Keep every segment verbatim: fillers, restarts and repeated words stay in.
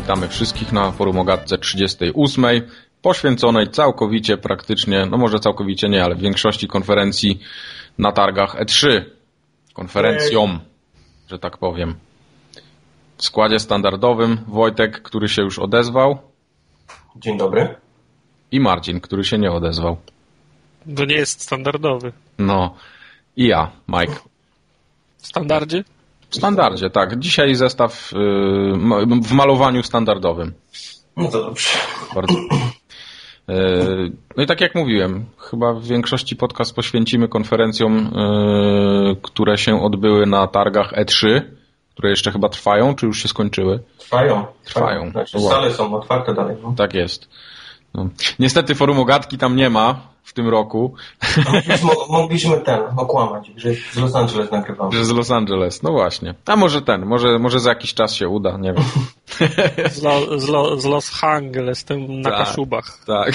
witamy wszystkich na forum o gadce trzydziestej ósmej, poświęconej całkowicie, praktycznie, no może całkowicie nie, ale w większości konferencji na targach E trzy. Konferencjom, że tak powiem. W składzie standardowym Wojtek, który się już odezwał. Dzień dobry. I Marcin, który się nie odezwał. To nie jest standardowy. No. I ja, Mike. W standardzie? W standardzie, tak. Dzisiaj zestaw yy, w malowaniu standardowym. No to dobrze. Bardzo. Yy, no i tak jak mówiłem, chyba w większości podcast poświęcimy konferencjom, yy, które się odbyły na targach E trzy, które jeszcze chyba trwają, czy już się skończyły? Trwają. Trwają. Znaczy, sale są otwarte dalej. No. Tak jest. No. Niestety forum o gadki tam nie ma w tym roku. Mogliśmy, mogliśmy ten, okłamać, że z Los Angeles nagrywamy. Że z Los Angeles, no właśnie. A może ten, może, może za jakiś czas się uda, nie wiem. Z, lo, z, lo, z Los Angeles, tym na tak, Kaszubach. Tak.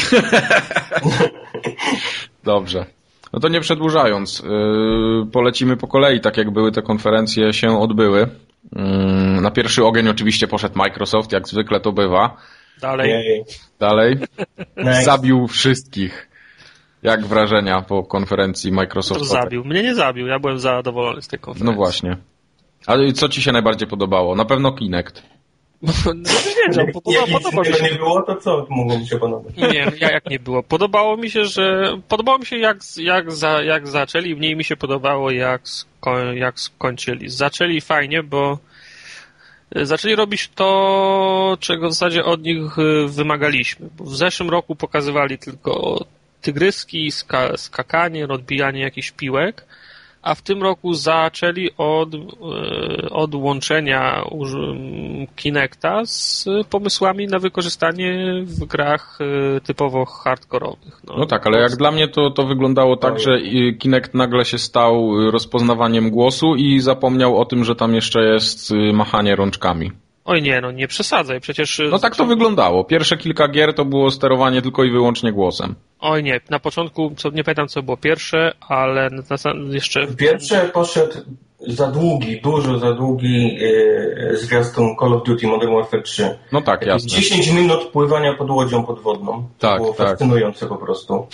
Dobrze. No to nie przedłużając, yy, polecimy po kolei, tak jak były te konferencje się odbyły. Yy, na pierwszy ogień oczywiście poszedł Microsoft, jak zwykle to bywa. Dalej. Jej. Dalej. Nice. Zabił wszystkich. Jak wrażenia po konferencji Microsoft? To zabił. Mnie nie zabił, ja byłem zadowolony z tej konferencji. No właśnie. Ale co ci się najbardziej podobało? Na pewno Kinect. No nie wiem, podoba, podoba mi się. nie było, to co mogło mi się podobać? Nie, ja jak nie było. Podobało mi się, że podobało mi się jak, jak, za, jak zaczęli, mniej mi się podobało jak, sko, jak skończyli. Zaczęli fajnie, bo zaczęli robić to, czego w zasadzie od nich wymagaliśmy. Bo w zeszłym roku pokazywali tylko tygryski, ska, skakanie, odbijanie jakichś piłek, a w tym roku zaczęli od, od łączenia Kinecta z pomysłami na wykorzystanie w grach typowo hardkorowych. No, no tak, ale jak dla mnie to, to wyglądało tak, że Kinect nagle się stał rozpoznawaniem głosu i zapomniał o tym, że tam jeszcze jest machanie rączkami. Oj nie, no nie przesadzaj, przecież... No tak to wyglądało. Pierwsze kilka gier to było sterowanie tylko i wyłącznie głosem. Oj nie, na początku, co, nie pamiętam co było pierwsze, ale na, na, jeszcze... Pierwsze poszedł za długi, dużo za długi yy, zwiastun Call of Duty Modern Warfare trzy. No tak, jasne. dziesięć minut pływania pod łodzią podwodną. Tak, to było tak. Fascynujące po prostu.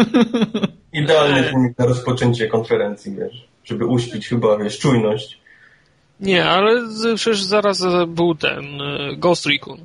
Idealny filmik na rozpoczęcie konferencji, wiesz, żeby uśpić chyba, wiesz, czujność. Nie, ale z, przecież zaraz był ten Ghost Recon.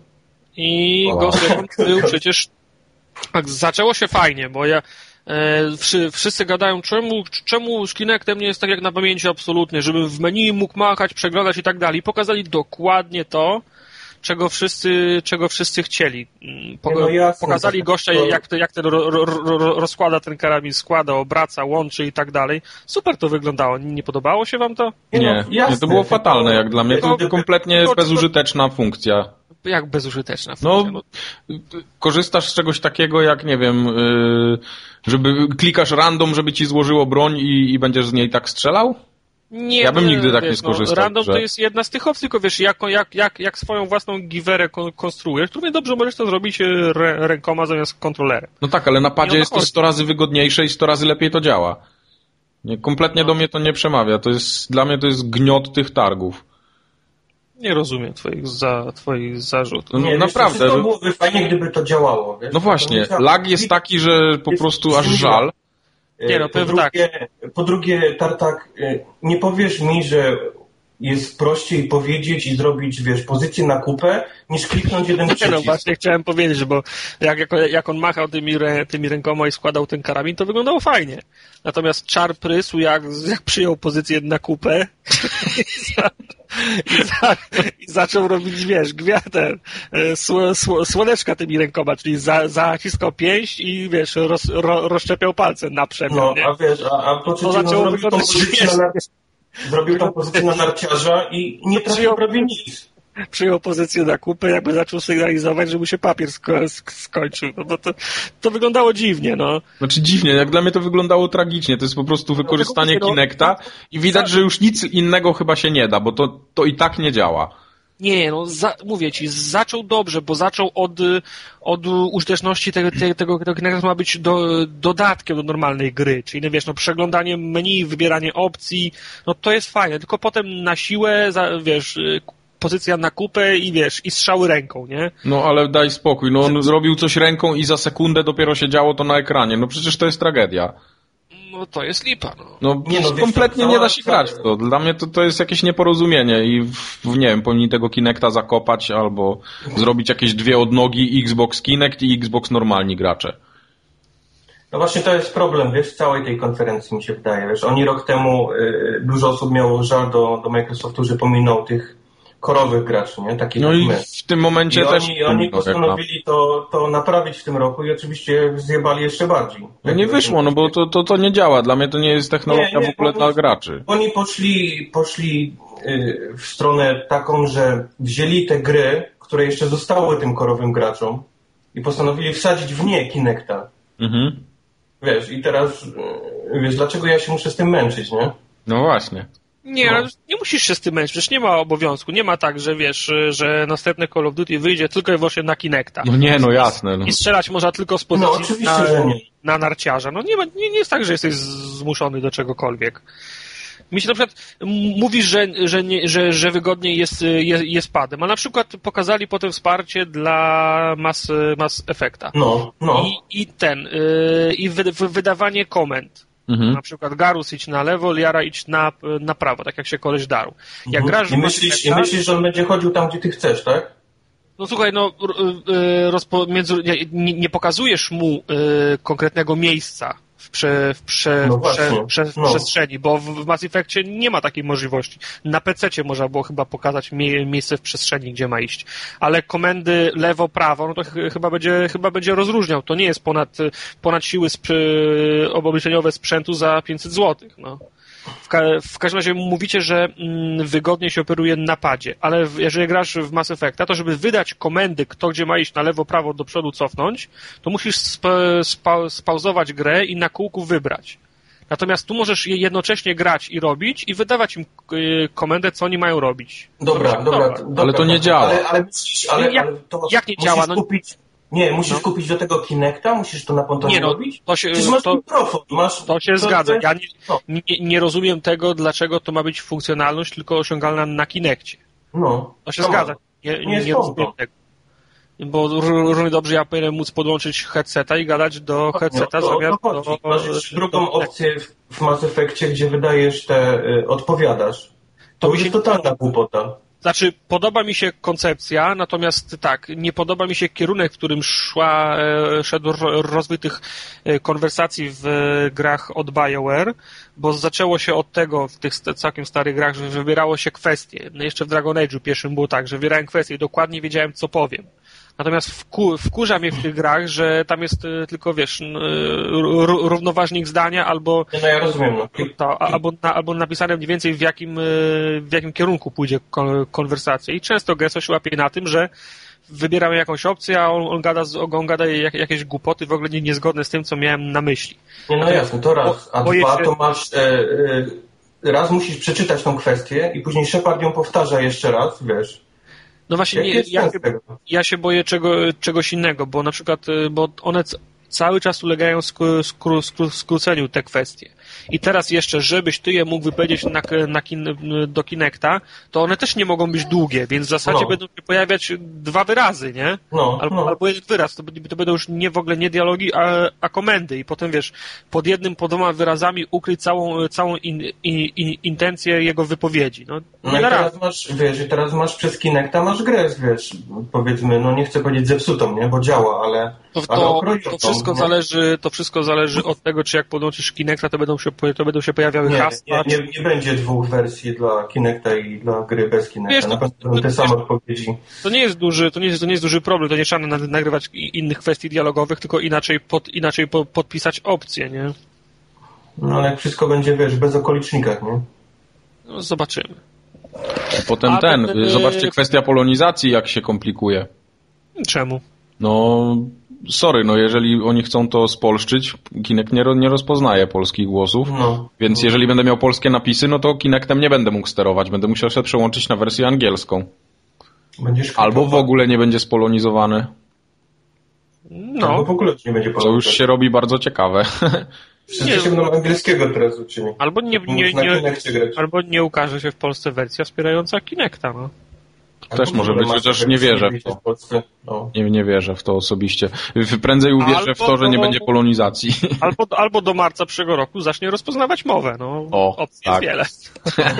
I wow. Ghost Recon był przecież... Tak, zaczęło się fajnie, bo ja e, wszy, wszyscy gadają, czemu, czemu z Kinectem nie jest tak jak na pamięci absolutnie, żebym w menu mógł machać, przeglądać i tak dalej. I pokazali dokładnie to, czego wszyscy, czego wszyscy chcieli. Poga- no jasne, pokazali tak, gościa, to... jak, to, jak ten ro, ro, ro, rozkłada ten karabin, składa, obraca, łączy i tak dalej. Super to wyglądało. Nie podobało się wam to? Nie, nie, nie to było fatalne jak dla mnie. To kompletnie to, bezużyteczna funkcja. Jak bezużyteczna funkcja? No, korzystasz z czegoś takiego jak, nie wiem, żeby klikasz random, żeby ci złożyło broń i, i będziesz z niej tak strzelał? Nie, ja bym nigdy tak wiesz, nie skorzystał. No, random że... to jest jedna z tych opcji, tylko wiesz, jak, jak, jak, jak swoją własną giwerę konstruujesz, to równie dobrze możesz to zrobić rę, rękoma zamiast kontrolerem. No tak, ale na padzie jest to sto razy wygodniejsze i sto razy lepiej to działa. Nie, kompletnie no. do mnie to nie przemawia. To jest, dla mnie to jest gniot tych targów. Nie rozumiem twoich, za, twoich zarzutów. No, nie, naprawdę. To byłoby fajnie, gdyby to działało. Wiesz? No właśnie, lag jest taki, że po prostu aż żal. Nie, no, po, drugie, tak. po drugie, Tartak, nie powiesz mi, że jest prościej powiedzieć i zrobić, wiesz, pozycję na kupę, niż kliknąć jeden nie, przycisk. No właśnie chciałem powiedzieć, bo jak, jak, jak on machał tymi, rę, tymi rękoma i składał ten karabin, to wyglądało fajnie. Natomiast czar prysł, jak, jak przyjął pozycję na kupę i, za, i, za, i zaczął robić, wiesz, gwiazdę, sł, sł, słoneczka tymi rękoma, czyli za, zaciskał pięść i, wiesz, roz, ro, rozszczepiał palce na przemian. No, nie? a wiesz, a, a po trzecie, no, zrobił tą pozycję na, zrobił tą pozycję na narciarza i nie trafił prawie nic. Przyjął pozycję na kupę, jakby zaczął sygnalizować, że mu się papier sko- sk- skończył. No bo to, to wyglądało dziwnie, no. Znaczy dziwnie, jak dla mnie to wyglądało tragicznie. To jest po prostu wykorzystanie no, Kinecta i widać, że już nic innego chyba się nie da, bo to, to i tak nie działa. Nie, no za, mówię ci, zaczął dobrze, bo zaczął od, od użyteczności tego, tego, tego, tego Kinecta ma być do, dodatkiem do normalnej gry, czyli no wiesz, no przeglądanie menu, wybieranie opcji, no to jest fajne, tylko potem na siłę, za, wiesz, pozycja na kupę i wiesz, i strzały ręką, nie? No ale daj spokój, no on zrobił coś ręką i za sekundę dopiero się działo to na ekranie, no przecież to jest tragedia. No to jest lipa, no. No, nie, no kompletnie wiesz, nie da się grać w to. Dla mnie to, to jest jakieś nieporozumienie i w, w, nie wiem, powinni tego Kinecta zakopać albo zrobić jakieś dwie odnogi Xbox Kinect i Xbox normalni gracze. No właśnie to jest problem, wiesz, całej tej konferencji mi się wydaje, wiesz, oni rok temu y, dużo osób miało żal do, do Microsoftu, że pominął tych korowych graczy, nie? Takich no jak i my. w tym momencie I też... Oni, oni postanowili to, to naprawić w tym roku i oczywiście zjebali jeszcze bardziej. No nie wyszło, no bo to, to, to nie działa. Dla mnie to nie jest technologia nie, nie, w ogóle dla graczy. Oni poszli, poszli y, w stronę taką, że wzięli te gry, które jeszcze zostały tym korowym graczom i postanowili wsadzić w nie Kinecta. Mhm. Wiesz, i teraz, wiesz, dlaczego ja się muszę z tym męczyć, nie? No właśnie. Nie, no. nie musisz się z tym męczyć, przecież nie ma obowiązku. Nie ma tak, że wiesz, że następny Call of Duty wyjdzie tylko i wyłącznie na Kinecta. No nie, no jasne. No. I strzelać można tylko z pozycji no, na, na narciarza. No nie, nie, nie jest tak, że jesteś zmuszony do czegokolwiek. Mi się na przykład mówisz, że, że, nie, że, że wygodniej jest, jest, jest padem, a na przykład pokazali potem wsparcie dla Mass, Mass Effecta. No, no. I, i ten, yy, i wy, wy, wydawanie komend. Mhm. Na przykład Garus idź na lewo, Liara idź na, na prawo, tak jak się koleś darł. Jak mhm. grasz I myślisz, Effecta, i myślisz, że on będzie chodził tam, gdzie ty chcesz, tak? No słuchaj, no rozpo, między, nie, nie pokazujesz mu y, konkretnego miejsca w, prze, w, prze, no w, prze, prze, w no. przestrzeni, bo w, w Mass Effectie nie ma takiej możliwości. Na pececie można było chyba pokazać mie, miejsce w przestrzeni, gdzie ma iść. Ale komendy lewo, prawo, no to ch, chyba będzie chyba będzie rozróżniał. To nie jest ponad, ponad siły sp, obliczeniowe sprzętu za pięćset złotych, no. W, ka w każdym razie mówicie, że mm, wygodnie się operuje na padzie, ale w, jeżeli grasz w Mass Effecta, to żeby wydać komendy, kto gdzie ma iść na lewo, prawo, do przodu, cofnąć, to musisz spa spa spauzować grę i na kółku wybrać. Natomiast tu możesz jednocześnie grać i robić i wydawać im y, komendę, co oni mają robić. Dobra, dobra, dobra. Ale to nie działa. Ale, ale, ale, jak, ale to jak nie działa? No, kupić... Nie, musisz no. kupić do tego Kinecta? Musisz to na pontonie nie, no, robić? To się, Przecież masz to, mikrofon, masz... To się to zgadza. Ja nie, no. nie, nie rozumiem tego, dlaczego to ma być funkcjonalność tylko osiągalna na Kinectie. No. To się to zgadza. Nie, nie, nie, nie rozumiem tego. Bo równie dobrze ja powinienem móc podłączyć headseta i gadać do headseta no, to, zamiast to do... Masz drugą do, opcję w, w Mass Effectie, gdzie wydajesz te... Y, odpowiadasz. To, to już jest totalna głupota. Znaczy, podoba mi się koncepcja, natomiast tak, nie podoba mi się kierunek, w którym szła, szedł rozwój tych konwersacji w grach od BioWare, bo zaczęło się od tego w tych całkiem starych grach, że wybierało się kwestie. No jeszcze w Dragon Age'u pierwszym było tak, że wybierałem kwestie i dokładnie wiedziałem, co powiem. Natomiast wku, wkurza mnie w tych grach, że tam jest tylko, wiesz, równoważnik zdania albo, no ja rozumiem, no. to, albo, na, albo napisane mniej więcej w jakim, w jakim kierunku pójdzie konwersacja. I często Gesso się łapie na tym, że wybieramy jakąś opcję, a on, on gada, on gada jak, jakieś głupoty w ogóle nie, niezgodne z tym, co miałem na myśli. Nie, no jasne, to raz. A dwa, się... to masz... E, e, raz musisz przeczytać tą kwestię i później Shepard ją powtarza jeszcze raz, wiesz... No właśnie, nie, ja, ja się boję czego, czegoś innego, bo na przykład, bo one cały czas ulegają skró, skró, skró, skróceniu te kwestie. I teraz jeszcze, żebyś ty je mógł wypowiedzieć na, na kin, do Kinecta, to one też nie mogą być długie, więc w zasadzie no. będą się pojawiać dwa wyrazy, nie? No, albo, no. albo jeden wyraz, to, to będą już nie w ogóle nie dialogi, a, a komendy. I potem, wiesz, pod jednym, pod dwoma wyrazami ukryć całą, całą in, in, in, intencję jego wypowiedzi. No, no i teraz masz, wiesz, i teraz masz przez Kinecta masz grę, wiesz, powiedzmy, no nie chcę powiedzieć zepsutą, nie? Bo działa, ale... To, to, to, wszystko zależy, to wszystko zależy od tego, czy jak podłączysz Kinecta, to będą się, to będą się pojawiały nie, hasła. Nie, nie, nie będzie dwóch wersji dla Kinecta i dla gry bez Kinecta. Wiesz, na pewno będą te same odpowiedzi. To nie jest duży, to nie jest, to nie jest duży problem, to nie trzeba nagrywać innych kwestii dialogowych, tylko inaczej, pod, inaczej po, podpisać opcje, nie? No ale jak wszystko będzie, wiesz, bez okolicznikach, nie? No zobaczymy. Potem A ten, ten, zobaczcie kwestia polonizacji, jak się komplikuje. Czemu? No, sorry, no jeżeli oni chcą to spolszczyć, Kinect nie, nie rozpoznaje polskich głosów, no. Więc jeżeli będę miał polskie napisy, no to Kinectem nie będę mógł sterować, będę musiał się przełączyć na wersję angielską. Będziesz Albo w ogóle nie będzie spolonizowany. No. Albo w ogóle nie będzie polonizowany. To już się robi bardzo ciekawe. Wszyscy się będą angielskiego teraz uczyli. Albo nie, nie, nie, albo nie ukaże się w Polsce wersja wspierająca Kinecta, no. Też może być, chociaż nie wierzę w to. No. Nie, nie wierzę w to osobiście. Prędzej uwierzę albo w to, że nie do, będzie polonizacji. Albo, albo do marca przyszłego roku zacznie rozpoznawać mowę. No, o, opcji tak. jest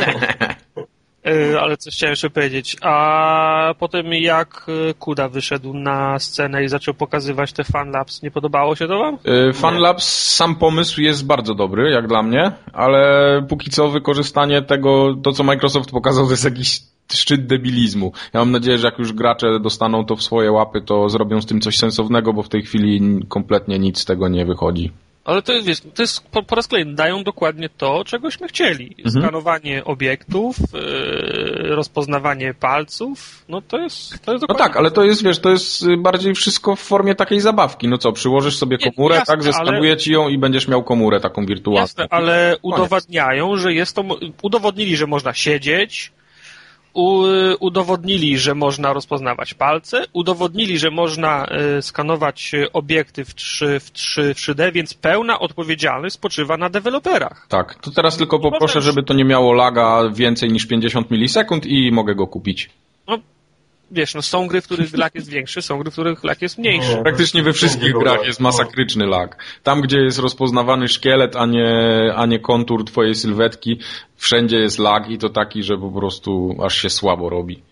wiele. Ale coś chciałem jeszcze powiedzieć. A potem jak Kuda wyszedł na scenę i zaczął pokazywać te fanlabs, nie podobało się to wam? Fanlabs, sam pomysł jest bardzo dobry, jak dla mnie, ale póki co wykorzystanie tego, to co Microsoft pokazał, to jest jakiś szczyt debilizmu. Ja mam nadzieję, że jak już gracze dostaną to w swoje łapy, to zrobią z tym coś sensownego, bo w tej chwili kompletnie nic z tego nie wychodzi. Ale to jest, wiesz, to jest po, po raz kolejny, dają dokładnie to, czegośmy chcieli. Mhm. Skanowanie obiektów, yy, rozpoznawanie palców, no to jest, to jest dokładnie... No tak, ale to jest, wiesz, to jest bardziej wszystko w formie takiej zabawki. No co, przyłożysz sobie komórę, jasne, tak, zeskanuje ale... ci ją i będziesz miał komórę taką wirtualną. Jasne, ale udowadniają, że jest to... Udowodnili, że można siedzieć, U, udowodnili, że można rozpoznawać palce, udowodnili, że można y, skanować obiekty w, trzy, w, trzy, w trzy D, więc pełna odpowiedzialność spoczywa na deweloperach. Tak, to teraz tylko poproszę, żeby to nie miało laga więcej niż pięćdziesiąt milisekund i mogę go kupić. No, wiesz, no są gry, w których lag jest większy, są gry, w których lag jest mniejszy. No, praktycznie we wszystkich grach jest masakryczny lag. Tam, gdzie jest rozpoznawany szkielet, a nie, a nie kontur twojej sylwetki, wszędzie jest lag i to taki, że po prostu aż się słabo robi.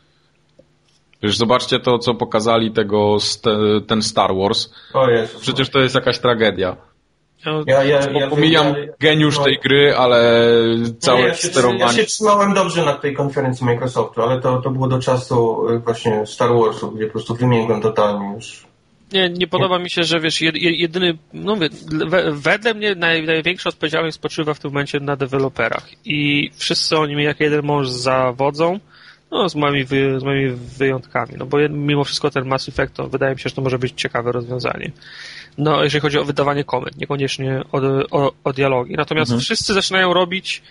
Wiesz, zobaczcie to, co pokazali tego, ten Star Wars. O Jezus. Przecież to jest jakaś tragedia. Ja, ja, ja, Pomijam ja, ja, geniusz tej gry, ale całe ja się, sterowanie... Ja się trzymałem dobrze na tej konferencji Microsoftu, ale to, to było do czasu właśnie Star Warsu, gdzie po prostu wymiękłem totalnie już. Nie, nie podoba mi się, że wiesz, jedyny, no wedle mnie naj, największa odpowiedzialność spoczywa w tym momencie na deweloperach i wszyscy oni mnie jak jeden mąż zawodzą, no z moimi, wy, z moimi wyjątkami, no bo mimo wszystko ten Mass Effect, to wydaje mi się, że to może być ciekawe rozwiązanie. No, jeżeli chodzi o wydawanie komend, niekoniecznie o, o, o dialogi. Natomiast mhm. wszyscy zaczynają robić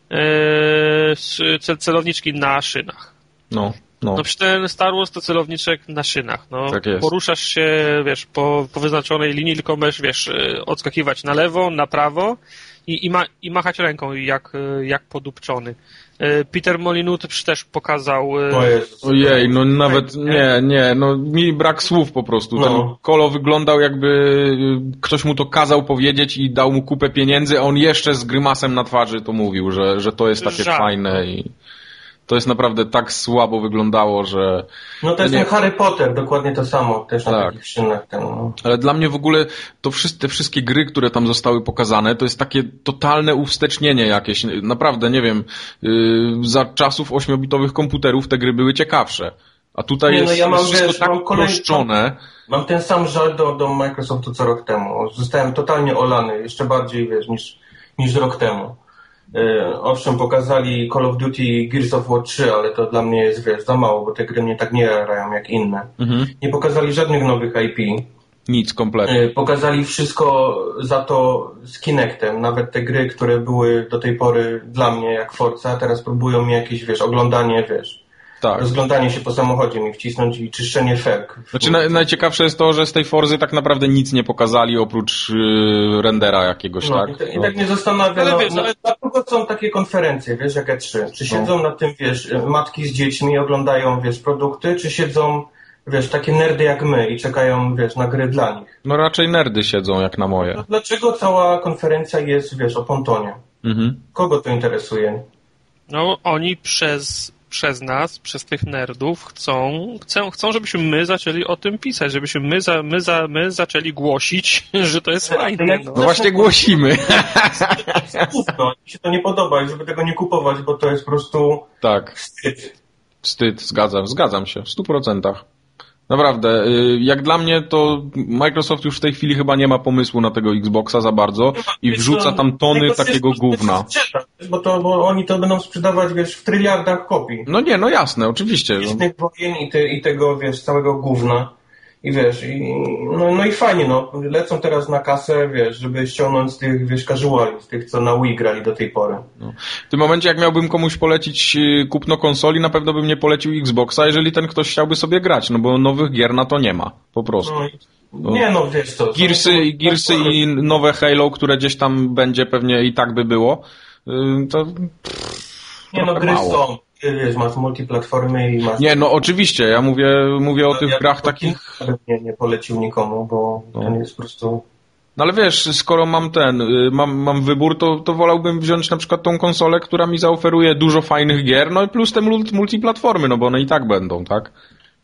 e, celowniczki na szynach. No, no. No, przy ten Star Wars to celowniczek na szynach. No, tak jest. Poruszasz się, wiesz, po, po wyznaczonej linii, tylko możesz, wiesz, odskakiwać na lewo, na prawo i, i, ma, i machać ręką jak, jak podupczony. Peter Molyneux też pokazał... Ojej, no nawet nie, nie, no mi brak słów po prostu. Ten no. Kolo wyglądał jakby ktoś mu to kazał powiedzieć i dał mu kupę pieniędzy, a on jeszcze z grymasem na twarzy to mówił, że, że to jest takie Żart. fajne i to jest naprawdę tak słabo wyglądało, że... No to jest nie... ten Harry Potter, dokładnie to samo, też na tak. takich szynach. Ten, no. Ale dla mnie w ogóle to wszyscy, te wszystkie gry, które tam zostały pokazane, to jest takie totalne uwstecznienie jakieś. Naprawdę, nie wiem, yy, za czasów ośmiobitowych komputerów te gry były ciekawsze. A tutaj nie, jest, no ja mam, jest wszystko wiesz, tak uproszczone. Mam, mam ten sam żal do, do Microsoftu co rok temu. Zostałem totalnie olany, jeszcze bardziej, wiesz, niż, niż rok temu. Owszem, pokazali Call of Duty Gears of War trzy, ale to dla mnie jest, wiesz, za mało, bo te gry mnie tak nie jarają jak inne. Mhm. Nie pokazali żadnych nowych I P. Nic, kompletnie. Pokazali wszystko za to z Kinectem. Nawet te gry, które były do tej pory dla mnie jak Forza, teraz próbują mi jakieś, wiesz, oglądanie, wiesz, tak. rozglądanie się po samochodzie mi wcisnąć i czyszczenie felg. Znaczy na, najciekawsze jest to, że z tej Forzy tak naprawdę nic nie pokazali oprócz yy, rendera jakiegoś, no, tak? I, te, i tak mnie zastanawia, no, no, dlaczego są takie konferencje, wiesz, jak E trzy? Czy siedzą no. na tym, wiesz, matki z dziećmi oglądają, wiesz, produkty, czy siedzą, wiesz, takie nerdy jak my i czekają, wiesz, na gry dla nich? No raczej nerdy siedzą jak na moje. No, dlaczego cała konferencja jest, wiesz, o pontonie? Mhm. Kogo to interesuje? No oni przez... przez nas, przez tych nerdów chcą, chcą, chcą, żebyśmy my zaczęli o tym pisać, żebyśmy my, za, my, za, my zaczęli głosić, że to jest fajne. No, no właśnie głosimy. No, mi się to nie podoba i żeby tego nie kupować, bo to jest po prostu tak. wstyd. Wstyd, zgadzam, zgadzam się, w stu procentach. Naprawdę, jak dla mnie to Microsoft już w tej chwili chyba nie ma pomysłu na tego Xboxa za bardzo i wrzuca tam tony takiego gówna. Bo, to, bo oni to będą sprzedawać, wiesz, w tryliardach kopii. No nie, no jasne, oczywiście. Gwiezdnych Wojen i, te, i tego, wiesz, całego gówna. I wiesz, i, no, no i fajnie, no. Lecą teraz na kasę, wiesz, żeby ściągnąć z tych, wiesz, casuali, z tych, co na Wii grali do tej pory. No. W tym momencie, jak miałbym komuś polecić kupno konsoli, na pewno bym nie polecił Xboxa, jeżeli ten ktoś chciałby sobie grać, no bo nowych gier na to nie ma, po prostu. No, no. Nie, no wiesz co. Gearsy, Gearsy i nowe Halo, które gdzieś tam będzie pewnie i tak by było, to... Nie no, gry mało. są. wiesz, masz multiplatformy i masz... Nie, no oczywiście, ja mówię, mówię o no, tych ja grach takich... Nie, nie polecił nikomu, bo no. ten jest po prostu... No ale wiesz, skoro mam ten, mam, mam wybór, to, to wolałbym wziąć na przykład tą konsolę, która mi zaoferuje dużo fajnych gier, no i plus te multiplatformy, no bo one i tak będą, tak?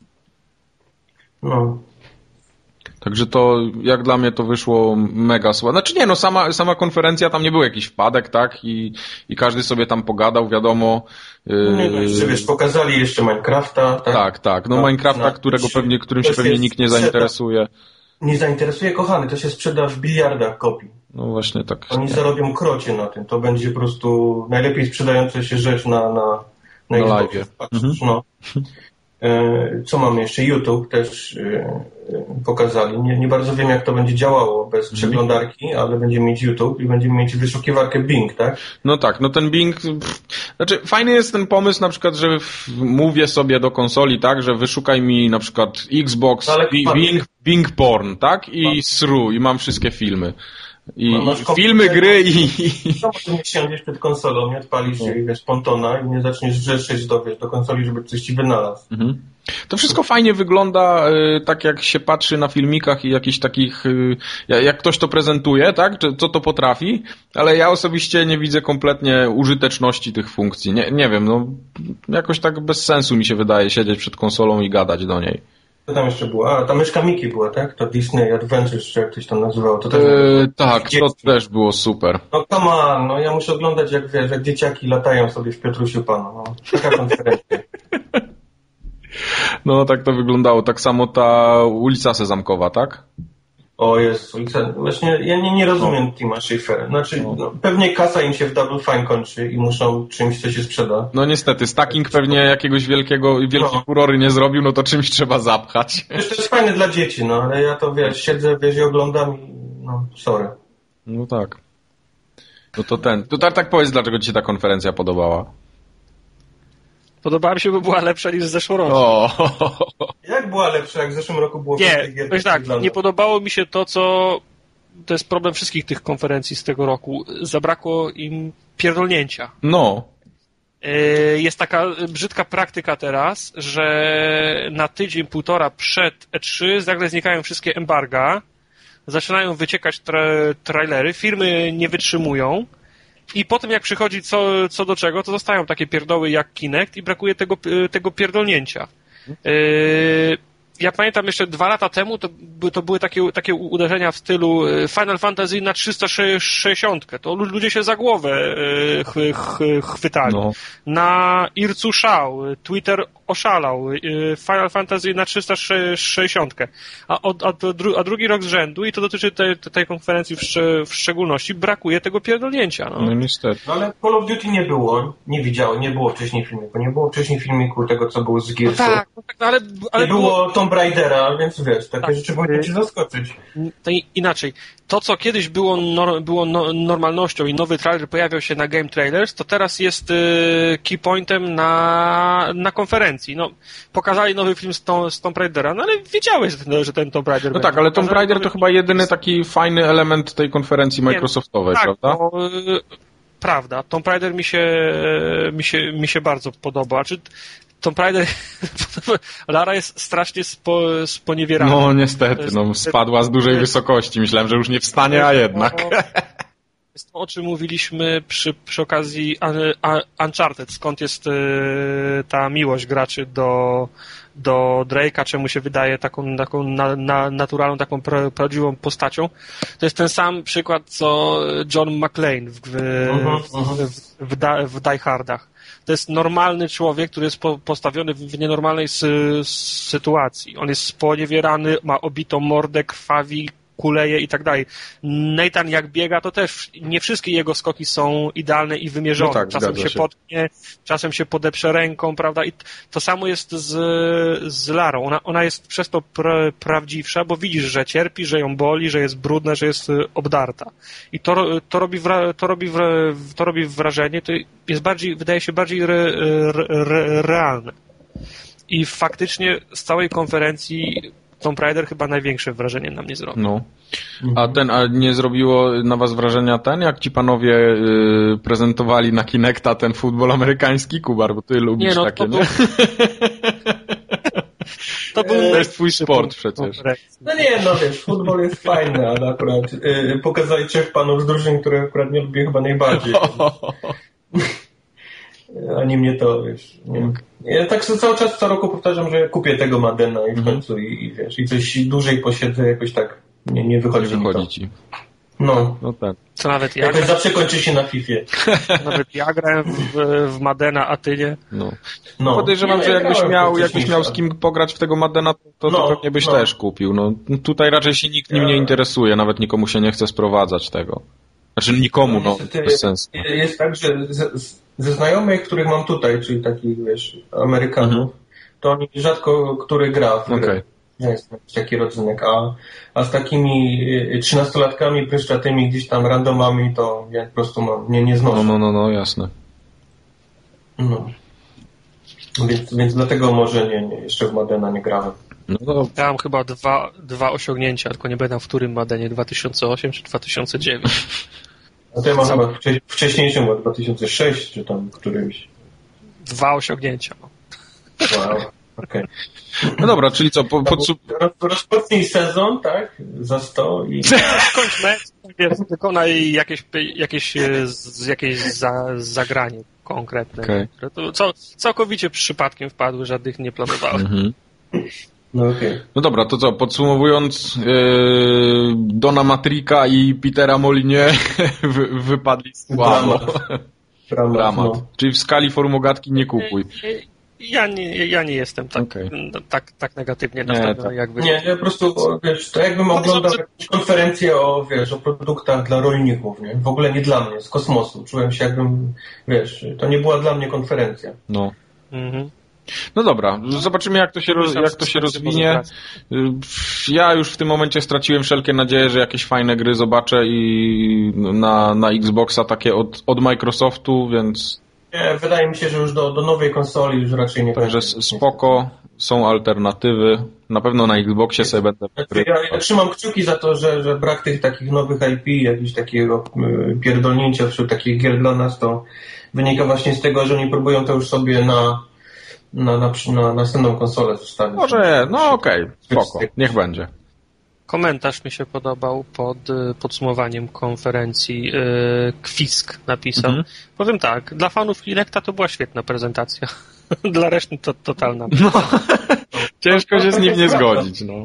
No. Także to, jak dla mnie to wyszło mega słabe. Znaczy nie, no sama, sama konferencja, tam nie był jakiś wpadek, tak? I, i każdy sobie tam pogadał, wiadomo. Yy... Nie, no jeszcze, wiesz, pokazali jeszcze Minecrafta, tak? Tak, tak. No na, Minecrafta, na, którego pewnie, którym się pewnie nikt nie zainteresuje. Nie zainteresuje, kochany, to się sprzeda w biliardach kopii. No właśnie tak. Oni zarobią krocie na tym. To będzie po prostu najlepiej sprzedająca się rzecz na, na, na, na live. Mhm. No. Co mamy jeszcze? YouTube też pokazali. Nie, nie bardzo wiem, jak to będzie działało bez mhm. przeglądarki, ale będziemy mieć YouTube i będziemy mieć wyszukiwarkę Bing, tak? No tak, no ten Bing... Pff, znaczy fajny jest ten pomysł na przykład, że w, mówię sobie do konsoli, tak, że wyszukaj mi na przykład Xbox, no, Bing, Bing Porn, tak? I no. Sru, i mam wszystkie filmy. I no, filmy, gry i... No, może nie siądziesz przed konsolą, nie odpalisz no. wiesz, pontona i nie zaczniesz drzeszczeć do, wiesz, do konsoli, żeby coś ci wynalazł. Mhm. To wszystko fajnie wygląda, y, tak jak się patrzy na filmikach i jakichś takich, y, jak ktoś to prezentuje, tak, co to potrafi, ale ja osobiście nie widzę kompletnie użyteczności tych funkcji. Nie, nie wiem, no jakoś tak bez sensu mi się wydaje siedzieć przed konsolą i gadać do niej. Co tam jeszcze było? A, ta myszka Miki była, tak? To Disney Adventures, czy jak ktoś tam nazywało. To też eee, tak, to też było super. No come on, no ja muszę oglądać, jak wiesz, jak dzieciaki latają sobie w Piotrusiu Panu. No, taka konferencja. No tak to wyglądało. Tak samo ta ulica Sezamkowa, tak? O Jezu, właśnie ja nie, nie rozumiem no. Tima Schäfera. Znaczy, no. No, pewnie kasa im się w Double Fine kończy i muszą czymś, co się sprzeda. No niestety, stacking pewnie jakiegoś wielkiego, wielkiej no. furory nie zrobił, no to czymś trzeba zapchać. Wiesz, to jest fajne dla dzieci, no, ale ja to, wiesz, siedzę, wiesz, i oglądam i no, sorry. No tak. No to ten, to tak, tak powiedz, dlaczego ci się ta konferencja podobała. Podobała mi się, bo była lepsza niż zeszłoroczna. O. Jak była lepsza, jak w zeszłym roku było? Nie, gier, tak, nie podobało mi się to, co... To jest problem wszystkich tych konferencji z tego roku. Zabrakło im pierdolnięcia. No. Jest taka brzydka praktyka teraz, że na tydzień, półtora przed E trzy nagle znikają wszystkie embarga, zaczynają wyciekać tra- trailery, firmy nie wytrzymują, i potem jak przychodzi co, co do czego, to zostają takie pierdoły jak Kinect i brakuje tego, tego pierdolnięcia. Yy, ja pamiętam jeszcze dwa lata temu to, to były takie, takie uderzenia w stylu Final Fantasy na trzysta sześćdziesiąt. To ludzie się za głowę ch, ch, chwytali. No. Na Ircu szał, Twitter oszalał, Final Fantasy na trzysta sześćdziesiąt. A, od, a, a drugi rok z rzędu, i to dotyczy tej, tej konferencji w, w szczególności, brakuje tego pierdolnięcia. No, no niestety. No ale Call of Duty nie było, nie widziałem, nie było wcześniej filmiku, nie było wcześniej filmiku tego, co było z Gears'u. No tak, no tak, ale, ale nie było, było Tomb Raidera, więc wiesz, takie tak. rzeczy powinny cię zaskoczyć. To inaczej. To, co kiedyś było, nor, było no, normalnością i nowy trailer pojawiał się na Game Trailers, to teraz jest y, key pointem na, na konferencji. No, pokazali nowy film z, Tom, z Tomb Raidera, no ale wiedziałeś, że ten, że ten Tomb Raider No będzie. tak, ale Tomb Raider to chyba jedyny taki fajny element tej konferencji Microsoftowej, nie, prawda? Tak, no, y, prawda. Tomb Raider mi się, mi się, mi się bardzo podoba. Czy Tomb Raider, Lara jest strasznie spo, sponiewierana. No niestety, no, spadła z dużej wysokości. Myślałem, że już nie wstanie, a jednak. Jest to, o czym mówiliśmy przy, przy okazji Uncharted, skąd jest ta miłość graczy do, do Drake'a, czemu się wydaje taką, taką na, na, naturalną, taką pra, prawdziwą postacią. To jest ten sam przykład, co John McClane w, w, uh-huh, uh-huh. w, w, w, w Die Hardach. To jest normalny człowiek, który jest po, postawiony w, w nienormalnej sy, sytuacji. On jest sponiewierany, ma obitą mordę, krwawi, kuleje i tak dalej. Nathan jak biega, to też nie wszystkie jego skoki są idealne i wymierzone. No tak, czasem się, się potknie, czasem się podeprze ręką, prawda? I to samo jest z, z Larą. Ona, ona jest przez to pra, prawdziwsza, bo widzisz, że cierpi, że ją boli, że jest brudna, że jest obdarta. I to, to, robi, wra, to, robi, to robi wrażenie, to jest bardziej, wydaje się bardziej re, re, re, realne. I faktycznie z całej konferencji Tomb Raider chyba największe wrażenie na mnie zrobił. No. A ten, a nie zrobiło na was wrażenia ten, jak ci panowie yy, prezentowali na Kinecta ten futbol amerykański, Kubar, bo ty lubisz nie, no, takie, to nie? To był to jest twój sport przecież. No nie, no wiesz, futbol jest fajny, ale akurat yy, pokazali trzech panów z drużyn, które akurat nie lubię chyba najbardziej. Ani mnie to, wiesz, nie. Ja tak cały czas, co roku powtarzam, że kupię tego Maddena i w końcu i, i wiesz, i coś dłużej posiedzę, jakoś tak nie, nie wychodzi, nie wychodzi ci. No. No tak. Co nawet ja jakoś zawsze kończy się na Fifie. Nawet ja grałem w, w Maddena, a ty nie. No. no. Podejrzewam, nie, że jakbyś miał, jakbyś miał z kim pograć w tego Maddena, to, to no, pewnie byś no. też kupił. No, tutaj raczej się nikt nim nie interesuje, nawet nikomu się nie chce sprowadzać tego. Znaczy nikomu, no, no bez sensu. Jest, jest tak, że z, z, ze znajomych, których mam tutaj, czyli takich, wiesz, Amerykanów, mhm. to oni rzadko który gra w gry. Okay. Nie jest taki rodzynek, a, a z takimi trzynastolatkami pryszczatymi gdzieś tam randomami, to ja po prostu mam, nie, nie znoszę. No, no, no, no, jasne. No. Więc, więc dlatego może nie, nie, jeszcze w Maddena nie grałem. No to... Ja mam chyba dwa, dwa osiągnięcia, tylko nie będę w którym Maddenie, dwa tysiące osiem czy dwa tysiące dziewięć. A to ja mam Za... chyba wcześniejszym, bo dwa tysiące sześć, czy tam którymś. Dwa osiągnięcia. Wow, okej. Okay. No dobra, czyli co, po, podsum... rozpocznij sezon, tak? Za sto i... Skończ mecz, wykonaj jakieś, jakieś, jakieś za, zagranie konkretne. Okay. To co, całkowicie przypadkiem wpadły, żadnych nie planowałem. Mhm. No, okay. No dobra, to co, podsumowując, yy, Dona Matrika i Petera Molinie wy, wypadli z Dramat. Dramat. Dramat. No. Czyli w skali formogatki nie kupuj. Ja nie, ja nie jestem tak, okay. tak, tak negatywnie nastawiony, tak. jakby. Nie, ja po prostu, wiesz, to jakbym oglądał jakąś konferencję o, wiesz, o produktach dla rolników, nie? W ogóle nie dla mnie, z kosmosu. Czułem się jakbym, wiesz, to nie była dla mnie konferencja. No. Mhm. No dobra, zobaczymy jak to się, roz, jak to się rozwinie. Ja już w tym momencie straciłem wszelkie nadzieje, że jakieś fajne gry zobaczę i na, na Xboxa takie od, od Microsoftu, więc... Nie, wydaje mi się, że już do, do nowej konsoli już raczej nie będzie. Także spoko, są alternatywy. Na pewno na Xboxie sobie będę... Ja, ja trzymam kciuki za to, że, że brak tych takich nowych I P, jakiegoś takiego pierdolnięcia wśród takich gier dla nas, to wynika właśnie z tego, że oni próbują to już sobie na Na, na, na następną konsolę zostawić. Może, no okej, okay, spoko, niech będzie. Komentarz mi się podobał pod podsumowaniem konferencji. Kwisk napisał. Mhm. Powiem tak, dla fanów Kinecta to była świetna prezentacja. Dla reszty to totalna. No. Ciężko się z nim nie zgodzić. No,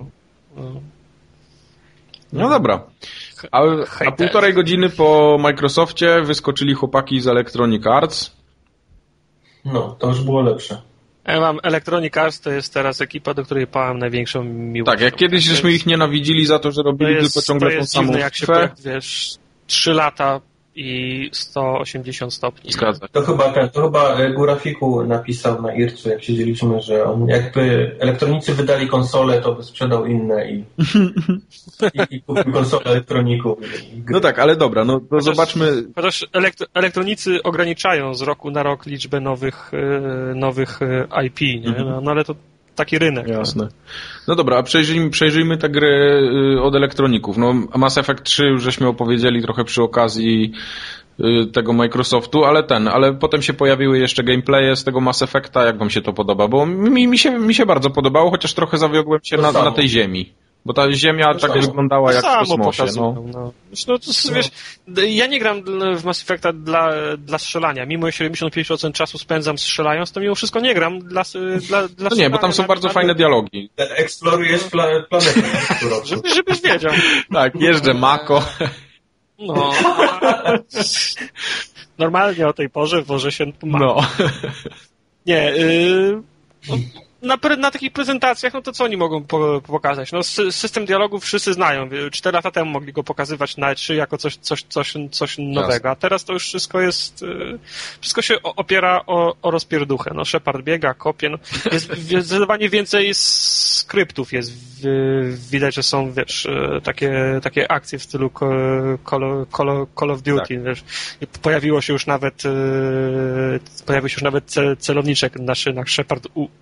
no dobra. A, a półtorej godziny po Microsoftie wyskoczyli chłopaki z Electronic Arts. No, to już było lepsze. Ja mam Electronic Arts, to jest teraz ekipa, do której pałam największą miłością. Tak, jak kiedyś żeśmy ich nienawidzili za to, że robili to jest, tylko ciągle to tą samą jak się pojawi, wiesz, trzy lata i sto osiemdziesiąt stopni. Zgadza. To chyba ten, to chyba Górafiku napisał na Ircu, jak siedzieliśmy, że on jakby elektronicy wydali konsole, to by sprzedał inne i, i, i kupił konsolę elektroników. I no tak, ale dobra, no to chociaż, zobaczmy. Chociaż elektro, elektronicy ograniczają z roku na rok liczbę nowych, nowych I P, nie? No, no ale to taki rynek. Jasne. No dobra, a przejrzyjmy, przejrzyjmy te gry od elektroników. No Mass Effect trzy już żeśmy opowiedzieli trochę przy okazji tego Microsoftu, ale ten, ale potem się pojawiły jeszcze gameplaye z tego Mass Effecta. Jak wam się to podoba? Bo mi, mi, się, mi się bardzo podobało, chociaż trochę zawiodłem się na, na tej ziemi. Bo ta ziemia to tak samo. wyglądała to jak w kosmosie. No. No. No, to, wiesz, ja nie gram w Mass Effecta dla, dla strzelania. Mimo że siedemdziesiąt pięć procent czasu spędzam strzelając, to mimo wszystko nie gram dla, dla, dla no nie, bo tam są na, bardzo na, fajne na... dialogi. Eksplorujesz pla- planetę. Żeby, żebyś wiedział. Tak, jeżdżę Mako. No. Normalnie o tej porze wożę się tu Mako. No. Nie, yy... Na, na takich prezentacjach, no to co oni mogą po, pokazać? No system dialogów wszyscy znają. Cztery lata temu mogli go pokazywać na E trzy jako coś, coś, coś, coś nowego, a teraz to już wszystko jest, wszystko się opiera o, o rozpierduchę. No Shepard biega, kopie, no jest zdecydowanie więcej skryptów jest. Widać, że są, wiesz, takie, takie akcje w stylu Call, Call, Call of Duty, tak. Wiesz. Pojawiło się już nawet pojawił się już nawet celowniczek na szynach. Shepard u, u,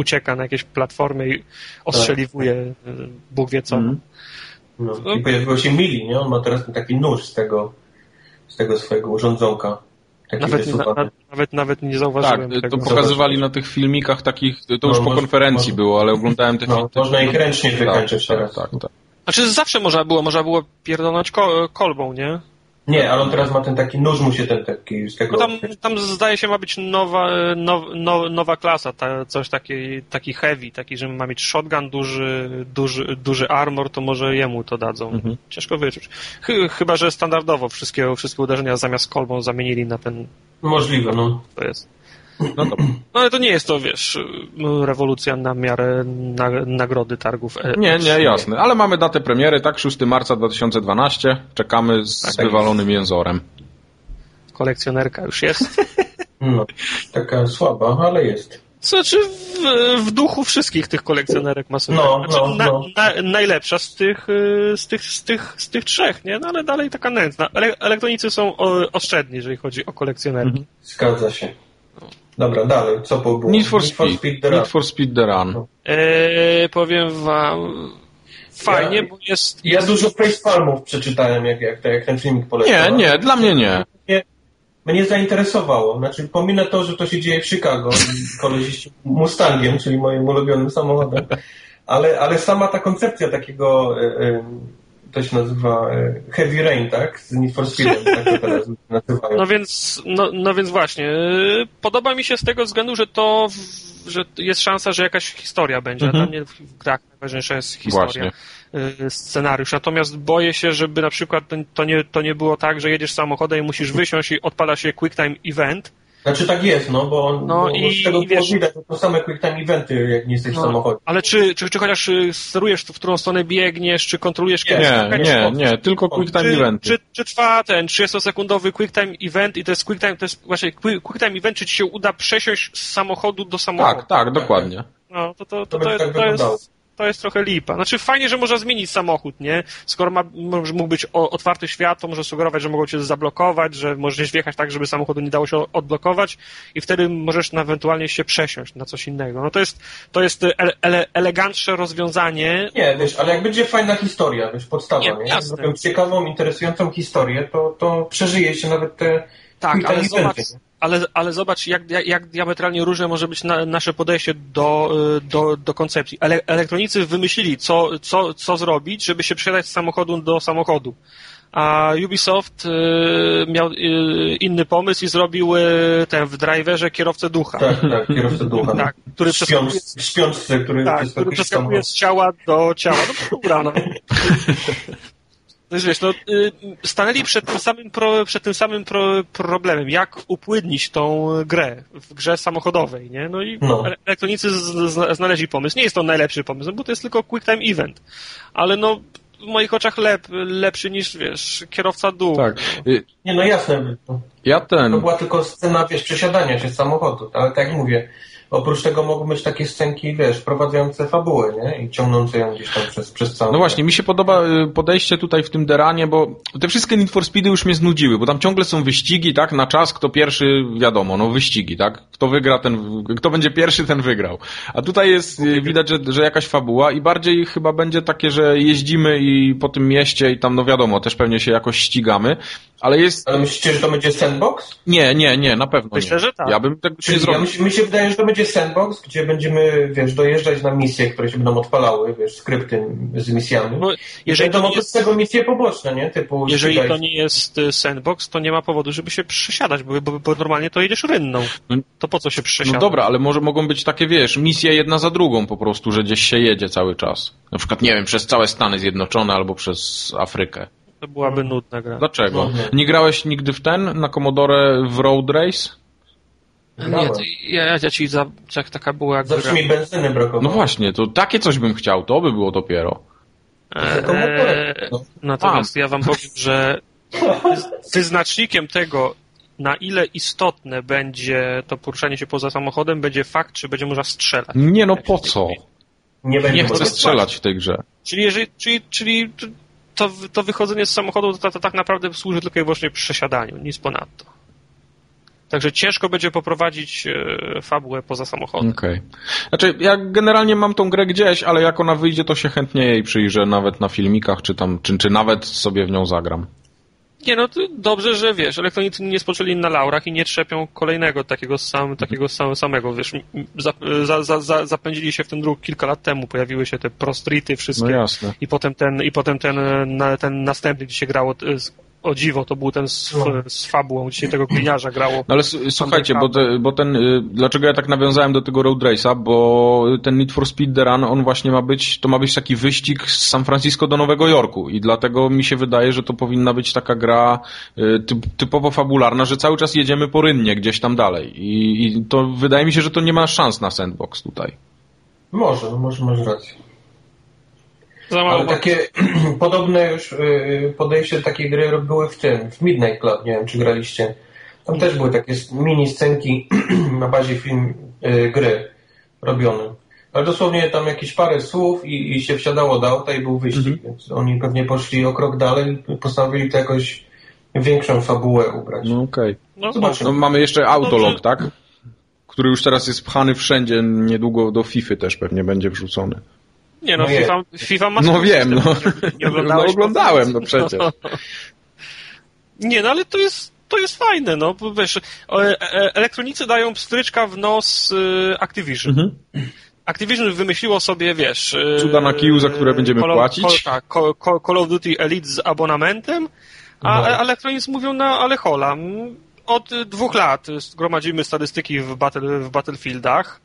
ucieka na jakieś platformy i ostrzeliwuje tak. Bóg wie co. Mm. No. I pojawiło się Mili, nie? On ma teraz taki nóż z tego, z tego swojego urządzonka. Nawet, na, na, nawet, nawet nie zauważyłem tak, tego. To pokazywali na tych filmikach takich, to już no, po może, konferencji może, było, ale oglądałem te no, filmy. Można ich ręcznie wykańczyć tak, teraz. Tak, tak, tak. Znaczy zawsze można było, można było pierdolnąć kol, kolbą, nie? Nie, ale on teraz ma ten taki nóż, mu się ten taki z tego... No tam, tam zdaje się ma być nowa, now, now, nowa klasa, ta, coś taki, taki heavy, taki, że ma mieć shotgun, duży, duży, duży armor, to może jemu to dadzą. Mhm. Ciężko wyczuć. Ch- chyba, że standardowo wszystkie, wszystkie uderzenia zamiast kolbą zamienili na ten... Możliwe, no. To jest. No, to, no ale to nie jest to, wiesz, rewolucja na miarę na, nagrody targów. E- nie, nie, jasne. Ale mamy datę premiery, tak? szóstego marca dwa tysiące dwunastego. Czekamy z tak, wywalonym jest. jęzorem. Kolekcjonerka już jest. No, taka słaba, ale jest. Znaczy w, w duchu wszystkich tych kolekcjonerek masowych. No, znaczy, no, na, no. Na, najlepsza z tych, z, tych, z, tych, z tych trzech, nie? No ale dalej taka nędzna. Ale elektronicy są oszczędni, jeżeli chodzi o kolekcjonerki. Zgadza się. Dobra, dalej, co po było? Need for Speed, Need for Speed The Run. Need for Speed The Run. No. Eee, powiem wam, fajnie, ja, bo jest... Ja dużo facepalmów przeczytałem, jak, jak, jak ten filmik polecał. Nie, nie, dla mnie nie. Mnie, mnie zainteresowało. Znaczy, pominę to, że to się dzieje w Chicago i koleś jeździ Mustangiem, czyli moim ulubionym samochodem, ale, ale sama ta koncepcja takiego... Y, y, to się nazywa Heavy Rain, tak? Z Need for Speedem, tak to teraz nazywają. No więc, no, no więc właśnie, podoba mi się z tego względu, że to, że jest szansa, że jakaś historia będzie, mhm. a dla mnie w grach najważniejsza jest historia, właśnie. Scenariusz. Natomiast boję się, żeby na przykład to nie, to nie było tak, że jedziesz samochodem i musisz wysiąść i odpala się Quick Time Event. Znaczy tak jest, no, bo, no bo i, z tego i wiesz, widać, to same quick time eventy, jak nie jesteś no, w samochodzie. Ale czy, czy, czy chociaż sterujesz, w którą stronę biegniesz, czy kontrolujesz... Nie, nie, nie, nie, tylko quick time czy, eventy. Czy, czy trwa ten trzydziestosekundowy quick time event i to jest quick time, to jest właśnie quick time event, czy ci się uda przesiąść z samochodu do samochodu? Tak, tak, dokładnie. No, to, to, to, to, to, to jest... To jest trochę lipa. Znaczy fajnie, że można zmienić samochód, nie? Skoro ma, mógł być otwarty świat, to może sugerować, że mogą cię zablokować, że możesz wjechać tak, żeby samochodu nie dało się odblokować i wtedy możesz ewentualnie się przesiąść na coś innego. No to jest, to jest ele, ele, elegantsze rozwiązanie. Nie, wiesz, ale jak będzie fajna historia, wiesz, podstawa, nie? nie? Jak zrobią ciekawą, interesującą historię, to, to przeżyje się nawet te... Tak, ale zobacz, ale, ale zobacz, jak, jak, jak diametralnie różne może być na, nasze podejście do, do, do koncepcji. Ele, elektronicy wymyślili, co, co, co zrobić, żeby się przesiadać z samochodu do samochodu. A Ubisoft y, miał y, inny pomysł i zrobił y, ten w driverze kierowcę ducha. Tak, tak, kierowcę ducha. Tak, który Śpiąc, przeskakuje, śpiączce, który, tak, który przeskakuje z ciała do ciała. No dobra, no. No wiesz, no, stanęli przed tym samym, pro, przed tym samym pro, problemem, jak upłynnić tą grę w grze samochodowej, nie? No i no. elektronicy z, z, znaleźli pomysł. Nie jest to najlepszy pomysł, bo to jest tylko quick time event. Ale no, w moich oczach lep, lepszy niż, wiesz, kierowca dół. Tak. Nie, no jasne. Ja ten... To była tylko scena, wiesz, przesiadania się z samochodu, ale tak jak mówię, oprócz tego mogą być takie scenki, wiesz, prowadzące fabułę, nie? I ciągnące ją gdzieś tam przez, przez całą... No właśnie, mi się podoba podejście tutaj w tym deranie, bo te wszystkie Need for Speedy już mnie znudziły, bo tam ciągle są wyścigi, tak? Na czas, kto pierwszy, wiadomo, no wyścigi, tak? Kto wygra, ten... Kto będzie pierwszy, ten wygrał. A tutaj jest, widać, że, że jakaś fabuła i bardziej chyba będzie takie, że jeździmy i po tym mieście i tam, no wiadomo, też pewnie się jakoś ścigamy, ale jest... Ale myślicie, że to będzie sandbox? Nie, nie, nie, na pewno Myślę, nie. że tak. Ja bym tego nie zrobił. Ja mi się wydaje, że to będzie sandbox, gdzie będziemy, wiesz, dojeżdżać na misje, które się będą odpalały, wiesz, skrypty z misjami. Bo jeżeli to nie jest... z tego misje poboczne, nie? Typu jeżeli ścigaj... to nie jest sandbox, to nie ma powodu, żeby się przesiadać, bo, bo, bo normalnie to jedziesz rynną. To po co się przesiadać? No dobra, ale może mogą być takie, wiesz, misje jedna za drugą po prostu, że gdzieś się jedzie cały czas. Na przykład, nie wiem, przez całe Stany Zjednoczone albo przez Afrykę. To byłaby nudna gra. Dlaczego? No, nie grałeś nigdy w ten, na Commodore w Road Race? Nie, to ja, ja ci za, jak taka była jak zawsze gra. Mi benzyny brakowało. No właśnie, to takie coś bym chciał, to by było dopiero. Eee, natomiast ja wam powiem, że wyznacznikiem tego, na ile istotne będzie to poruszanie się poza samochodem, będzie fakt, czy będzie można strzelać. Nie, no po co? Nie, nie chcę strzelać w tej grze. Czyli jeżeli, czyli, czyli to, to wychodzenie z samochodu to, to tak naprawdę służy tylko i wyłącznie przesiadaniu, nic ponadto. Także ciężko będzie poprowadzić e, fabułę poza samochodem. Okej. Okay. Znaczy, ja generalnie mam tą grę gdzieś, ale jak ona wyjdzie, to się chętnie jej przyjrzę, nawet na filmikach, czy tam, czy, czy nawet sobie w nią zagram. Nie, no to dobrze, że wiesz, elektronicy nie spoczęli na laurach i nie trzepią kolejnego takiego, sam, takiego sam, samego, wiesz, za, za, za, za, zapędzili się w ten ruch kilka lat temu, pojawiły się te Pro Streety wszystkie. No jasne. I potem ten, i potem ten, na, ten następny, gdzie się grało, o dziwo, to był ten z, z fabułą, gdzie się tego gliniarza grało. No ale słuchajcie, bo, te, bo ten, dlaczego ja tak nawiązałem do tego Road Race'a, bo ten Need for Speed The Run, on właśnie ma być, to ma być taki wyścig z San Francisco do Nowego Jorku i dlatego mi się wydaje, że to powinna być taka gra typ, typowo fabularna, że cały czas jedziemy po rynnie gdzieś tam dalej i, i to wydaje mi się, że to nie ma szans na sandbox tutaj. Może, może masz rację. Ale takie podobne już podejście do takiej gry były w tym, w Midnight Club, nie wiem, czy graliście. Tam też były takie mini scenki na bazie film y, gry robione. Ale dosłownie tam jakieś parę słów i, i się wsiadało do auta i był wyścig, mhm. Więc oni pewnie poszli o krok dalej i postanowili to jakoś większą fabułę ubrać. No okej. Okay. No, no, mamy jeszcze Autolog, tak? Który już teraz jest pchany wszędzie, niedługo do FIFA też pewnie będzie wrzucony. Nie no, no FIFA, FIFA ma... No wiem, no. Nie, nie no oglądałem, no przecież. No. Nie no, ale to jest, to jest fajne, no. Wiesz, elektronicy dają pstryczka w nos Activision. Mhm. Activision wymyśliło sobie, wiesz... Cuda na kiju, za które będziemy Call, płacić. Call, tak, Call, Call of Duty Elite z abonamentem, a no. Elektronicy mówią, no ale hola, od dwóch lat gromadzimy statystyki w, battle, w Battlefieldach,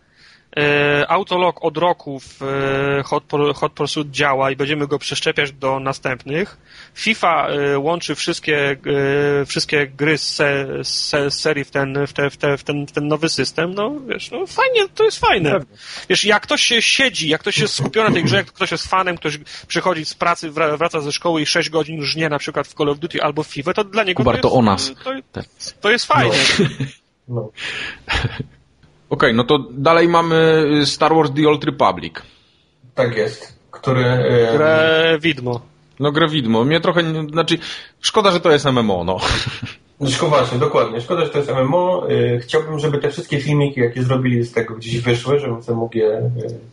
Autolog od roku w Hot, Hot Pursuit działa i będziemy go przeszczepiać do następnych. FIFA łączy wszystkie, wszystkie gry z, se, z serii w ten, w, te, w, te, w, ten, w ten nowy system. No wiesz, no fajnie, to jest fajne. Wiesz, jak ktoś się siedzi, jak ktoś jest skupiony na tej grze, jak ktoś jest fanem, ktoś przychodzi z pracy, wraca ze szkoły i sześć godzin żnie na przykład w Call of Duty albo w FIFA, to dla niego Kubar, to, jest, to o nas. To, to jest fajne. No. No. Okej, okay, no to dalej mamy Star Wars The Old Republic. Tak jest. Który... Grę widmo. No grę widmo. Mnie trochę... Znaczy, szkoda, że to jest M M O, no. Szkoda, właśnie, dokładnie. Szkoda, że to jest M M O. Chciałbym, żeby te wszystkie filmiki, jakie zrobili z tego, gdzieś wyszły, żebym sobie mógł je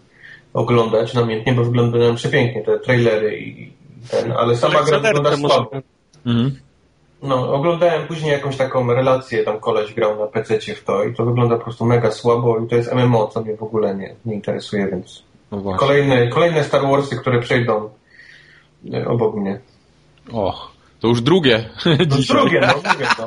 oglądać namiętnie, bo wyglądają przepięknie te trailery i ten, ale sama gra wygląda słabo. Mhm. No, oglądałem później jakąś taką relację, tam koleś grał na pececie w to i to wygląda po prostu mega słabo i to jest M M O, co mnie w ogóle nie, nie interesuje, więc no kolejne, kolejne Star Warsy, które przejdą obok mnie. Och, to już drugie. To drugie, no, drugie, no.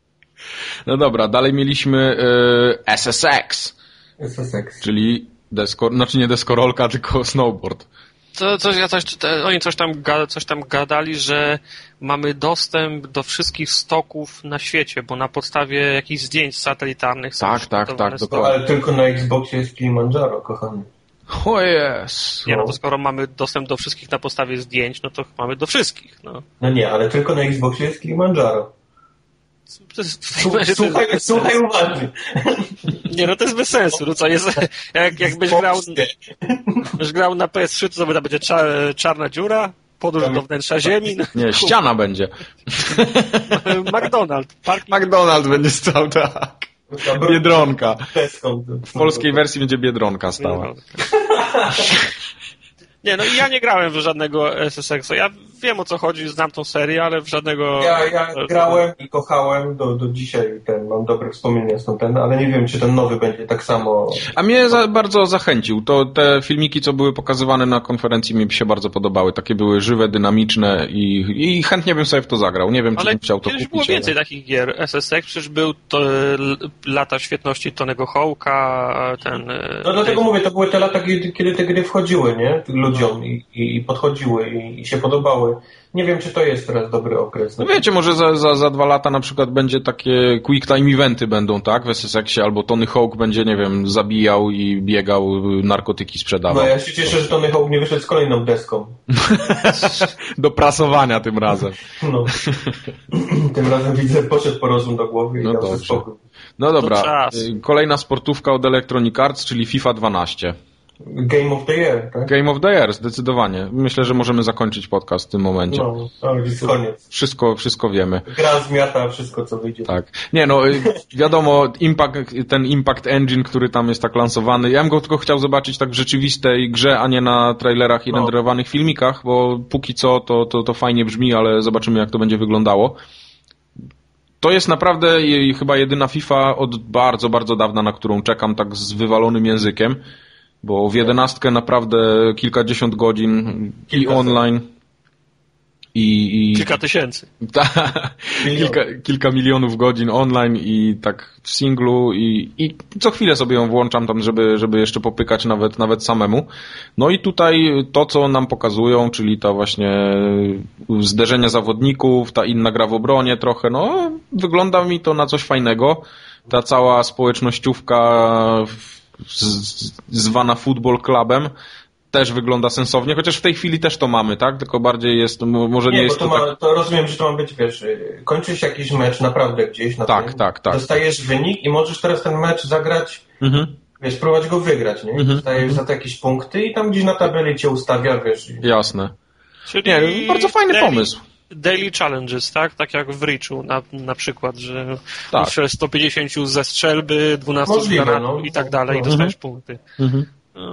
No dobra, dalej mieliśmy y, S S X. S S X. Czyli desko, znaczy nie deskorolka, tylko snowboard. To, coś, ja coś, to, oni coś tam, coś tam gadali, że mamy dostęp do wszystkich stoków na świecie, bo na podstawie jakichś zdjęć satelitarnych są tak, tak, tak, dokładnie. Ale tylko na Xboxie jest Kilimandżaro, kochany. O jest. Nie, no to skoro mamy dostęp do wszystkich na podstawie zdjęć, no to mamy do wszystkich. No, no nie, ale tylko na Xboxie jest Kilimandżaro. Słuchaj, słuchaj, słuchaj uważnie. Nie, no to jest bez sensu. No co, jest, jak, jakbyś grał, byś grał na P S trzy, to to będzie czar, czarna dziura, podróż do wnętrza ziemi. No, nie, ściana będzie. McDonald's. Park McDonald's będzie stał, tak. Biedronka. W polskiej wersji będzie Biedronka stała. Nie, no i ja nie grałem w żadnego S S X-a. Ja wiem, o co chodzi, znam tą serię, ale w żadnego... Ja, ja grałem i kochałem do, do dzisiaj, ten, mam dobre wspomnienia z ten, ale nie wiem, czy ten nowy będzie tak samo... A mnie za, bardzo zachęcił. To te filmiki, co były pokazywane na konferencji, mi się bardzo podobały. Takie były żywe, dynamiczne i, i chętnie bym sobie w to zagrał. Nie wiem, czy ale bym chciał to kupić. Ale było więcej ale... takich gier. S S X przecież był to, lata świetności Tonego Hawka, ten... No dlatego ten... mówię, to były te lata, kiedy, kiedy te gry wchodziły, nie? Ludziom i, i podchodziły i, i się podobały. Nie wiem, czy to jest teraz dobry okres. No wiecie, może za, za, za dwa lata na przykład będzie takie quick time eventy będą, tak? W S S X-ie, albo Tony Hawk będzie, nie wiem, zabijał i biegał, narkotyki sprzedawał. No ja się cieszę, że Tony Hawk nie wyszedł z kolejną deską. Do prasowania tym razem. No. Tym razem widzę, poszedł po rozum do głowy i no dał sobie spokój. No dobra, kolejna sportówka od Electronic Arts, czyli FIFA dwanaście. Game of the Year, tak? Game of the Year, zdecydowanie. Myślę, że możemy zakończyć podcast w tym momencie. No, to jest koniec. Wszystko, wszystko wiemy. Gra zmiata wszystko, co wyjdzie. Tak. Nie no, wiadomo, impact, ten Impact Engine, który tam jest tak lansowany, ja bym go tylko chciał zobaczyć tak w rzeczywistej grze, a nie na trailerach i no. renderowanych filmikach, bo póki co to, to, to fajnie brzmi, ale zobaczymy, jak to będzie wyglądało. To jest naprawdę chyba jedyna FIFA od bardzo, bardzo dawna, na którą czekam tak z wywalonym językiem, bo w jedenastkę naprawdę kilkadziesiąt godzin Kilka i online i... i kilka tysięcy. Ta, kilka, kilka milionów godzin online i tak w singlu i, i co chwilę sobie ją włączam tam, żeby, żeby jeszcze popykać nawet, nawet samemu. No i tutaj to, co nam pokazują, czyli ta właśnie zderzenia zawodników, ta inna gra w obronie trochę, no wygląda mi to na coś fajnego. Ta cała społecznościówka z, zwana Football Clubem też wygląda sensownie, chociaż w tej chwili też to mamy, tak? Tylko bardziej jest, może nie, nie jest bo to, to ma, tak... to rozumiem, że to ma być, wiesz, kończy się jakiś mecz naprawdę gdzieś na tak, tym, tak, tak. dostajesz wynik i możesz teraz ten mecz zagrać, mhm. wiesz, próbować go wygrać, nie? Mhm. Dostajesz mhm. za to jakieś punkty i tam gdzieś na tabeli cię ustawia, wiesz. Jasne. Czyli nie, bardzo fajny daily, pomysł. Daily challenges, tak? Tak jak w Reachu na, na przykład, że tak. strzel sto pięćdziesiąt ze strzelby, dwanaście z granatu no. i tak dalej no. i dostajesz mhm. punkty. Mhm. No.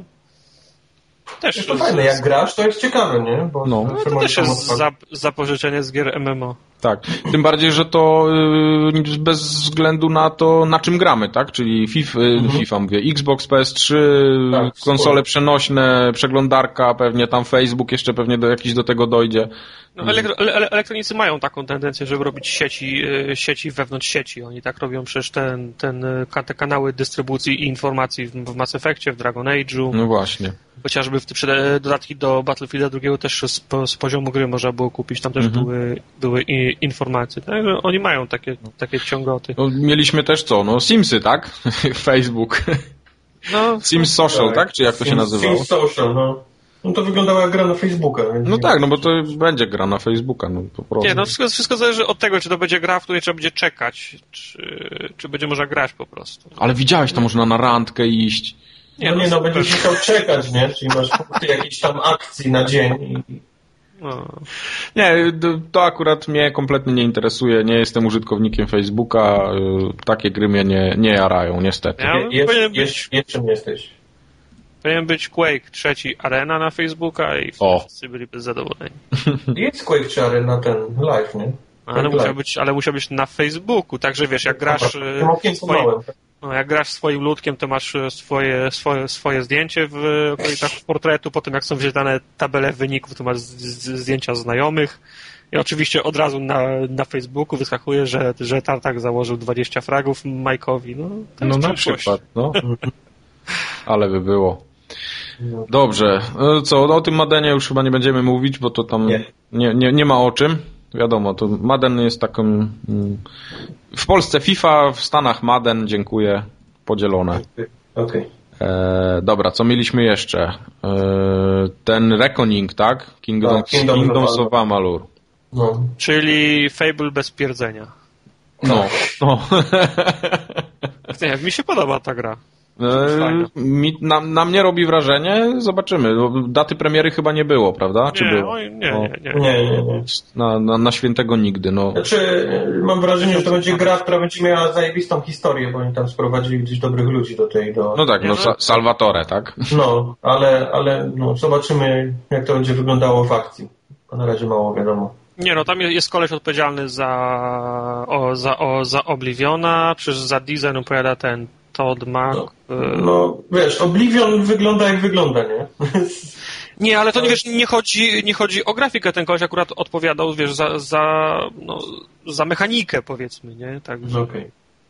Też jest to fajne, jak grasz, to jest ciekawe, nie? Bo no. no to też jest za, zapożyczenie z gier M M O. Tak, tym bardziej, że to yy, bez względu na to, na czym gramy, tak? Czyli FIFA, mhm. FIFA mówię, Xbox, P S trzy, tak, konsole sporo. Przenośne, przeglądarka, pewnie tam Facebook jeszcze pewnie do, jakiś do tego dojdzie. No, elektro, ele, elektronicy mają taką tendencję, żeby robić sieci, sieci wewnątrz sieci. Oni tak robią przecież ten, ten, te kanały dystrybucji i informacji w Mass Effectie, w Dragon Age'u. No właśnie. Chociażby w te dodatki do Battlefielda drugiego też z, z poziomu gry można było kupić. Tam też mhm. były, były i, informacje. Także oni mają takie, takie ciągoty. No, mieliśmy też co? No Simsy, tak? Facebook. No, Sims Social, tak. tak? Czy jak to się Sims, nazywało? Sims Social, no. No to wyglądało jak gra na Facebooka. No tak, no bo to będzie gra na Facebooka, no po prostu. Nie, no wszystko, wszystko zależy od tego, czy to będzie gra, w której trzeba będzie czekać, czy, czy będzie można grać po prostu. Ale widziałeś, to można na randkę iść. Nie, no, no nie, no będziesz musiał czekać, nie? Czyli masz punkty jakiejś tam akcji na dzień i... No. Nie, to akurat mnie kompletnie nie interesuje, nie jestem użytkownikiem Facebooka, takie gry mnie nie, nie jarają, niestety. Ja, jest, jest, być... jest, czym jesteś? Powinien być Quake trzeci Arena na Facebooka i o. wszyscy byliby zadowoleni. Jest Quake trzy Arena ten live, nie? Ale musiał, być, ale musiał być na Facebooku, także wiesz, jak grasz swoim, no, jak grasz swoim ludkiem, to masz swoje, swoje, swoje zdjęcie w okolicach portretu, potem jak są wzięte tabele wyników, to masz z, z, zdjęcia znajomych i oczywiście od razu na, na Facebooku wyskakuje, że, że Tartak założył dwadzieścia fragów Majkowi. No, to no na przykład, no. Ale by było. Dobrze, co, o tym Madenie już chyba nie będziemy mówić, bo to tam nie, nie, nie, nie ma o czym. Wiadomo, to Madden jest takim... W Polsce FIFA, w Stanach Madden, dziękuję, podzielone. Okay. E, dobra, co mieliśmy jeszcze? E, ten Reckoning, tak? Kingdom, tak Kingdom Kingdoms of Amalur. No. Czyli Fable bez pierdzenia. No. no. Nie, mi się podoba ta gra. E, mi, na, na mnie robi wrażenie, zobaczymy. Daty premiery chyba nie było, prawda? Czy nie, było? Oj, nie, no. nie, nie, nie, nie, nie. Na, na, na świętego nigdy. No. Znaczy, mam wrażenie, że to będzie gra, która będzie miała zajebistą historię, bo oni tam sprowadzili gdzieś dobrych ludzi do tej... Do... No tak, no Sa- Salvatore, tak? No, ale, ale no, zobaczymy, jak to będzie wyglądało w akcji. Bo na razie mało wiadomo. Nie no, tam jest koleś odpowiedzialny za, o, za, o, za Obliviona, przecież za design opowiada ten Todd Mac. No, no wiesz, Oblivion wygląda jak wygląda, nie? Nie, ale to nie wiesz, nie chodzi, nie chodzi o grafikę, ten koleś akurat odpowiadał, wiesz, za, za, no, za mechanikę, powiedzmy, nie? Także okay.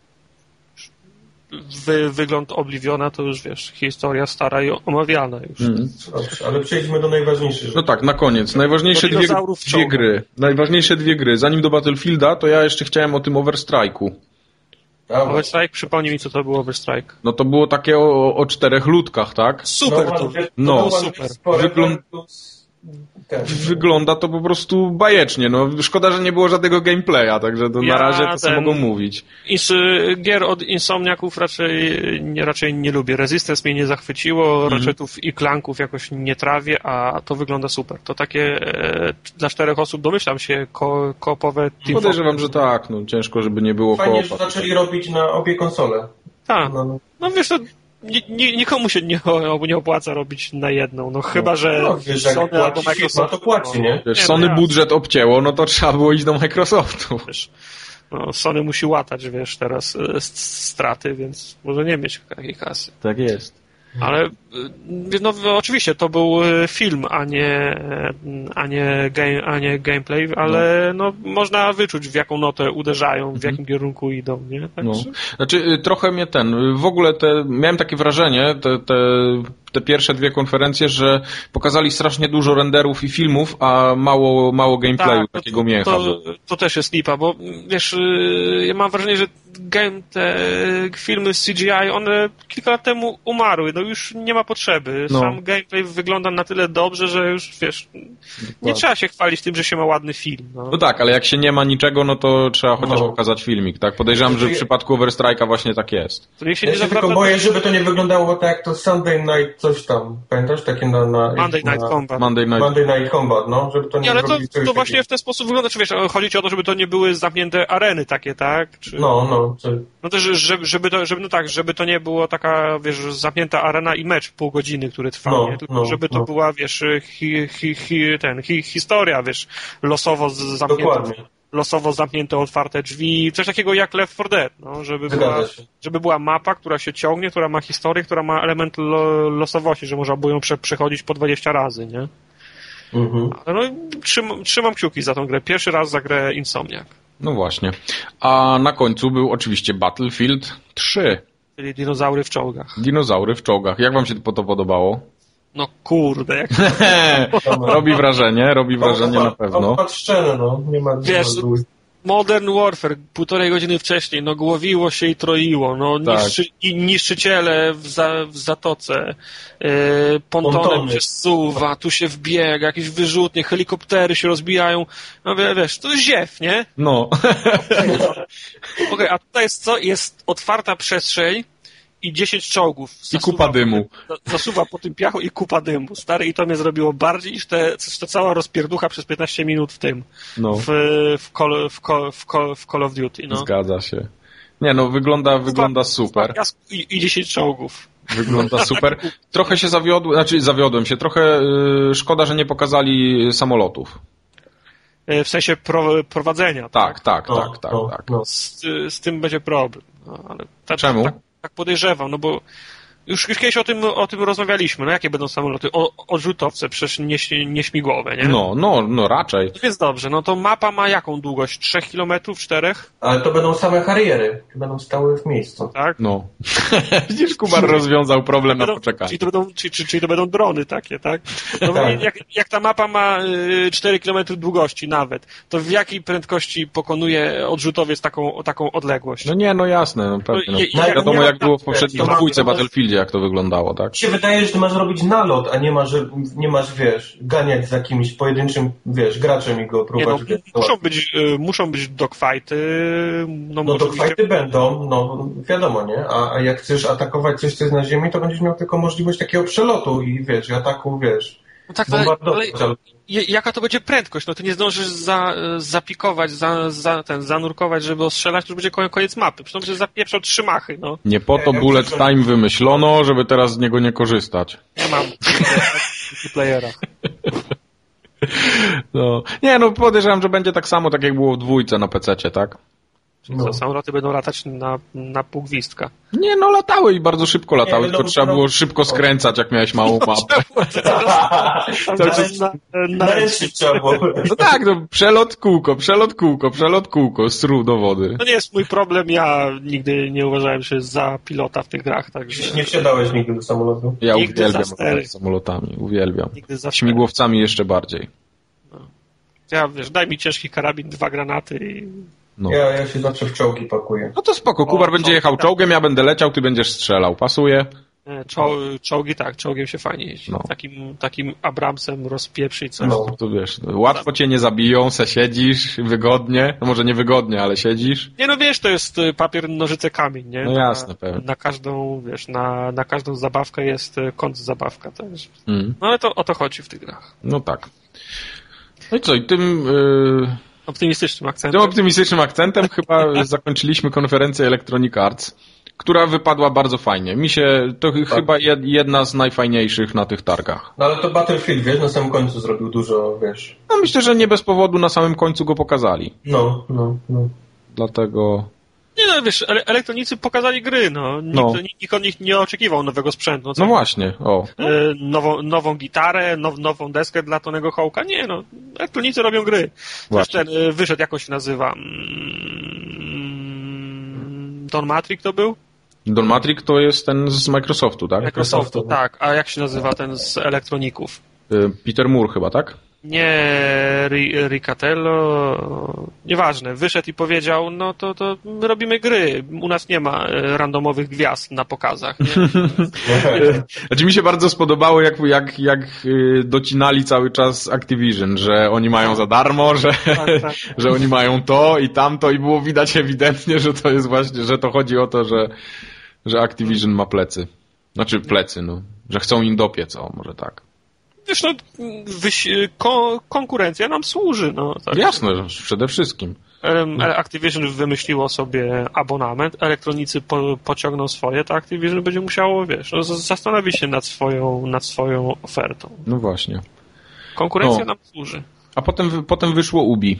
wy, wygląd Obliviona to już, wiesz, historia stara i omawiana już. Mm. Dobrze, ale przejdźmy do najważniejszych. No tak, na koniec. Najważniejsze dwie, dwie gry. Najważniejsze dwie gry. Zanim do Battlefielda, to ja jeszcze chciałem o tym Overstrike'u. Overstrike? Przypomnij mi, co to było Overstrike. No to było takie o, o czterech ludkach, tak? Super no, to. No, super. Wygląd... wygląda to po prostu bajecznie. No, szkoda, że nie było żadnego gameplaya, także to ja na razie to sobie mogą mówić. Is, gier od Insomniaków raczej nie, raczej nie lubię. Resistance mnie nie zachwyciło, mm. Ratchetów i Clanków jakoś nie trawię, a to wygląda super. To takie e, dla czterech osób, domyślam się, ko, koopowe team. Podejrzewam, że tak. No, ciężko, żeby nie było Fajnie, że zaczęli robić na obie konsole. Tak. No, no wiesz, to N- nikomu się nie, nie opłaca robić na jedną, no chyba, no, że no, wiesz, Sony albo Microsoft to płaci, nie? Wiesz, Sony budżet obcięło, no to trzeba było iść do Microsoftu. Wiesz, no, Sony musi łatać, wiesz, teraz e, straty, więc może nie mieć takiej kasy. Tak jest. Ale no, oczywiście to był film, a nie, a nie, game, a nie gameplay, ale no. no, można wyczuć, w jaką notę uderzają, w jakim kierunku idą, nie? Tak, no. Znaczy, trochę mnie ten, w ogóle te, miałem takie wrażenie, te, te, te pierwsze dwie konferencje, że pokazali strasznie dużo renderów i filmów, a mało, mało gameplayu, tak, takiego to, mięcha. To, to też jest lipa, bo wiesz, ja mam wrażenie, że game, te filmy z C G I, one kilka lat temu umarły, no już nie ma potrzeby. No. Sam gameplay wygląda na tyle dobrze, że już, wiesz, nie trzeba się chwalić tym, że się ma ładny film. No, no tak, ale jak się nie ma niczego, no to trzeba chociaż no. pokazać filmik, tak? Podejrzewam, że w przypadku Overstrike'a właśnie tak jest. To ja się, się tylko boję, żeby to nie wyglądało tak jak to Sunday Night coś tam, pamiętasz? Takie na... na Monday na, Night Combat. Monday Night, Monday Night Combat, no, żeby to nie, nie ale to, to właśnie takie... w ten sposób wygląda, czy wiesz, chodzi ci o to, żeby to nie były zamknięte areny takie, tak? Czy... No, no. Czy... No też, żeby, żeby to, żeby, no tak, żeby to nie było taka, wiesz, zamknięta arena i mecz pół godziny, który trwa, no, nie? Tylko no, żeby to no. była, wiesz, hi, hi, hi, ten, hi, historia, wiesz, losowo zamknięte, losowo zamknięte, otwarte drzwi, coś takiego jak Left four Dead, no, żeby była, żeby była mapa, która się ciągnie, która ma historię, która ma element lo, losowości, że można było ją prze, przechodzić po dwadzieścia razy, nie? Mhm. No, trzymam, trzymam kciuki za tą grę. Pierwszy raz za grę Insomniac. No właśnie. A na końcu był oczywiście Battlefield trzy. Czyli dinozaury w czołgach. Dinozaury w czołgach. Jak wam się to podobało? No kurde, jak... robi wrażenie, robi wrażenie na pewno. Patrzczene, no. Nie ma, nie Wiesz, ma Modern Warfare półtorej godziny wcześniej, no głowiło się i troiło, no tak. niszczy, i niszczyciele w, za, w zatoce, yy, pontonem Pontony. się zsuwa, tu się wbiega, jakieś wyrzutnie, helikoptery się rozbijają, no wiesz, to jest ziew, nie? No. Okej, okay, a tutaj jest co? Jest otwarta przestrzeń i dziesięć czołgów. I kupa dymu. Zasuwa po tym piachu i kupa dymu. Stary, i to mnie zrobiło bardziej niż te, ta cała rozpierducha przez piętnaście minut w tym. No. W, w, Call, w, Call, w, Call, w Call of Duty. No. Zgadza się. Nie no, wygląda, wygląda super. I, I dziesięć czołgów. Wygląda super. Trochę się zawiodłem, znaczy zawiodłem się. Trochę yy, szkoda, że nie pokazali samolotów. W sensie pro, prowadzenia. Tak, tak, no, tak, tak. no, tak. no. Z, z tym będzie problem. No, ale tak, Czemu? Tak, tak podejrzewam, no bo już, już kiedyś o tym, o tym rozmawialiśmy. No jakie będą samoloty? O, odrzutowce, przecież nie, nieśmigłowe, nie? No, no, no raczej. No więc dobrze, no to mapa ma jaką długość? Trzech kilometrów? Czterech? Ale to będą same Harriery. Będą stały w miejscu. Tak? No. Widzisz, Kubar rozwiązał problem na będą, poczekanie. Czyli to, będą, czyli, czyli, czyli to będą drony takie, tak? No tak. Jak, jak ta mapa ma cztery kilometry długości nawet, to w jakiej prędkości pokonuje odrzutowiec taką, taką odległość? No nie, no jasne, no pewnie. No. No, wiadomo, jak było w to poprzednim ma- dwójce to ma- Battlefieldzie, jak to wyglądało, tak? Mi się wydaje, że ty masz robić nalot, a nie masz, nie masz, wiesz, ganiać za jakimś pojedynczym, wiesz, graczem i go Nie, no, próbować. muszą być, y, muszą być dogfighty. No, No może to być- fighty będą, no wiadomo, nie? A, a jak chcesz atakować coś, co jest na ziemi, to będziesz miał tylko możliwość takiego przelotu i wiesz, i ataku, wiesz, No tak, ale, ale bombardować. ale- je- jaka to będzie prędkość? No ty nie zdążysz za, zapikować, za, za, ten, zanurkować, żeby ostrzelać, to już będzie ko- koniec mapy. Przecież to będzie zapieprzał trzy machy, no. Nie po to Nie, bullet przepraszam. time wymyślono, żeby teraz z niego nie korzystać. Nie mam multiplayera. No. Nie, no podejrzewam, że będzie tak samo, tak jak było w dwójce na pececie, tak? No. Co, samoloty będą latać na, na pół gwizdka. Nie, no latały i bardzo szybko latały, Nie, tylko no, trzeba no. było szybko skręcać, jak miałeś małą mapę. Cały czas na, na, Na ręcznik trzeba było. No tak, no przelot kółko, przelot kółko, przelot kółko, stru do wody. To nie jest mój problem, ja nigdy nie uważałem się za pilota w tych grach, także Nie wsiadałeś nigdy do samolotu. Ja Nigdy uwielbiam za stery. latać samolotami, uwielbiam. nigdy za Śmigłowcami jeszcze bardziej. Ja, wiesz, daj mi ciężki karabin, dwa granaty i... No. Ja, ja się zawsze w czołgi pakuję. No to spoko, Kubar O, będzie czołg, jechał tak. czołgiem, ja będę leciał, ty będziesz strzelał. Pasuje? Czo- czołgi tak, czołgiem się fajnie jeździ. No. Takim, takim Abramsem rozpieprzyć coś. No, to wiesz, łatwo cię nie zabiją, se siedzisz, wygodnie, no może nie wygodnie, ale siedzisz. Nie no wiesz, to jest papier, nożyce, kamień, nie? No jasne, na, pewnie. Na każdą, wiesz, na, na każdą zabawkę jest kąt zabawka też. Mm. No ale to o to chodzi w tych grach. No tak. No i co, i tym... Yy... Optymistycznym akcentem. Tym optymistycznym akcentem chyba zakończyliśmy konferencję Electronic Arts, która wypadła bardzo fajnie. Mi się, to tak. chyba jedna z najfajniejszych na tych targach. No ale to Battlefield, wiesz, na samym końcu zrobił dużo, wiesz. No myślę, że nie bez powodu na samym końcu go pokazali. No, no, no. Dlatego... Nie no, wiesz, ele- elektronicy pokazali gry, no. Nikt, no. nikt od nich nie oczekiwał nowego sprzętu. No, no właśnie, o. E, nową, nową gitarę, now, nową deskę dla Tonego Hawka. Nie no, elektronicy robią gry. Właśnie. Ten e, wyszedł, jak on się nazywa? Mm, Don Matrix to był? Don Matrix to jest ten z Microsoftu, tak? Microsoftu, tak. A jak się nazywa ten z elektroników? Peter Moore chyba, tak? Nie, Ricatello, nieważne, wyszedł i powiedział, no to, to my robimy gry, u nas nie ma randomowych gwiazd na pokazach. Nie? Znaczy mi się bardzo spodobało, jak, jak, jak docinali cały czas Activision, że oni mają za darmo, że, tak, tak. że oni mają to i tamto i było widać ewidentnie, że to jest właśnie, że to chodzi o to, że, że Activision ma plecy. Znaczy plecy, no, że chcą im dopiec, o może tak. Wiesz, no, wyś- ko- konkurencja nam służy, no. Tak. Jasne, przede wszystkim. Activision wymyśliło sobie abonament, elektronicy po- pociągną swoje, to Activision będzie musiało, wiesz, no, zastanowić się nad swoją, nad swoją ofertą. No właśnie. Konkurencja no. nam służy. A potem, potem wyszło Ubi.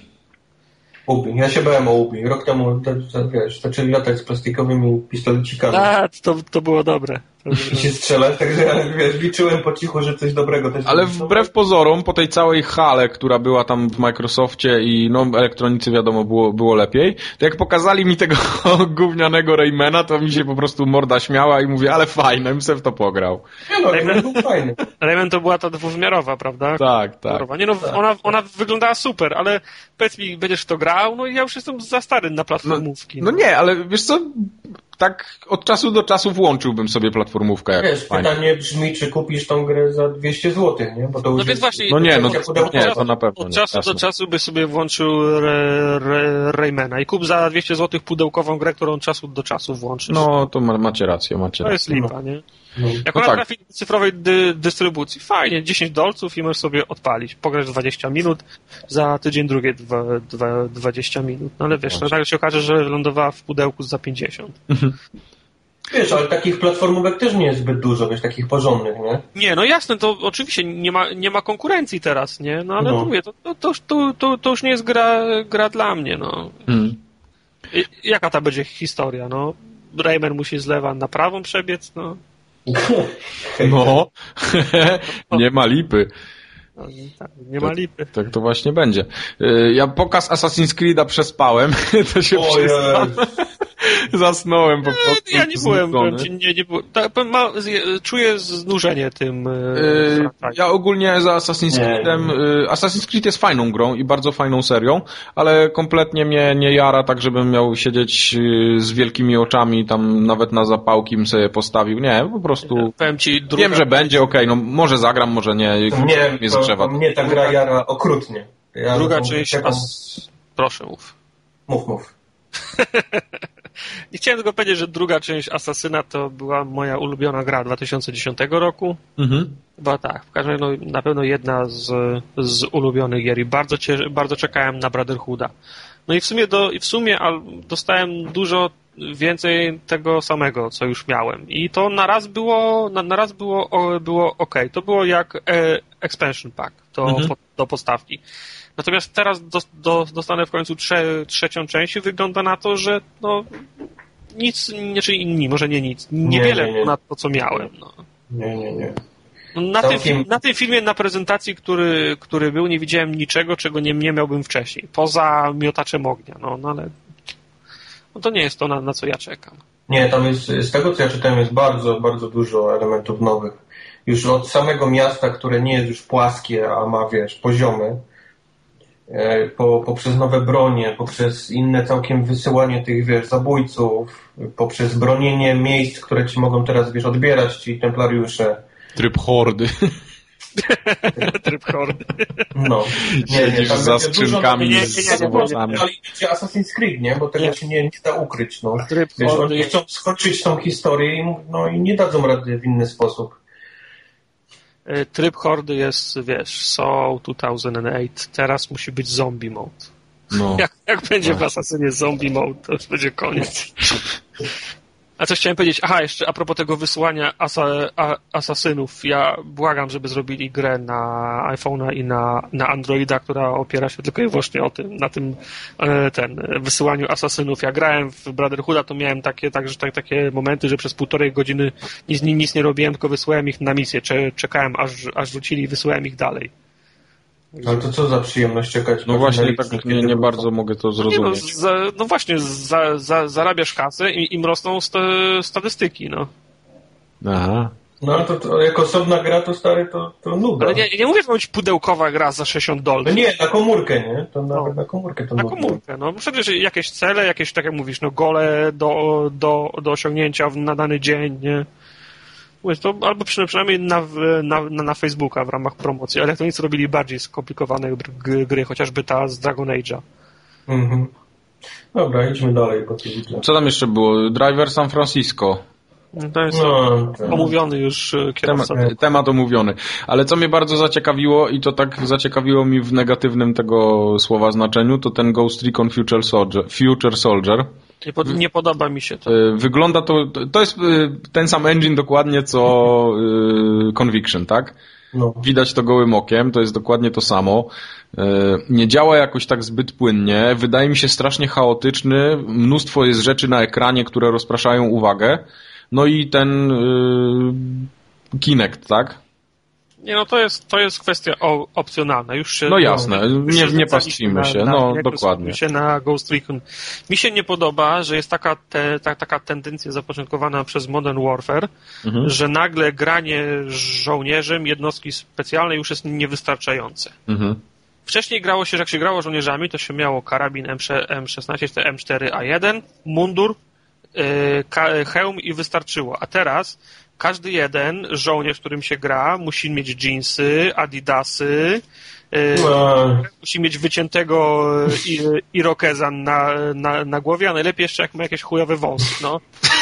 Ubi. Ja się bałem o Ubi. Rok temu, wiesz, zaczęli latać z plastikowymi pistolecikami. A, to, to było dobre. To było I się strzelać, także wiesz, liczyłem po cichu, że coś dobrego też... Ale wbrew pozorom, po tej całej hale, która była tam w Microsoftie i no elektronicy wiadomo było, było lepiej, to jak pokazali mi tego gównianego Raymana, to mi się po prostu morda śmiała i mówię, ale fajne, bym se w to pograł. Nie no, Rayman był fajny. Rayman to była ta dwuwymiarowa, prawda? Tak, tak. Nie no, ona, ona wyglądała super, ale powiedz mi, będziesz w to grał? No ja już jestem za stary na platformówki. No, no nie, ale wiesz co, tak od czasu do czasu włączyłbym sobie platformówkę. Jak wiesz, fajnie. Pytanie brzmi, czy kupisz tą grę za dwieście złotych, nie? Bo to już no więc jest... właśnie, no nie, no od, nie, to na pewno od nie. czasu Jasne. do czasu by sobie włączył re, re, Raymana i kup za dwieście złotych pudełkową grę, którą od czasu do czasu włączysz. No, to ma, macie rację, macie to rację. jest lipa, nie? No. Jak no ona tak. trafi do cyfrowej dy, dystrybucji, fajnie, dziesięć dolców i możesz sobie odpalić. Pograsz dwadzieścia minut, za tydzień drugie dwa, dwa, dwadzieścia minut. No ale wiesz, no, tak się okaże, że lądowała w pudełku za pięćdziesiąt. Wiesz, ale takich platformówek też nie jest zbyt dużo, wiesz, takich porządnych, nie? Nie, no jasne, to oczywiście nie ma, nie ma konkurencji teraz, nie? No ale no. mówię, to, to, to, to, to, to już nie jest gra, gra dla mnie, no. Hmm. I, jaka ta będzie historia, no? Rayman musi z lewa na prawą przebiec, no. No, nie ma lipy. No, tak, nie ma lipy. Tak, tak to właśnie będzie. Ja pokaz Assassin's Creed'a przespałem, to się przyznam. Zasnąłem po prostu. Ja nie byłem, nie, nie byłem. Tak, ma, czuję znużenie tym. Yy, ja ogólnie za Assassin's Creed'em. Yy, Assassin's Creed jest fajną grą i bardzo fajną serią, ale kompletnie mnie nie jara, tak żebym miał siedzieć yy, z wielkimi oczami, tam nawet na zapałki bym sobie postawił. Nie, po prostu. Powiem ci, druga... Wiem, że będzie, okej, okay, no może zagram, może nie. Nie, to, to mnie ta gra jara okrutnie. Ja druga część. Taką... As... Proszę, mów. Mów, mów. Nie chciałem tylko powiedzieć, że druga część Asasyna to była moja ulubiona gra dwa tysiące dziesiątego roku. Mhm. Chyba tak, w każdym razie no, na pewno jedna z, z ulubionych gier i bardzo, cie, bardzo czekałem na Brotherhooda. No i w sumie, do, i w sumie al, dostałem dużo więcej tego samego, co już miałem. I to na raz było, na, na raz było, o, było ok. To było jak e, expansion pack do, mhm. po, do podstawki. Natomiast teraz do, do, dostanę w końcu trze, trzecią część i wygląda na to, że no nic, znaczy inni, może nie nic, niewiele nie, nie, nie. na to, co miałem. No. Nie, nie, nie. Na, tym film, na tym filmie, na prezentacji, który, który był, nie widziałem niczego, czego nie, nie miałbym wcześniej. Poza miotaczem ognia, no, no ale no to nie jest to, na, na co ja czekam. Nie, tam jest, z tego co ja czytałem, jest bardzo, bardzo dużo elementów nowych. Już od samego miasta, które nie jest już płaskie, a ma, wiesz, poziomy. po, poprzez nowe bronie, poprzez inne całkiem wysyłanie tych, wiesz, zabójców, poprzez bronienie miejsc, które ci mogą teraz, wiesz, odbierać ci templariusze. Tryb hordy. Tryb hordy. No. Nie, nie, tam za skrzynkami dużo, z owocami. Ale idzie Assassin's Creed, nie? Bo tego nie. się nie, nie da ukryć, no. Tryb wiesz, hordy. Oni chcą skończyć tą historię i, no, i nie dadzą rady w inny sposób. Tryb hordy jest, wiesz, So dwa tysiące osiem, teraz musi być zombie mode. No. Jak, jak będzie no. w Assassinie zombie mode, to już będzie koniec. A co chciałem powiedzieć? Aha, jeszcze a propos tego wysyłania asa, a, asasynów. Ja błagam, żeby zrobili grę na iPhone'a i na, na Androida, która opiera się tylko i wyłącznie o tym, na tym ten, wysyłaniu asasynów. Ja grałem w Brotherhooda, to miałem takie, tak, że, tak, takie momenty, że przez półtorej godziny nic, nic nie robiłem, tylko wysyłałem ich na misję. Czekałem, aż, aż wrócili i wysyłałem ich dalej. Ale to co za przyjemność czekać? No właśnie, tak nie, nie bardzo mogę to zrozumieć. No, nie, no, za, no właśnie, za, za, zarabiasz kasę i im rosną st statystyki, no. Aha. No ale to, to jako osobna gra, to stary, to, to nuda. Ale nie, nie mówię, że ma być pudełkowa gra za sześćdziesiąt dolarów. No nie, na komórkę, nie? To nawet no. na komórkę to Na nuda. komórkę, no. Przecież jakieś cele, jakieś, tak jak mówisz, no gole do, do, do osiągnięcia na dany dzień, nie? To albo przynajmniej na, na, na, na Facebooka w ramach promocji, ale jak to nic robili bardziej skomplikowane gry, chociażby ta z Dragon Age'a. Mhm. Dobra, idźmy dalej. Bo to widzę. Co tam jeszcze było? Driver San Francisco. To jest no, omówiony już kierowca. Temat, temat omówiony. Ale co mnie bardzo zaciekawiło i to tak zaciekawiło mi w negatywnym tego słowa znaczeniu, to ten Ghost Recon Future Soldier. Future Soldier. Nie, pod, nie podoba mi się to. Wygląda to, to jest ten sam engine dokładnie co Conviction, tak? No. Widać to gołym okiem, to jest dokładnie to samo. Nie działa jakoś tak zbyt płynnie, wydaje mi się strasznie chaotyczny, mnóstwo jest rzeczy na ekranie, które rozpraszają uwagę. No i ten yy, Kinect, tak? Nie, no to jest, to jest kwestia o, opcjonalna. Już się, no jasne, no, nie, nie pastwimy się, na, no dokładnie. się na Ghost Recon. Mi się nie podoba, że jest taka, te, ta, taka tendencja zapoczątkowana przez Modern Warfare, mhm. że nagle granie żołnierzem jednostki specjalnej już jest niewystarczające. Mhm. Wcześniej grało się, że jak się grało żołnierzami, to się miało karabin M szesnaście, te M cztery A jeden, mundur, hełm i wystarczyło. A teraz każdy jeden żołnierz, którym się gra, musi mieć dżinsy, adidasy, no. musi mieć wyciętego irokeza na, na, na głowie, a najlepiej jeszcze jak ma jakieś chujowe wąsy, no.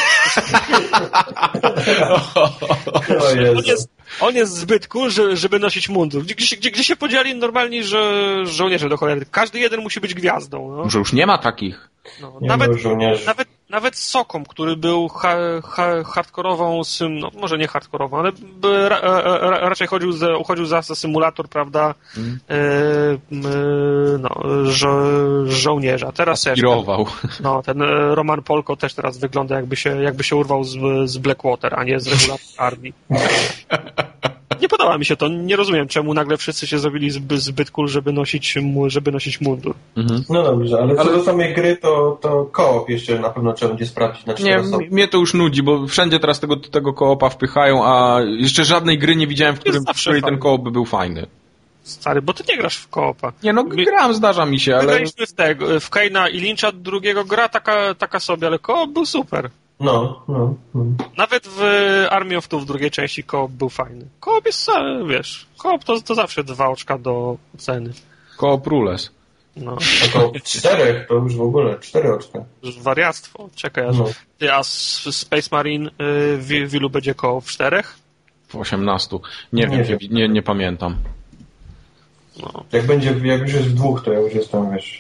on, jest, on jest zbyt cool, żeby nosić mundur. Gdzie, gdzie, gdzie się podzieli normalni że, żołnierze do cholery? Każdy jeden musi być gwiazdą. No. Może już nie ma takich. No, nawet, nawet, nawet Sokom, który był ha, ha, hardkorową, sym, no może nie hardkorową, ale ra, ra, raczej chodził za, uchodził za symulator, prawda, mm. e, e, no, żo, żołnierza. Teraz też ten, no, ten Roman Polko też teraz wygląda jakby się, jakby się urwał z, z Blackwater, a nie z regulacji armii. Nie podoba mi się to. Nie rozumiem, czemu nagle wszyscy się zrobili zbyt, zbyt cool, żeby nosić, żeby nosić mundur. Mhm. No dobrze, ale co ale... do samej gry, to, to koop jeszcze na pewno trzeba będzie sprawdzić na cztery osoby. Nie, mnie to już nudzi, bo wszędzie teraz tego, tego koopa wpychają, a jeszcze żadnej gry nie widziałem, w którym, w której ten koop by był fajny. Stary, bo ty nie grasz w koopa. Nie, no gram, zdarza mi się, ale... Graliśmy w tego, w Kane'a i Lyncha drugiego gra taka, taka sobie, ale koop był super. No, no, no. Nawet w Army of Two w drugiej części koop był fajny. Koop jest, wiesz, koop to, to zawsze dwa oczka do oceny. Koop rules. No. A to czterech, to już w ogóle, cztery oczka. Już wariactwo. Czekaj, aż... No. A Space Marine y, w, w ilu będzie koop? W czterech? W osiemnastu. Nie, nie wiem, nie, nie pamiętam. No. Jak będzie, jak już jest w dwóch, to ja już jestem, wiesz,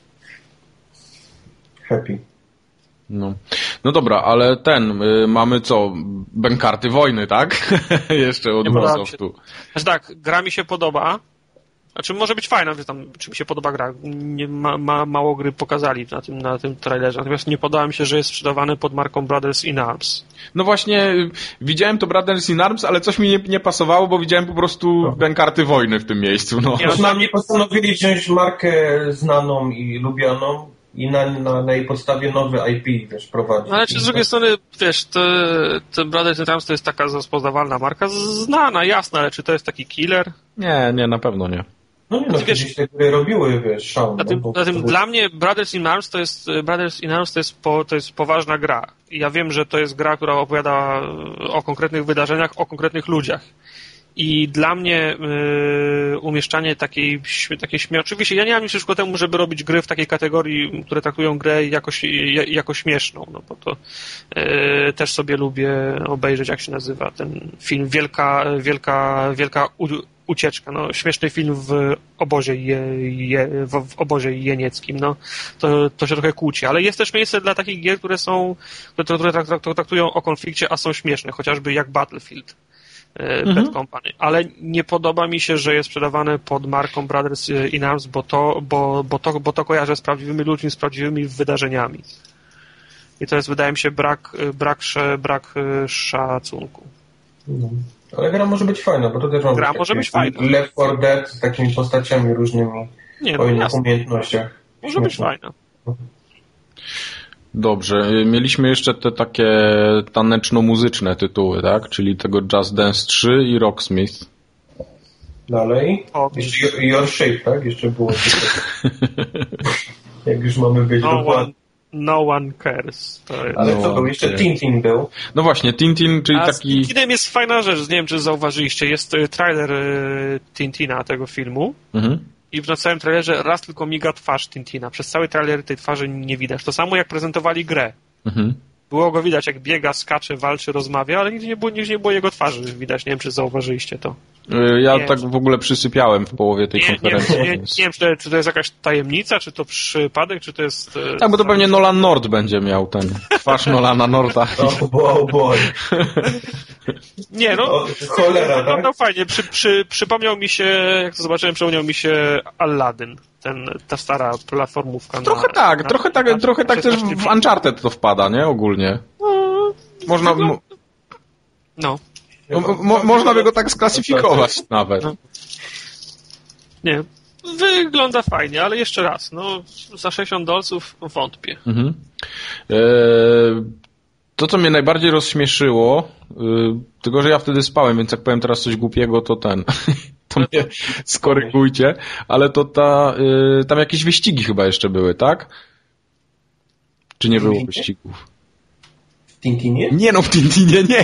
happy. No. No dobra, ale ten, y, mamy co? Bękarty wojny, tak? Jeszcze od Microsoftu. Znaczy tak, gra mi się podoba. Znaczy może być fajna, że tam, czy mi się podoba gra. Nie, ma, ma, mało gry pokazali na tym, na tym trailerze. Natomiast nie podoba mi się, że jest sprzedawany pod marką Brothers in Arms. No właśnie, widziałem to Brothers in Arms, ale coś mi nie, nie pasowało, bo widziałem po prostu no. Bękarty wojny w tym miejscu. No. Nie, no, przynajmniej postanowili wziąć markę znaną i lubianą i na, na, na jej podstawie nowy I P też prowadzić. Ale czy z drugiej strony, wiesz, te, te Brothers in Arms to jest taka rozpoznawalna marka, znana, jasna, ale czy to jest taki killer? Nie, nie, na pewno nie. No nie, no kiedyś te gry robiły, wiesz, szał. Na tym, no, na tym to dla mnie Brothers in Arms to jest Brothers in Arms to jest, po, to jest poważna gra. Ja wiem, że to jest gra, która opowiada o konkretnych wydarzeniach, o konkretnych ludziach. I dla mnie y, umieszczanie takiej, takiej śmie... Oczywiście ja nie mam nic przeciwko temu, żeby robić gry w takiej kategorii, które traktują grę jako, jako śmieszną, no bo to y, też sobie lubię obejrzeć, jak się nazywa ten film, Wielka, wielka, wielka u, ucieczka, no śmieszny film w obozie, je, je, w, w obozie jenieckim, no to, to się trochę kłóci, ale jest też miejsce dla takich gier, które są, które, które traktują o konflikcie, a są śmieszne, chociażby jak Battlefield. Mhm. Bad Company, ale nie podoba mi się, że jest sprzedawane pod marką Brothers in Arms, bo to, bo, bo to, bo to kojarzę z prawdziwymi ludźmi, z prawdziwymi wydarzeniami. I to jest, wydaje mi się, brak, brak, brak szacunku. No. Ale gra może być fajna, bo to też gra może być fajna. Left four Dead z takimi postaciami różnymi nie, no, o innych umiejętnościach. Może Śmieszne. Być fajna. Dobrze, mieliśmy jeszcze te takie taneczno-muzyczne tytuły, tak? Czyli tego Just Dance trzy i Rocksmith. Dalej? O, jeszcze Your Shape, tak? Jeszcze było. Jak już mamy być no dokładnie. One, no one cares. To jest... Ale co był? Jeszcze Tintin był. No właśnie, Tintin, czyli A taki... z Tintinem jest fajna rzecz, nie wiem, czy zauważyliście. Jest trailer Tintina, tego filmu. Mhm. I na całym trailerze raz tylko miga twarz Tintina. Przez cały trailer tej twarzy nie widać. To samo jak prezentowali grę. Mhm. Było go widać, jak biega, skacze, walczy, rozmawia, ale nigdzie nie było, nigdzie nie było jego twarzy widać. Nie wiem, czy zauważyliście to. Ja nie, tak w ogóle przysypiałem w połowie tej nie, konferencji. Nie, nie, nie, nie wiem, czy to, czy to jest jakaś tajemnica, czy to przypadek, czy to jest... Tak, bo to pewnie Nolan North będzie miał ten twarz Nolana Northa. Oh boy, boy. Nie, no, o, cholera, no, tak? no fajnie, przy, przy, przypomniał mi się, jak to zobaczyłem, przypomniał mi się Aladdin, ten, ta stara platformówka. Trochę na, tak, na, trochę tak, na, trochę tak też w Uncharted to wpada, nie? Ogólnie. No, można... No. no. Mo, mo, można by go tak sklasyfikować nawet. No. Nie, wygląda fajnie, ale jeszcze raz, no za sześćdziesiąt dolców wątpię. Mhm. Eee, to, co mnie najbardziej rozśmieszyło, yy, tylko że ja wtedy spałem, więc jak powiem teraz coś głupiego, to ten, to mnie skorygujcie, ale to ta, yy, tam jakieś wyścigi chyba jeszcze były, tak? Czy nie było wyścigów? W Tintinie? Nie no, w Tintinie nie!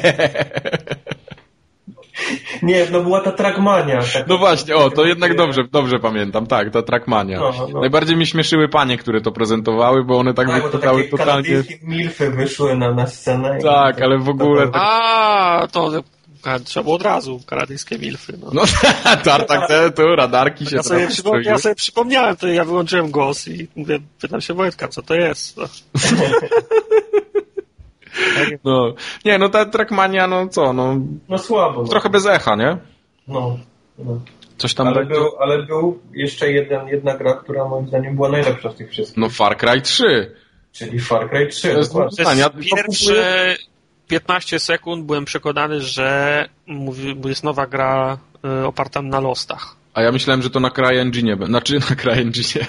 Nie, no była ta Trackmania. Tak, no właśnie, o, to jednak dobrze, dobrze pamiętam, tak, ta Trackmania. No, no. Najbardziej mi śmieszyły panie, które to prezentowały, bo one tak, tak wyglądały to totalnie... milfy wyszły na, na scenę. Tak, ale w ogóle... Tak... A, to trzeba było od razu, kanadyjskie milfy. No, no tak, tu radarki się... Ja sobie, przypom- ja sobie przypomniałem, to ja wyłączyłem głos i mówię, pytam się Wojtka, co to jest? No. No, nie, no ta Trackmania, no co, no... No słabo. No. Trochę bez echa, nie? No, no. Coś tam ale, będzie... był, ale był jeszcze jeden, jedna gra, która moim zdaniem była najlepsza z tych wszystkich. No Far Cry trzy. Czyli Far Cry trzy. To jest, ja pierwsze piętnaście sekund byłem przekonany, że jest nowa gra oparta na Lostach. A ja myślałem, że to na CryEngine, znaczy na CryEngine.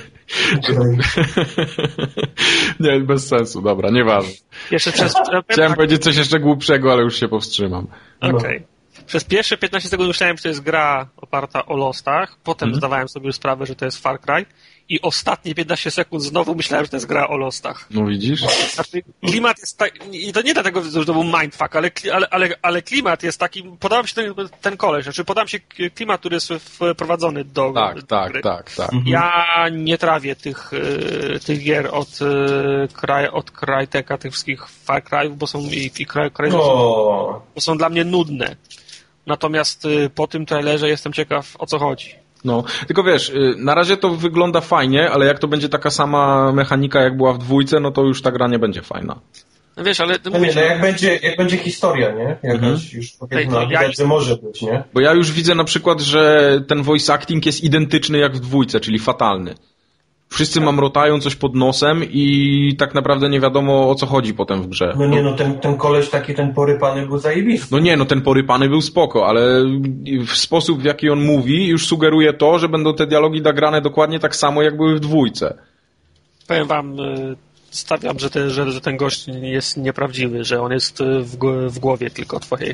Nie, bez sensu, dobra, nieważne. Jeszcze przez... Chciałem powiedzieć coś jeszcze głupszego, ale już się powstrzymam. Okej. Okay. Przez pierwsze piętnaście sekund myślałem, że to jest gra oparta o Lostach, potem hmm. zdawałem sobie sprawę, że to jest Far Cry i ostatnie piętnaście sekund znowu myślałem, że to jest gra o Lostach. No widzisz? Znaczy, klimat jest tak... I to nie dlatego, że to był mindfuck, ale, ale, ale, ale klimat jest taki... Podoba mi się ten, ten koleś, znaczy podoba mi się klimat, który jest wprowadzony do, tak, do tak, gry. Tak, tak, tak. Ja nie trawię tych, tych gier od, od Cryteka, tych wszystkich Far Cry'ów, bo są i, i Cry, Cry są, bo są dla mnie nudne. Natomiast po tym trailerze jestem ciekaw, o co chodzi. No, tylko wiesz, na razie to wygląda fajnie, ale jak to będzie taka sama mechanika, jak była w dwójce, no to już ta gra nie będzie fajna. No wiesz, ale... No nie, no jak będzie, jak będzie historia, nie? Jakaś mhm. już powiedzmy, no, ja widać, że może być, nie? Bo ja już widzę na przykład, że ten voice acting jest identyczny jak w dwójce, czyli fatalny. Wszyscy mamrotają coś pod nosem i tak naprawdę nie wiadomo, o co chodzi potem w grze. No nie, no ten, ten koleś taki, ten porypany był zajebisty. No nie, no ten porypany był spoko, ale w sposób, w jaki on mówi, już sugeruje to, że będą te dialogi nagrane dokładnie tak samo, jak były w dwójce. Powiem wam, stawiam, że ten, że, że ten gość jest nieprawdziwy, że on jest w, w głowie tylko twojej.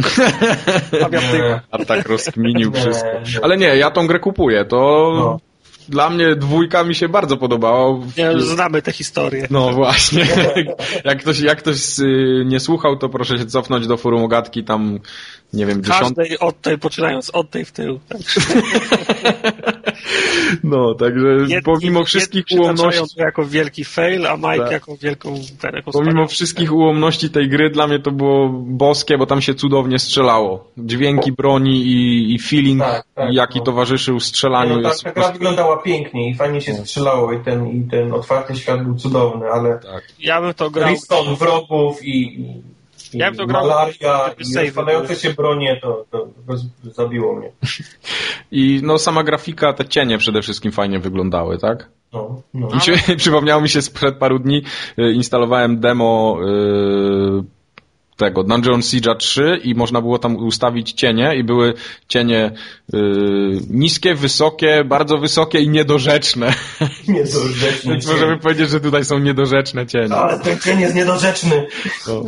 A tak rozkminił wszystko. Ale nie, ja tą grę kupuję, to no. Dla mnie dwójka mi się bardzo podobała. Ja już znamy tę historię. No właśnie. Jak ktoś, jak ktoś nie słuchał, to proszę się cofnąć do forum Ogatki, tam nie wiem, dziesiąt... Każdej od tej, poczynając od tej w tył. Tak. No, także jed, pomimo wszystkich ułomności... to jako wielki fail, a Mike tak. jako wielką... Ten, jako pomimo wszystkich ułomności tej gry, dla mnie to było boskie, bo tam się cudownie strzelało. Dźwięki broni i, i feeling, tak, tak, jaki no. towarzyszył strzelaniu. No, tak, ta gra wyglądała pięknie i fajnie się strzelało i ten, i ten otwarty świat był cudowny, ale... Tak. Ja bym to grał... Riston wrogów i... i... Ja to malaria i rozpadające się bronie, to, to zabiło mnie. I no sama grafika, te cienie przede wszystkim fajnie wyglądały, tak? No, no. I się, ale... przypomniało mi się sprzed paru dni, instalowałem demo yy, tego Dungeon Siege'a trzy i można było tam ustawić cienie i były cienie yy, niskie, wysokie, bardzo wysokie i niedorzeczne. Niedorzeczne. Więc możemy powiedzieć, że tutaj są niedorzeczne cienie. Ale ten cień jest niedorzeczny. No.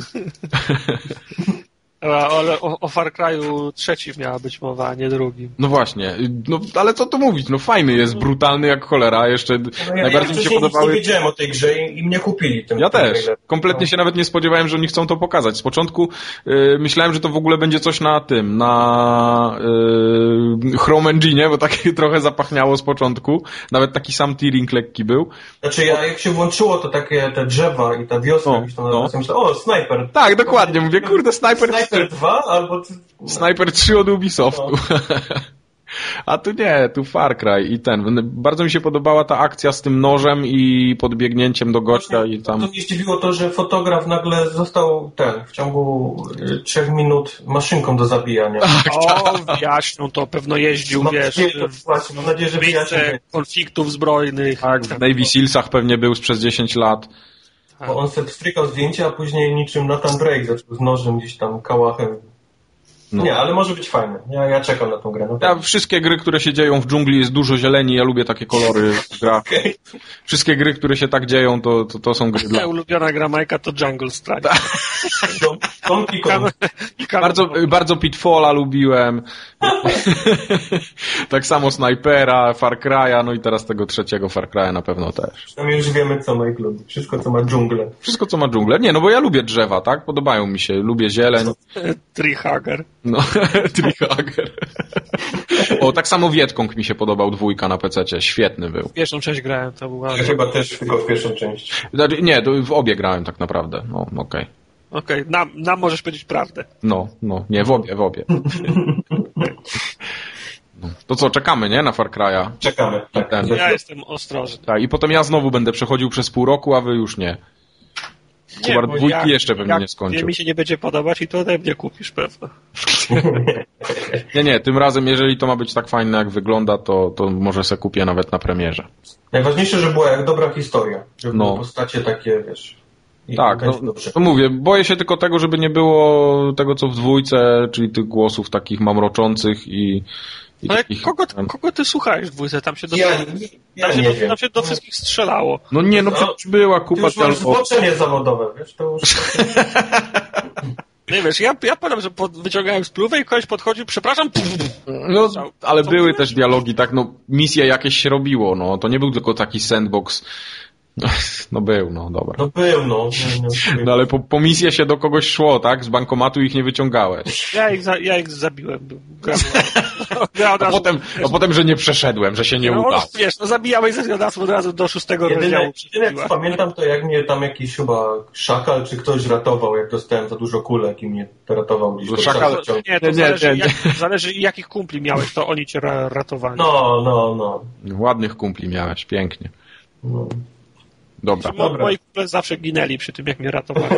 Ale o, o Far Cry'u trzecim miała być mowa, a nie drugim. No właśnie, no ale co tu mówić, no fajny jest, brutalny jak cholera, jeszcze no ja, najbardziej ja mi się podobały... Ja nie wiedziałem o tej grze i, i mnie kupili. Tym, ja tym też, trailer. Kompletnie no. się nawet nie spodziewałem, że oni chcą to pokazać. Z początku yy, myślałem, że to w ogóle będzie coś na tym, na yy, Chrome Engine, bo tak trochę zapachniało z początku, nawet taki sam tearing lekki był. Znaczy ja, jak się włączyło to takie te drzewa i ta wiosna, no, to no. myślałem, o, snajper. Tak, dokładnie, mówię, kurde, snajper... Sniper dwa albo... Sniper trzy od Ubisoftu. No. A tu nie, tu Far Cry i ten. Bardzo mi się podobała ta akcja z tym nożem i podbiegnięciem do gościa Właśnie, i tam... To mnie zdziwiło to, że fotograf nagle został ten, w ciągu trzech minut maszynką do zabijania. Tak, o, wyjaśnią to, pewno jeździł, mam wiesz, nadzieję, w, właśnie, mam nadzieję, że wyjaśnią. Konfliktów zbrojnych. Tak, w Navy Sealsach pewnie był przez dziesięć lat. Bo on sobie strykał zdjęcia, a później niczym Nathan Drake zaczął z nożem gdzieś tam kałachem. No. Nie, ale może być fajne. Ja, ja czekam na tą grę. No ja, wszystkie gry, które się dzieją w dżungli, jest dużo zieleni, ja lubię takie kolory w grach. Okay. Wszystkie gry, które się tak dzieją, to, to, to są gry dla... ulubiona gra Majka to Jungle Strike. bardzo, bardzo Pitfalla lubiłem. Tak samo Snipera, Far Cry'a, no i teraz tego trzeciego Far Cry'a na pewno też. Przynajmniej już wiemy, co Mike lubi. Wszystko, co ma dżunglę. Wszystko, co ma dżunglę. Nie, no bo ja lubię drzewa, tak? Podobają mi się. Lubię zieleń. Treehugger. No, Treehugger. O, tak samo Wietkong mi się podobał, dwójka na pececie. Świetny był. W pierwszą część grałem, to była... Ja chyba też tylko w pierwszą część. Nie, to w obie grałem tak naprawdę. No, okej. Okay. Okej, okay. nam, nam możesz powiedzieć prawdę. No, no, nie, w obie, w obie. No. To co, czekamy, nie? Na Far Cry'a. Czekamy, tak. Ten. Ja jestem ostrożny. Tak, i potem ja znowu będę przechodził przez pół roku, a wy już nie. Kubar dwójki jak, jeszcze pewnie nie skończył. Jak mi się nie będzie podobać i to ode mnie kupisz pewno. Nie, nie, tym razem jeżeli to ma być tak fajne jak wygląda, to, to może se kupię nawet na premierze. Najważniejsze, że była jak dobra historia. Żeby no. postacie takie, wiesz... I tak, no, to mówię, boję się tylko tego, żeby nie było tego, co w dwójce, czyli tych głosów takich mamroczących i... i ale takich, kogo, kogo ty słuchałeś w dwójce? Tam się do, ja, ja tam się, nie do, tam się do wszystkich strzelało. No nie, no przecież była kupa... Ty już masz zboczenie zawodowe, wiesz, to już... Nie wiesz, ja, ja pamiętam, że pod, wyciągałem spluwę i koleś podchodził, przepraszam, no, ale były mówisz? Też dialogi, tak, no, misje jakieś się robiło, no, to nie był tylko taki sandbox. No był, no dobra. No był, no. No ale po, po misję się do kogoś szło, tak? Z bankomatu ich nie wyciągałeś. Ja ich, za, ja ich zabiłem. Ja a, potem, a potem, że nie przeszedłem, że się nie no, udało. Wiesz, no zabijałeś ze zwiadactwa od razu do szóstego jedyne, rozdziału. Jedyne, pamiętam to, jak mnie tam jakiś chyba szakal czy ktoś ratował, jak dostałem za dużo kulek i mnie ratował gdzieś. Szakal... Nie, to nie, zależy, nie, nie. Jak, zależy jakich kumpli miałeś, to oni cię ratowali. No, no, no. Ładnych kumpli miałeś, pięknie. No. Dobra. Dobra. Moi kumple zawsze ginęli przy tym, jak mnie ratowali.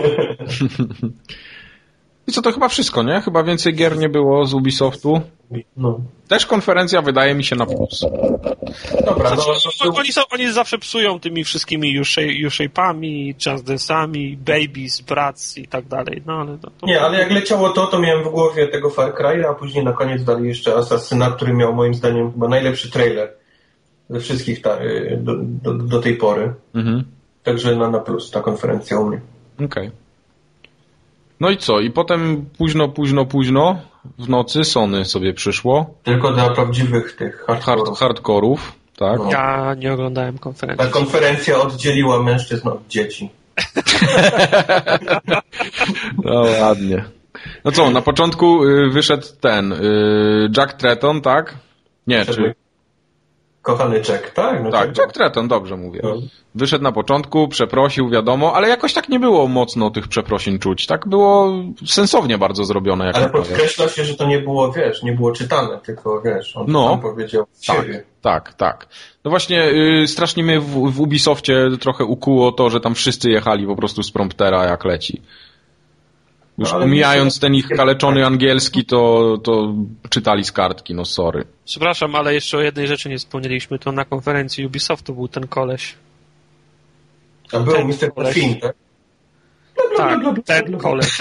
I co, to chyba wszystko, nie? Chyba więcej gier nie było z Ubisoftu. No. Też konferencja wydaje mi się na plus. Dobra, znaczy, no, oni, są, oni zawsze psują tymi wszystkimi U-shape'ami, Just Dance'ami, Babies, Brats i tak dalej. No, ale to, to... Nie, ale jak leciało to, to miałem w głowie tego Far Cry, a później na koniec dali jeszcze Assassina, który miał moim zdaniem chyba najlepszy trailer ze wszystkich ta, do, do, do tej pory. Mhm. także na, na plus ta konferencja u mnie. Okej. Okay. No i co? I potem późno, późno, późno w nocy Sony sobie przyszło. Tylko dla prawdziwych tych hardkorów. Hard, hardkorów, tak. No. Ja nie oglądałem konferencji. Ta konferencja oddzieliła mężczyzn od dzieci. No ładnie. No co, na początku wyszedł ten Jack Tretton, tak? Nie, czy... Kochany Jack, tak? No tak, Jack, Jack Tretton, dobrze mówię. No. Wyszedł na początku, przeprosił, wiadomo, ale jakoś tak nie było mocno tych przeprosin czuć. Tak było sensownie bardzo zrobione. Jak ale podkreśla się, że to nie było, wiesz, nie było czytane, tylko, wiesz, on no, tam powiedział z tak, siebie. Tak, tak. No właśnie, yy, strasznie mnie w, w Ubisoftie trochę ukuło to, że tam wszyscy jechali po prostu z promptera jak leci. Już no, pomijając ten ich kaleczony angielski, to, to czytali z kartki, no sorry. Przepraszam, ale jeszcze o jednej rzeczy nie wspomnieliśmy, to na konferencji Ubisoftu był ten koleś. A był mister Fin, tak? Tak, ten koleś.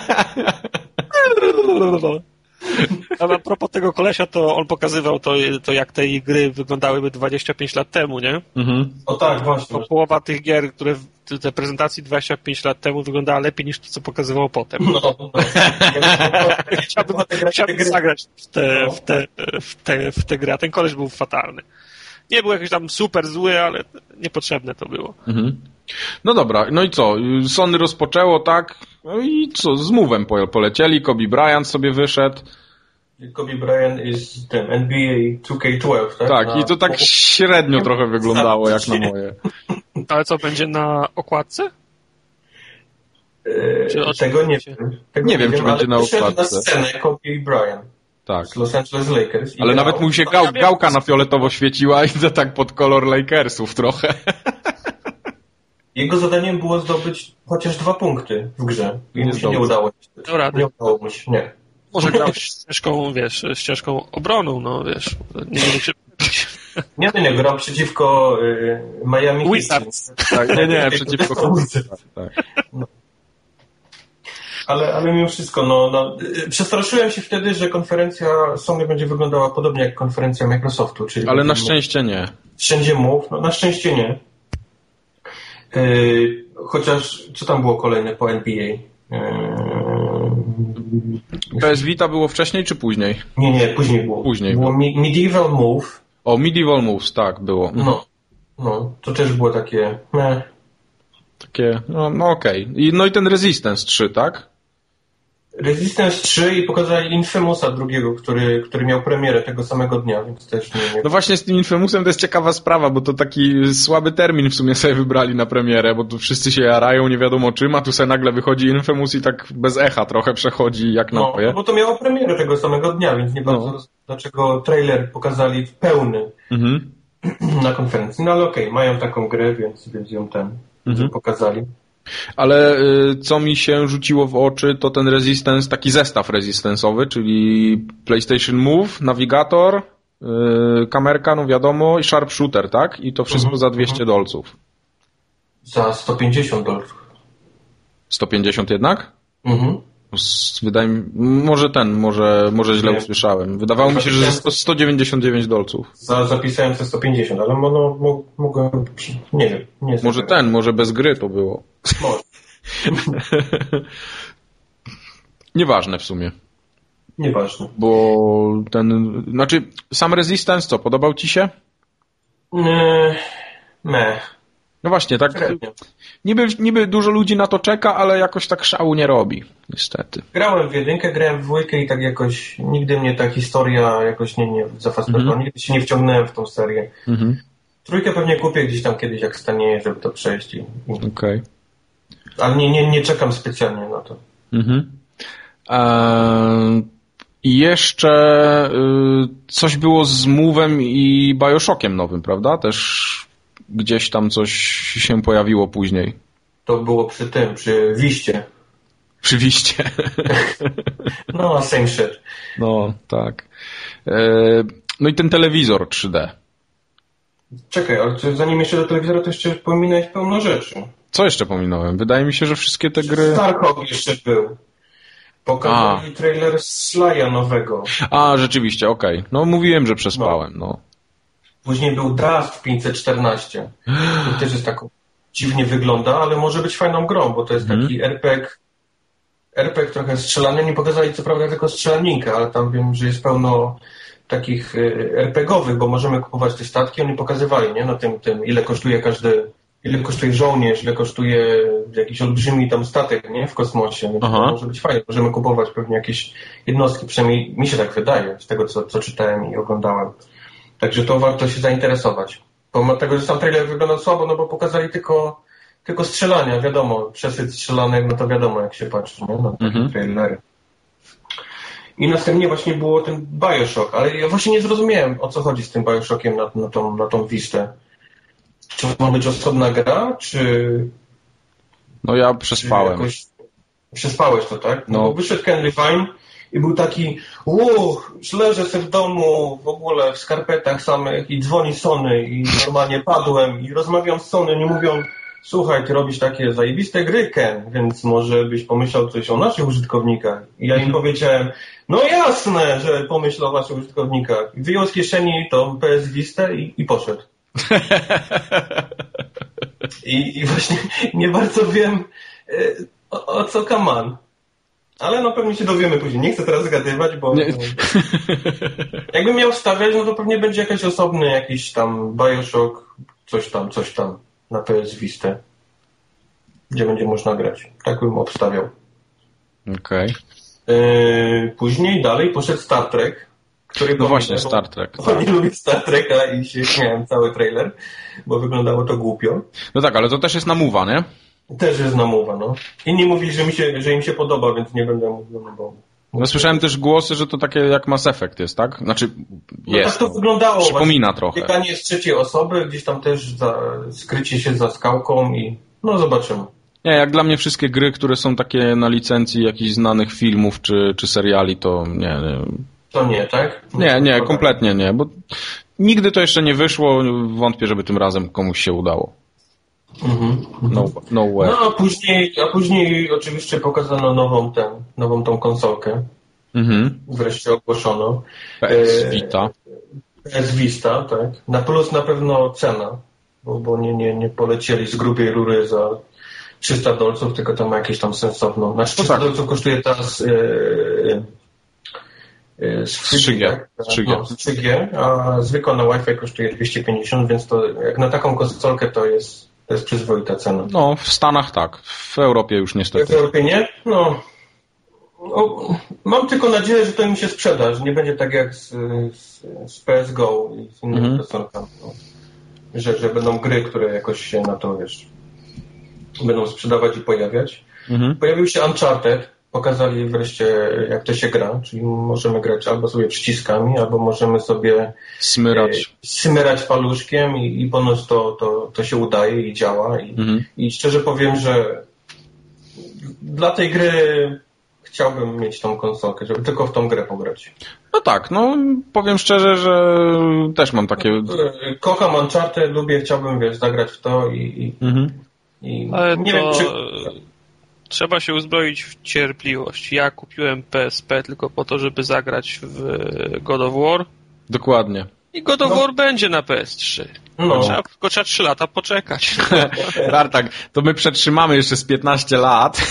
A a propos tego kolesia, to on pokazywał to, to jak te gry wyglądałyby dwadzieścia pięć lat temu, nie? Mhm. O tak, właśnie. To połowa tych gier, które te prezentacji dwadzieścia pięć lat temu wyglądała lepiej niż to, co pokazywało potem. No, no. Chciałbym, chciałbym zagrać w te, w, te, w, te, w te gry, a ten koleś był fatalny. Nie był jakiś tam super zły, ale niepotrzebne to było. Mhm. No dobra, no i co? Sony rozpoczęło, tak? No i co? Z Move'em polecieli, Kobe Bryant sobie wyszedł. Kobe Bryant jest ten N B A two K twelve, tak? Tak, na... i to tak średnio trochę wyglądało, jak na moje. Ale co, będzie na okładce? Eee, tego nie wiem. Tego nie, nie wiem, czy będzie na okładce. na scenę Kobe Bryant. Tak. Z Los Angeles Lakers. Ale nawet grał. Mu się gał, gałka na fioletowo świeciła i to tak pod kolor Lakersów trochę. Jego zadaniem było zdobyć chociaż dwa punkty w grze. I mu się nie udało. Dobra. Nie udało mu się, nie. Może grał ścieżką, wiesz, ścieżką obroną, no wiesz. Nie wiem, czy... Nie, nie, nie, grał przeciwko y, Miami Wizards. Tak, nie, nie, przeciwko Wizards. Tak. No. Ale, ale mimo wszystko, no, no, przestraszyłem się wtedy, że konferencja Sony będzie wyglądała podobnie jak konferencja Microsoftu. Czyli ale na szczęście nie. Wszędzie mów, no na szczęście nie. Yy, chociaż, co tam było kolejne po N B A? Yy... P S Vita było wcześniej czy później? Nie, nie, później było. Później było. było. Medieval Move. O, Medieval Moves, tak, było. No, no, to też było takie... Meh. Takie, no, no okej. Okay. No i ten Resistance trzy, tak? Resistance trzy i pokazali Infamousa drugiego, który, który miał premierę tego samego dnia, więc też nie, nie... No właśnie z tym Infamousem to jest ciekawa sprawa, bo to taki słaby termin w sumie sobie wybrali na premierę, bo tu wszyscy się jarają nie wiadomo czym, a tu sobie nagle wychodzi Infamous i tak bez echa trochę przechodzi jak na moje. No, bo to miało premierę tego samego dnia, więc nie bardzo no. Dlaczego trailer pokazali w pełny mhm. na konferencji. No ale okej, okay, mają taką grę, więc, więc ją ten mhm. pokazali. Ale y, co mi się rzuciło w oczy, to ten Resistance, taki zestaw resistance'owy, czyli PlayStation Move, nawigator, y, kamerka, no wiadomo, i sharpshooter, tak? I to wszystko mhm, za dwieście dolców. Za sto pięćdziesiąt dolców. sto pięćdziesiąt jednak? Mhm. Wydaje mi, może ten, może, może źle nie. usłyszałem. Wydawało mi się, że sto, sto dziewięćdziesiąt dziewięć dolców. Za, zapisałem te sto pięćdziesiąt, ale no, mogę, nie wiem. Nie może ten, ten, może bez gry to było. Może. Nieważne w sumie. Nieważne. Bo ten, znaczy sam Resistance co, podobał ci się? Nie. Meh. No właśnie, tak niby, niby dużo ludzi na to czeka, ale jakoś tak szału nie robi, niestety. Grałem w jedynkę, grałem w dwójkę i tak jakoś nigdy mnie ta historia jakoś nie, nie zafascynowała, mm-hmm. nigdy się nie wciągnąłem w tą serię. Mm-hmm. Trójkę pewnie kupię gdzieś tam kiedyś, jak stanieje, żeby to przejść. I... Okej. Okay. Ale nie, nie, nie czekam specjalnie na to. Mhm. Eee, I jeszcze y, coś było z Move'em i Bioshockiem nowym, prawda? Też gdzieś tam coś się pojawiło później. To było przy tym, przy Wiście. Przy Wiście. No, same shit. No, tak. Eee, no i ten telewizor trzy D. Czekaj, ale zanim jeszcze do telewizora, to jeszcze pominąłeś pełno rzeczy. Co jeszcze pominąłem? Wydaje mi się, że wszystkie te gry... Starhawk jeszcze był. Pokazali trailer Sly'a nowego. A, rzeczywiście, okej. Okay. No mówiłem, że przespałem, no. no. Później był Draft pięćset czternaście. To też jest taką dziwnie wygląda, ale może być fajną grą, bo to jest taki mm. er pe gie, er pe gie trochę strzelany. Nie pokazali co prawda tylko strzelaninkę, ale tam wiem, że jest pełno takich er pe gie owych, bo możemy kupować te statki, oni pokazywali, nie? Na tym, tym ile kosztuje każdy, ile kosztuje żołnierz, ile kosztuje jakiś olbrzymi tam statek, nie? W kosmosie. To może być fajne. Możemy kupować pewnie jakieś jednostki, przynajmniej mi się tak wydaje, z tego co, co czytałem i oglądałem. Także to warto się zainteresować. Pomimo tego, że sam trailer wyglądał słabo, no bo pokazali tylko, tylko strzelania, wiadomo, przesyt strzelanek, no to wiadomo jak się patrzy, nie? Na takie mhm. trailery. I następnie właśnie było ten Bioshock, ale ja właśnie nie zrozumiałem, o co chodzi z tym Bioshockiem na, na, tą, na tą Vistę. Czy to ma być osobna gra, czy... No ja przespałem. Jakoś... Przespałeś to, tak? No, no. Bo wyszedł Ken Levine i był taki, uch, leżę sobie w domu w ogóle w skarpetach samych i dzwoni Sony i normalnie padłem i rozmawiam z Sony, nie mówią, słuchaj, ty robisz takie zajebiste gry, Ken, więc może byś pomyślał coś o naszych użytkownikach. I ja im powiedziałem, no jasne, że pomyśl o waszych użytkownikach. I wyjął z kieszeni tą P S Vistę i, i poszedł. I, I właśnie nie bardzo wiem, o, o co kaman. Ale no pewnie się dowiemy później. Nie chcę teraz zgadywać, bo nie. Jakbym miał stawiać, no to pewnie będzie jakiś osobny jakiś tam Bioshock, coś tam, coś tam na P S Vistę, gdzie będzie można grać. Tak bym obstawiał. Okej. Okay. Yy, później dalej poszedł Star Trek, który... No właśnie, Star Trek. Bo tak. Nie lubię Star Treka i się śmiałem cały trailer, bo wyglądało to głupio. No tak, ale to też jest namuwa, nie? Też jest namuwa, no. Inni mówili, że, mi się, że im się podoba, więc nie będę mówił, no bo... No słyszałem też głosy, że to takie jak Mass Effect jest, tak? Znaczy jest. No tak to wyglądało. Przypomina właśnie. Trochę. Bieganie z trzeciej osoby, gdzieś tam też za, skrycie się za skałką i no zobaczymy. Nie, jak dla mnie wszystkie gry, które są takie na licencji jakichś znanych filmów czy, czy seriali, to nie, nie. To nie, tak? Nie, nie, kompletnie nie, bo nigdy to jeszcze nie wyszło, wątpię, żeby tym razem komuś się udało. Mhm, no, no way. No a później, a później oczywiście pokazano nową tę, nową tą konsolkę. Mhm. Wreszcie ogłoszono. P S Vita. P S Vita, tak. Na plus na pewno cena, bo, bo nie, nie, nie polecieli z grubiej rury za trzysta dolców, tylko to ma jakieś tam sensowną. Znaczy trzysta no tak. dolców kosztuje teraz yy, yy, z trzy G, tak? trzy G. No, z trzy G, a zwykła na Wi-Fi kosztuje dwieście pięćdziesiąt, więc to jak na taką konsolkę to jest To jest przyzwoita cena. No, w Stanach tak, w Europie już niestety. W Europie nie? No. no mam tylko nadzieję, że to im się sprzeda, że nie będzie tak jak z, z, z P S Go i z innymi mhm. konsolkami. No. Że, że będą gry, które jakoś się na to, wiesz, będą sprzedawać i pojawiać. Mhm. Pojawił się Uncharted, pokazali wreszcie jak to się gra, czyli możemy grać albo sobie przyciskami, albo możemy sobie smyrać, e, smyrać paluszkiem i, i ponoć to, to, to się udaje i działa. I, mhm. I szczerze powiem, że dla tej gry chciałbym mieć tą konsolkę, żeby tylko w tą grę pograć. No tak, no powiem szczerze, że też mam takie... Kocham Uncharted, lubię, chciałbym, wiesz, zagrać w to i, i, mhm. i Ale nie to... wiem, czy... Trzeba się uzbroić w cierpliwość. Ja kupiłem P S P tylko po to, żeby zagrać w God of War. Dokładnie. I God of no. War będzie na P S trzy. No. Trzeba, tylko trzeba trzy lata poczekać. Bartak, to my przetrzymamy jeszcze z piętnaście lat.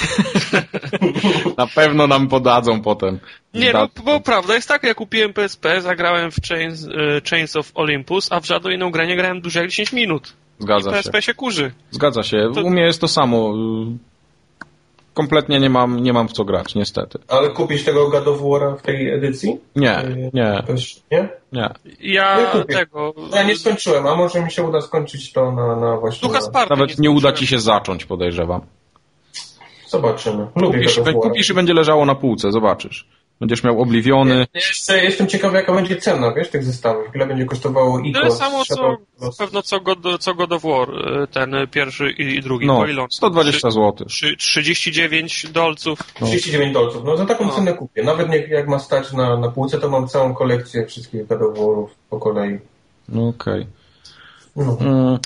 Na pewno nam podadzą potem. Nie, no, bo prawda jest taka, ja kupiłem P S P, zagrałem w Chains, uh, Chains of Olympus, a w żadną inną grę nie grałem dłużej jak dziesięć minut. Zgadza I P S P się. się kurzy. Zgadza się. To... U mnie jest to samo. Kompletnie nie mam, nie mam w co grać, niestety. Ale kupisz tego God of War'a w tej edycji? Nie, nie. Nie? Nie. Ja nie tego... Ja nie skończyłem, a może mi się uda skończyć to na, na właśnie... Ducha Sparty Nawet nie, nie uda ci się zacząć, podejrzewam. Zobaczymy. Lubię kupisz, God of War. Kupisz i będzie leżało na półce, zobaczysz. Będziesz miał Obliviony. Ja, jeszcze jestem ciekawy, jaka będzie cena, wiesz, tych zestawów. Ile będzie kosztowało I K O? Tyle samo, co, pewno co God, co God of War, ten pierwszy i drugi. No, sto dwadzieścia złotych. trzydzieści dziewięć dolców. No. trzydzieści dziewięć dolców. No za taką no. cenę kupię. Nawet nie, jak ma stać na, na półce, to mam całą kolekcję wszystkich God of War'ów po kolei. No okej. Okay. No. Mm.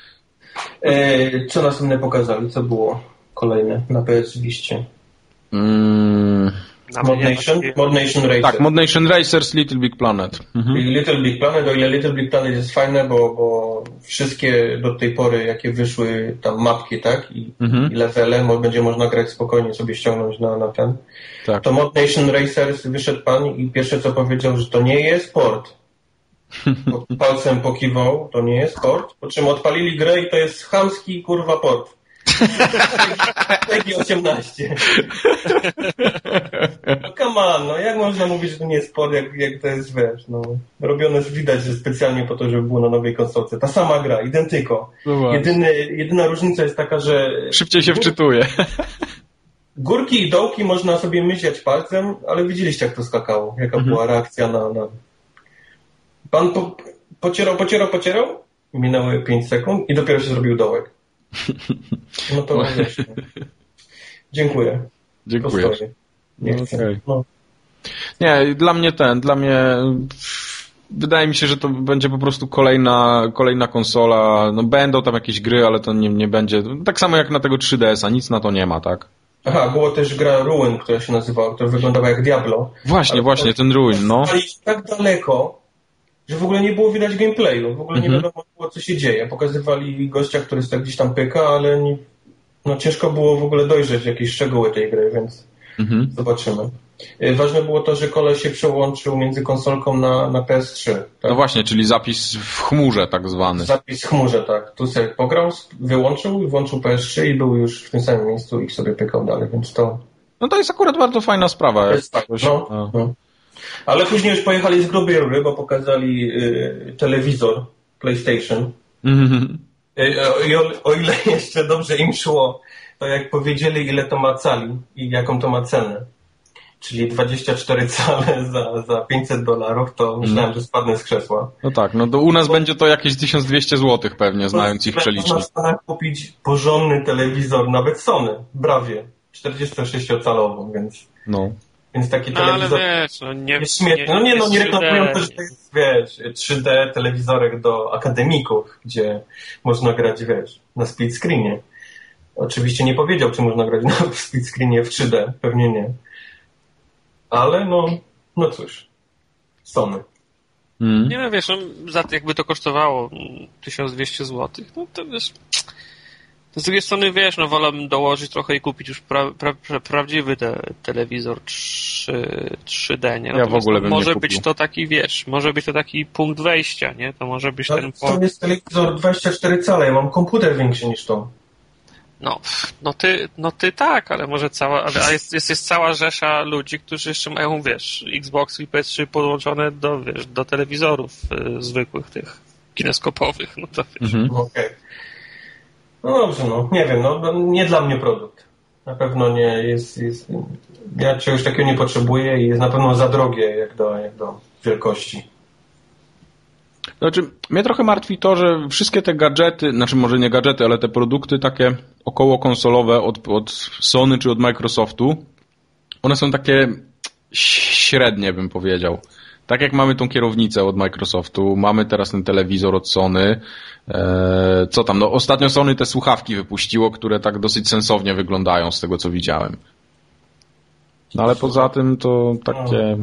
E, co następne pokazali? Co było kolejne na P S Viście? Mm. Mod Nation? Mod Nation Racers. Tak, Mod Nation Racers, Little Big Planet. Mhm. Little Big Planet, o ile Little Big Planet jest fajne, bo, bo wszystkie do tej pory, jakie wyszły tam mapki, tak? I, mhm. i levele, mo, będzie można grać spokojnie, sobie ściągnąć na, na ten. Tak. To Mod Nation Racers wyszedł pan i pierwsze co powiedział, że to nie jest port. Palcem pokiwał, to nie jest port. Po czym odpalili grę i to jest chamski, kurwa, port. P G osiemnaście. No come on, no jak można mówić, że to nie jest port, jak, jak to jest, wiesz, no. Robione już widać, że specjalnie po to, żeby było na nowej konsolce. Ta sama gra, identyko. No Jedyny, jedyna różnica jest taka, że... Szybciej się wczytuje. Górki i dołki można sobie myśleć palcem, ale widzieliście, jak to skakało. Jaka mhm. była reakcja na... na... Pan po, pocierał, pocierał, pocierał, minęły pięć sekund i dopiero się zrobił dołek. No to właśnie. Dziękuję. Dziękuję. Nie chcę. Okay. No. Nie, dla mnie ten, dla mnie wydaje mi się, że to będzie po prostu kolejna, kolejna konsola. No będą tam jakieś gry, ale to nie, nie będzie. Tak samo jak na tego trzy D S a, nic na to nie ma, tak? Aha, było też gra Ruin, która się nazywała, która wyglądała jak Diablo. Właśnie, właśnie, to, ten Ruin, no. Tak daleko, że w ogóle nie było widać gameplayu, w ogóle nie wiadomo było, co się dzieje. Pokazywali gościa, który tak gdzieś tam pyka, ale nie, no ciężko było w ogóle dojrzeć jakieś szczegóły tej gry, więc mhm. zobaczymy. Ważne było to, że kolej się przełączył między konsolką na, na P S trzy. Tak? No właśnie, czyli zapis w chmurze tak zwany. Zapis w chmurze, tak. Tu sobie pograł, wyłączył i włączył P S trzy i był już w tym samym miejscu i sobie pykał dalej, więc to... No to jest akurat bardzo fajna sprawa. Jest tak, no, no. no. Ale później już pojechali z grubej rury, bo pokazali y, telewizor PlayStation. Mm-hmm. Y, o, o, o ile jeszcze dobrze im szło, to jak powiedzieli, ile to ma cali i jaką to ma cenę, czyli dwadzieścia cztery cale za, za pięćset dolarów, to myślałem, mm. że spadnę z krzesła. No tak, no to u nas bo, będzie to jakieś tysiąc dwieście złotych pewnie, znając ich przelicznik. Można w Stanach kupić porządny telewizor, nawet Sony, Bravie, czterdziestosześciocalową, więc... No. Więc taki no, telewizor ale wiesz, no nie, jest śmieszny. No nie, no nie reklamują też, że to jest, wiesz, trzy D telewizorek do akademików, gdzie można grać, wiesz, na split screenie. Oczywiście nie powiedział, czy można grać na split screenie w trzy D, pewnie nie. Ale no, no cóż, Sony. Hmm. Nie no, wiesz, no, za, jakby to kosztowało tysiąc dwieście złotych, no to wiesz... Z drugiej strony, wiesz, no wolałbym dołożyć trochę i kupić już pra, pra, pra, prawdziwy te, telewizor trzy D, nie? Ja w ogóle bym może nie być to taki, wiesz, może być to taki punkt wejścia, nie? To może być ale ten... To jest telewizor dwadzieścia cztery cale, ja mam komputer większy niż to. No, no ty, no ty tak, ale może cała, a jest, jest, jest cała rzesza ludzi, którzy jeszcze mają, wiesz, Xbox i P S trzy podłączone do, wiesz, do telewizorów y, zwykłych tych kineskopowych, no to wiesz. Mhm. Okej. Okay. No dobrze, no, nie wiem, no, nie dla mnie produkt. Na pewno nie jest, jest, ja czegoś takiego nie potrzebuję i jest na pewno za drogie jak do, jak do wielkości. Znaczy, mnie trochę martwi to, że wszystkie te gadżety, znaczy może nie gadżety, ale te produkty takie około konsolowe od, od Sony czy od Microsoftu, one są takie średnie, bym powiedział. Tak jak mamy tą kierownicę od Microsoftu, mamy teraz ten telewizor od Sony. Eee, co tam? No ostatnio Sony te słuchawki wypuściło, które tak dosyć sensownie wyglądają z tego, co widziałem. No ale poza tym to takie...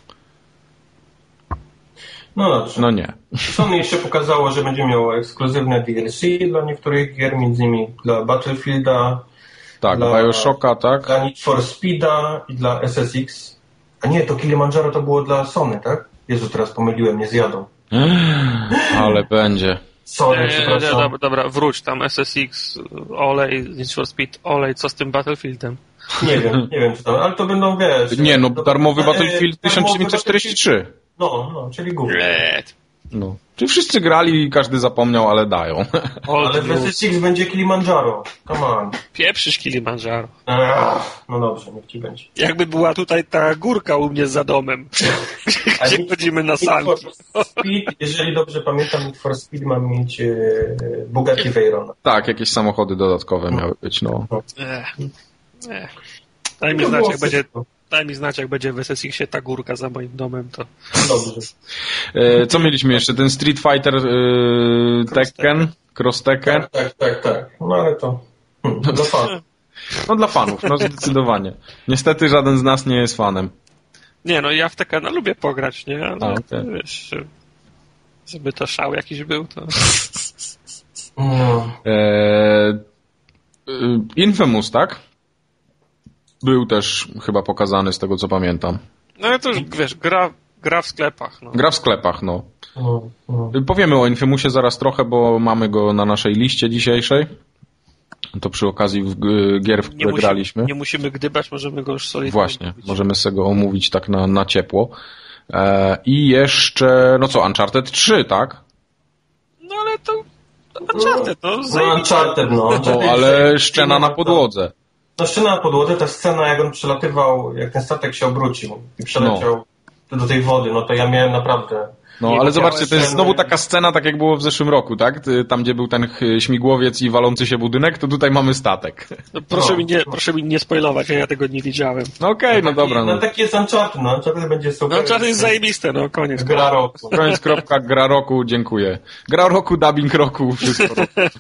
No dobrze. No nie. Sony jeszcze pokazało, że będzie miało ekskluzywne D L C dla niektórych gier, między innymi dla Battlefielda, tak, dla Bioshocka, tak? Dla Need for Speeda i dla S S X. A nie, to Kilimanjaro to było dla Sony, tak? Jezu, teraz pomyliłem, nie zjadą. Ale będzie. Sorry, nie, przepraszam. Nie, dobra, dobra, wróć tam, S S X, olej, Need for Speed, olej, co z tym Battlefieldem? Nie wiem, nie wiem co tam, ale to będą, wiesz... Nie, no darmowy Battlefield tysiąc dziewięćset czterdzieści trzy. No, no, czyli głównie. No. Czyli wszyscy grali i każdy zapomniał, ale dają. Ale w S S X będzie Kilimanjaro. Come on. Pieprzysz Kilimanjaro. Ach, no dobrze, niech ci będzie. Jakby była tutaj ta górka u mnie za domem, gdzie chodzimy na sanki. Speed, jeżeli dobrze pamiętam, Need for Speed ma mieć e, Bugatti Veyron. Tak, jakieś samochody dodatkowe no. miały być, no. Ech. Ech. Daj mi znać, jak będzie... Daj mi znać, jak będzie w S S X-ie ta górka za moim domem, to... Dobrze. E, co mieliśmy jeszcze? Ten Street Fighter e, Tekken? Cross Tekken? Tak, tak, tak, tak. No ale to... Hmm, no fan. No dla fanów, no zdecydowanie. Niestety żaden z nas nie jest fanem. Nie, no ja w Tekena lubię pograć, nie? Ale A, okay. wiesz, żeby to szał jakiś był, to... No. Eee, Infamous, tak? Był też chyba pokazany z tego, co pamiętam. No ale to już, wiesz, gra, gra w sklepach. No. Gra w sklepach, no. No, no. Powiemy o Infamousie zaraz trochę, bo mamy go na naszej liście dzisiejszej. To przy okazji w gier, w które nie musimy, graliśmy. Nie musimy gdybać, możemy go już solidnie Właśnie, omówić. możemy sobie go omówić tak na, na ciepło. E, I jeszcze, no co, Uncharted trzy, tak? No ale to Uncharted, to No Uncharted, no. No, ale szczena na podłodze. No szczena na podłodze, ta scena jak on przelatywał, jak ten statek się obrócił i przeleciał no. do tej wody, no to ja miałem naprawdę... No, ale zobaczcie, to jest znowu taka scena, tak jak było w zeszłym roku, tak? Tam, gdzie był ten śmigłowiec i walący się budynek, to tutaj mamy statek. No, proszę, no. mi nie, proszę mi nie spoilować, ja tego nie widziałem. No okej, okay, no, no dobra. No, no taki jest Uncharted, no Uncharted będzie super. No Uncharted jest zajebiste, no koniec. Gra roku. Koniec, kropka, gra roku, dziękuję. Gra roku, dubbing roku, wszystko.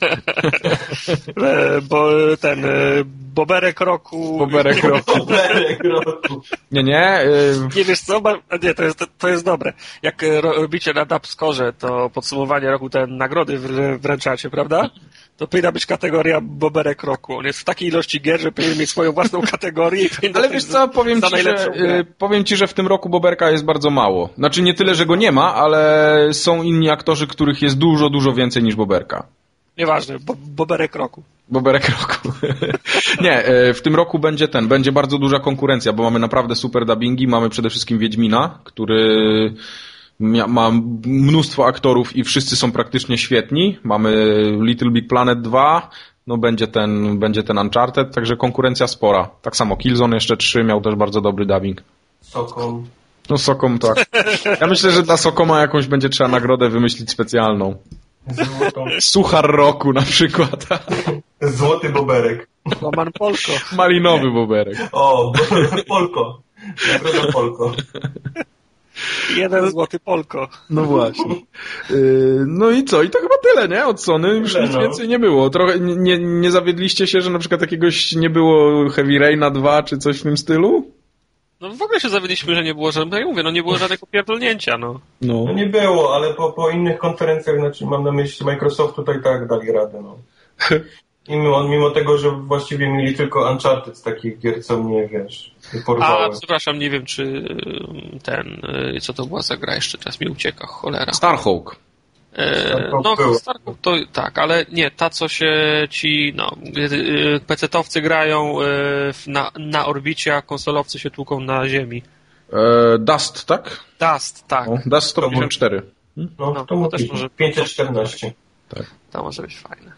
Bo ten, Boberek roku... Boberek roku. Boberek roku. Nie, nie. Y... Nie wiesz co? Nie, to jest, to jest dobre. Jak robicie na Dubscorze, to podsumowanie roku te nagrody wręczacie, prawda? To powinna być kategoria Boberek roku. On jest w takiej ilości gier, że powinien mieć swoją własną kategorię. I ale wiesz co, powiem ci, że, powiem ci, że w tym roku Boberka jest bardzo mało. Znaczy nie tyle, że go nie ma, ale są inni aktorzy, których jest dużo, dużo więcej niż Boberka. Nieważne, bo, Boberek roku. Boberek roku. Nie, w tym roku będzie ten, będzie bardzo duża konkurencja, bo mamy naprawdę super dubbingi, mamy przede wszystkim Wiedźmina, który ma mnóstwo aktorów i wszyscy są praktycznie świetni. Mamy Little Big Planet dwa, no będzie ten, będzie ten Uncharted, także konkurencja spora. Tak samo Killzone jeszcze trzy miał też bardzo dobry dubbing. Sokom. No Sokom, tak. Ja myślę, że dla Sokoma jakąś będzie trzeba nagrodę wymyślić specjalną. Złotą. Suchar roku na przykład. Złoty Boberek. Roman Polko. Malinowy Boberek. O, Polko. Nagroda Polko. Jeden złoty Polko. No właśnie. Yy, no i co? I to chyba tyle, nie? Od Sony już nic no. więcej nie było. Trochę nie, nie zawiedliście się, że na przykład jakiegoś nie było Heavy Raina dwa czy coś w tym stylu? No w ogóle się zawiedliśmy, że nie było żadnego, jak mówię, no nie było żadnego pierdolnięcia, no. No. No nie było, ale po, po innych konferencjach, znaczy mam na myśli Microsoft tutaj tak dali radę, no. I mimo, mimo tego, że właściwie mieli tylko Uncharted z takich gier, co mnie, wiesz, porwały. A, przepraszam, nie wiem, czy ten, co to była za gra, jeszcze teraz mi ucieka, cholera. Starhawk. E, no, Starhawk to tak, ale nie, ta, co się ci, no, pecetowcy grają na, na orbicie, a konsolowcy się tłuką na ziemi. E, Dust, tak? Dust, tak. O, Dust sto pięćdziesiąt cztery. No, no, to, to też może... pięćset czternaście. Tak. To może być fajne.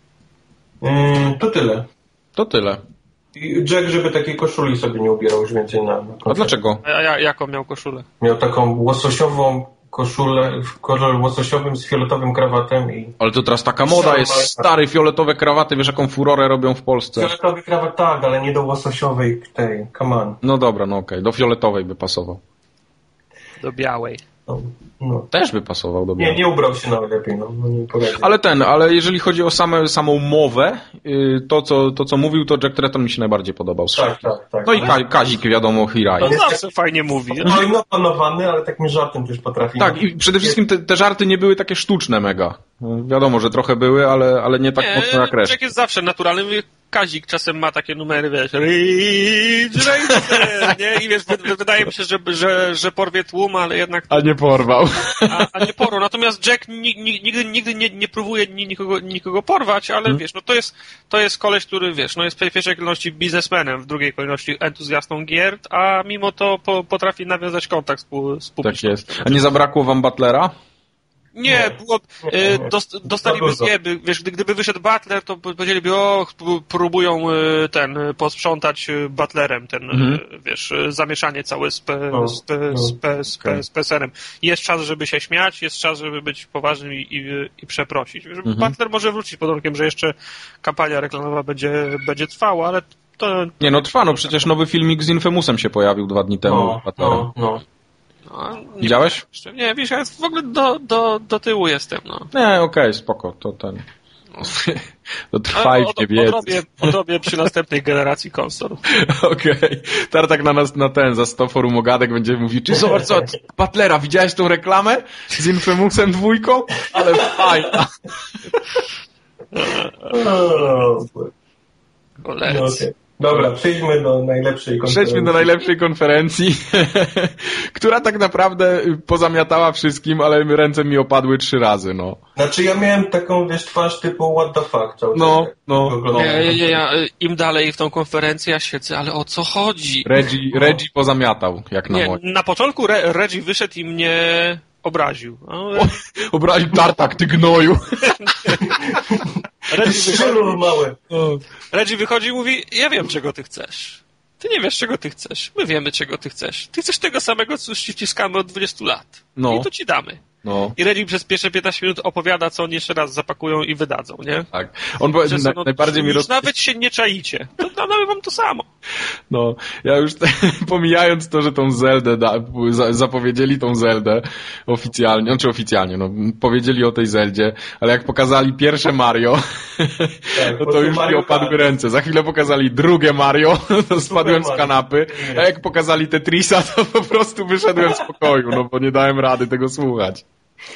Yy, to tyle. To tyle. I Jack, żeby takiej koszuli sobie nie ubierał już więcej na, na A dlaczego? A ja, jaką miał koszulę? Miał taką łososiową koszulę w kolorze łososiowym z fioletowym krawatem i... Ale to teraz taka moda jest, stary, fioletowe krawaty, wiesz jaką furorę robią w Polsce. Fioletowy krawat tak, ale nie do łososiowej tej, come on. No dobra, no okej, okay. Do fioletowej by pasował. Do białej. No, no. Też by pasował do białej. Nie, nie ubrał się najlepiej, no, no nie poradzi. Ale ten, ale jeżeli chodzi o same, samą mowę, to co, to co mówił, to Jack Tretton mi się najbardziej podobał. Tak, tak, tak. No i Ka- Kazik, wiadomo, Hirai. On zawsze fajnie mówi. No i opanowany, ale takim żartem też potrafi. Tak, i przede wszystkim te, te żarty nie były takie sztuczne mega. Wiadomo, że trochę były, ale, ale nie tak nie, mocno jak reszta. Jack jest zawsze naturalny. Kazik czasem ma takie numery, wiesz, Ridge Racer, nie? I wiesz, wydaje mi się, że, że, że porwie tłum, ale jednak... A nie porwał. A, a nie porwał. Natomiast Jack nigdy, nigdy nie, nie próbuje nikogo, nikogo porwać, ale hmm. wiesz, no to jest, to jest koleś, który, wiesz, no jest w pierwszej kolejności biznesmenem, w drugiej kolejności entuzjastą gier, a mimo to po, potrafi nawiązać kontakt z, z publicznością. Tak jest. A nie zabrakło wam Butlera? Nie, było, e, dost, dostaliby zjeby, wiesz, gdyby wyszedł Butler, to powiedzieliby, o, próbują ten, posprzątać Butlerem, ten, mhm. wiesz, zamieszanie całe z, P, no, z, P, no, z, P, z, P, okay. z P S R-em. Jest czas, żeby się śmiać, jest czas, żeby być poważnym i, i, i przeprosić. Wiesz, mhm. Butler może wrócić pod warunkiem, że jeszcze kampania reklamowa będzie, będzie trwała, ale to... Nie, no trwa, no przecież nowy filmik z Infamousem się pojawił dwa dni temu. No, no, no. No, widziałeś? Nie, wiesz, ja w ogóle do, do, do tyłu jestem, no. Nie, okej, okay, spoko, to ten... To trwajcie, wiedz. Odrobię, odrobię przy następnej generacji konsol. Okej. Okay. Tartak na nas na ten, za sto forum ogadek będzie mówił, czy zobacz co, Butlera, widziałeś tą reklamę z Infamousem dwójką? Ale fajna. No, okay. Dobra, przejdźmy do najlepszej konferencji. Przejdźmy do najlepszej konferencji, która tak naprawdę pozamiatała wszystkim, ale ręce mi opadły trzy razy, no. Znaczy ja miałem taką, wiesz, twarz typu what the fuck. Cały no, no. no. Ja, ja, ja, ja, im dalej w tą konferencję ja siedzę, ale o co chodzi? Reggie, no. Reggie pozamiatał, jak na Nie, moje. Na początku Re, Reggie wyszedł i mnie obraził. No, o, obraził Tartak, ty gnoju. Reggie wychodzi, mały. Reggie wychodzi i mówi, ja wiem, czego ty chcesz. Ty nie wiesz, czego ty chcesz. My wiemy, czego ty chcesz. Ty chcesz tego samego, co ci wciskamy od dwudziestu lat. No. I to ci damy. No. I Reggie przez pierwsze piętnaście minut opowiada, co oni jeszcze raz zapakują i wydadzą, nie? Tak. On bo, na, no, najbardziej mi roz... Nawet się nie czaicie. To damy wam to samo. No, ja już te, pomijając to, że tą Zeldę da, za, zapowiedzieli tą Zeldę oficjalnie, znaczy oficjalnie, no, powiedzieli o tej Zeldzie, ale jak pokazali pierwsze Mario, tak, no to już mi opadły ręce. Za chwilę pokazali drugie Mario, to spadłem z kanapy, a jak pokazali Tetrisa, to po prostu wyszedłem z pokoju, no bo nie dałem rady tego słuchać.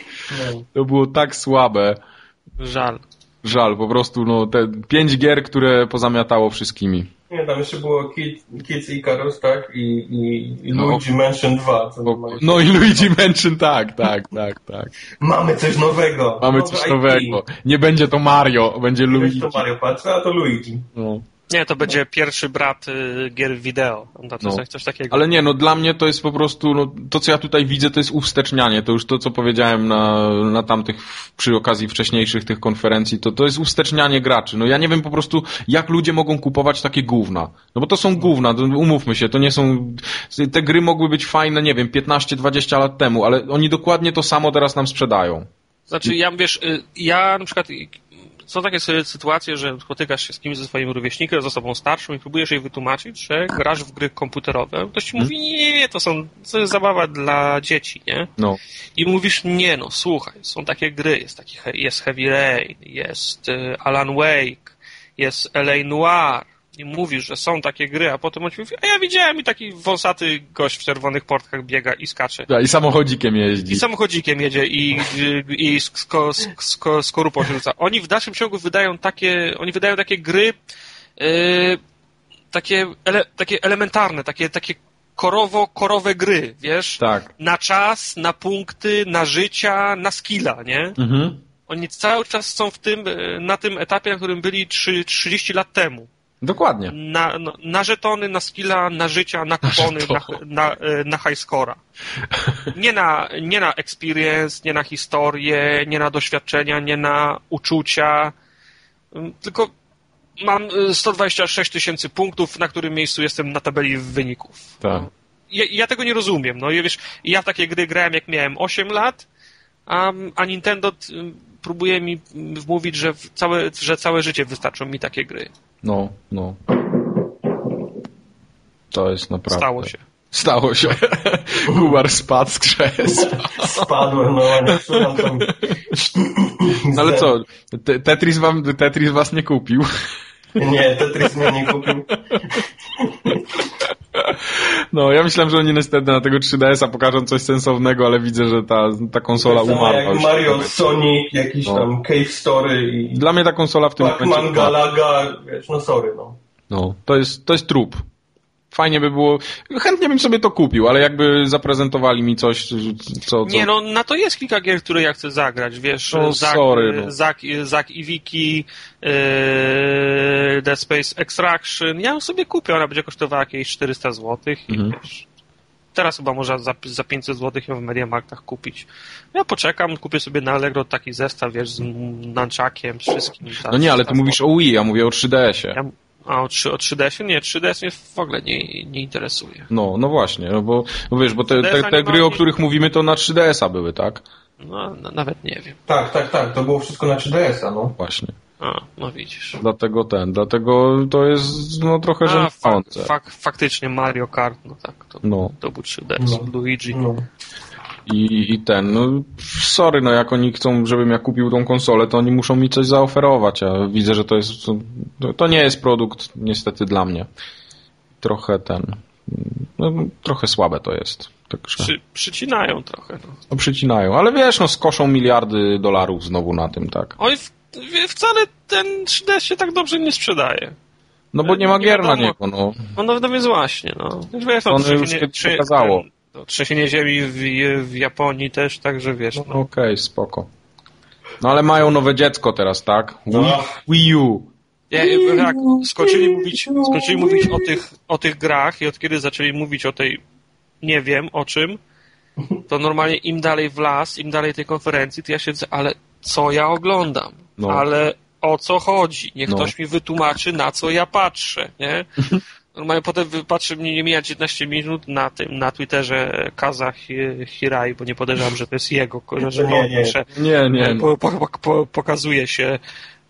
No. To było tak słabe. Żal. Żal, po prostu no te pięć gier, które pozamiatało wszystkimi. Nie, tam jeszcze było Kids, Kids Icarus, tak? I, i, i no. Luigi Mansion dwa. Co no, no i Luigi Mansion, tak, tak, tak, tak. Mamy coś nowego. Mamy coś nowego. Nie będzie to Mario, będzie Nie Luigi. Nie będzie to Mario, patrzę, a to Luigi. No. Nie, to będzie pierwszy brat y, gier wideo. To coś, no. coś takiego. Ale nie, no dla mnie to jest po prostu, no, to co ja tutaj widzę, to jest uwstecznianie. To już to, co powiedziałem na, na tamtych, przy okazji wcześniejszych tych konferencji, to to jest uwstecznianie graczy. No ja nie wiem po prostu, jak ludzie mogą kupować takie gówna. No bo to są gówna, to umówmy się, to nie są, te gry mogły być fajne, nie wiem, piętnaście dwadzieścia lat temu, ale oni dokładnie to samo teraz nam sprzedają. Znaczy, ja wiesz, ja na przykład... Są takie sytuacje, że spotykasz się z kimś ze swoim rówieśnikiem, z osobą starszą i próbujesz jej wytłumaczyć, że grasz w gry komputerowe. Ktoś ci hmm? mówi, nie, nie, to są, to jest zabawa dla dzieci, nie? No. I mówisz, nie no, słuchaj, są takie gry, jest, taki, jest Heavy Rain, jest Alan Wake, jest L A Noir. I mówisz, że są takie gry, a potem on ci mówi, a ja widziałem i taki wąsaty gość w czerwonych portkach biega i skacze. Ja, i samochodzikiem jeździ. I samochodzikiem jedzie i, i, i sko, sko, skorupą się rzuca. Oni w dalszym ciągu wydają takie, oni wydają takie gry yy, takie, ele, takie elementarne, takie, takie korowo, korowe gry, wiesz? Tak. Na czas, na punkty, na życia, na skilla, nie? Mhm. Oni cały czas są w tym, na tym etapie, na którym byli trzydzieści lat temu. Dokładnie. Na, na, na żetony, na skilla, na życia, na kupony, na, na, na high score'a. Nie na, nie na experience, nie na historię, nie na doświadczenia, nie na uczucia, tylko mam sto dwadzieścia sześć tysięcy punktów, na którym miejscu jestem na tabeli wyników. Tak. Ja, ja tego nie rozumiem. No i wiesz, ja w takie gry grałem jak miałem osiem lat, a, a Nintendo próbuje mi wmówić, że całe, że całe życie wystarczą mi takie gry. No, no. To jest naprawdę... Stało się. Stało się. Kubar spadł z krzesła. Spadłem, no, nie słucham tam. No ale co, te, Tetris, wam, Tetris was nie kupił? Nie, Tetris mnie nie kupił. No, ja myślałem, że oni niestety na tego trzy D S a pokażą coś sensownego, ale widzę, że ta, ta konsola umarła. Jak Mario, Sonic, jakiś no. tam Cave Story i... Dla mnie ta konsola w tym momencie... Pac-Man, Galaga, wiesz, no sorry, no. No, to jest, to jest trup. Fajnie by było, chętnie bym sobie to kupił, ale jakby zaprezentowali mi coś, co... co... Nie, no na to jest kilka gier, które ja chcę zagrać, wiesz, no, Zack, sorry, no. Zack, Zack i Wiki, yy, Dead Space Extraction, ja ją sobie kupię, ona będzie kosztowała jakieś czterysta złotych mhm. i wiesz, teraz chyba można za, za pięćset złotych ją w MediaMarktach kupić. Ja poczekam, kupię sobie na Allegro taki zestaw, wiesz, z nunchakiem, z wszystkim. No nie, ale ty mówisz o Wii, ja mówię o trzy D S ie. Ja, A o, o trzy D S ie? Nie, trzy D S mnie w ogóle nie, nie interesuje. No, no właśnie, no bo no wiesz, bo te, te, te gry, o których mówimy, to na trzy D S a były, tak? No, no, nawet nie wiem. Tak, tak, tak, to było wszystko na trzy D S a, no. Właśnie. A, no widzisz. Dlatego ten, dlatego to jest no trochę żenujące. Fak, fak, faktycznie Mario Kart, no tak, to, no. to był trzy D S, no. Luigi. No. I, i ten, no sorry, no jak oni chcą, żebym ja kupił tą konsolę, to oni muszą mi coś zaoferować, a widzę, że to jest, to, to nie jest produkt niestety dla mnie. Trochę ten, no trochę słabe to jest. Także... Przy, przycinają trochę. No. no przycinają, ale wiesz, no skoszą miliardy dolarów znowu na tym, tak. Oj, w, wcale ten trzy D S się tak dobrze nie sprzedaje. No bo nie ma gier na niego, no. No, no, no więc właśnie, no. Wiesz, no, to już się pokazało. To trzęsienie ziemi w, w Japonii też, także wiesz. No, no. Okej, okay, spoko. No ale mają nowe dziecko teraz, tak? No. Wii U. Ja, jak skończyli mówić, skończyli mówić o tych, o tych grach i od kiedy zaczęli mówić o tej, nie wiem o czym, to normalnie im dalej w las, im dalej tej konferencji, to ja siedzę, ale co ja oglądam? No. Ale o co chodzi? Niech no. ktoś mi wytłumaczy, na co ja patrzę, nie? Normalnie potem patrzę, mnie nie mija dziewiętnaście minut na tym, na Twitterze Kaza Hirai, bo nie podejrzewam, że to jest jego, że nie, nie, nie, nie. Po, po, po, pokazuje się,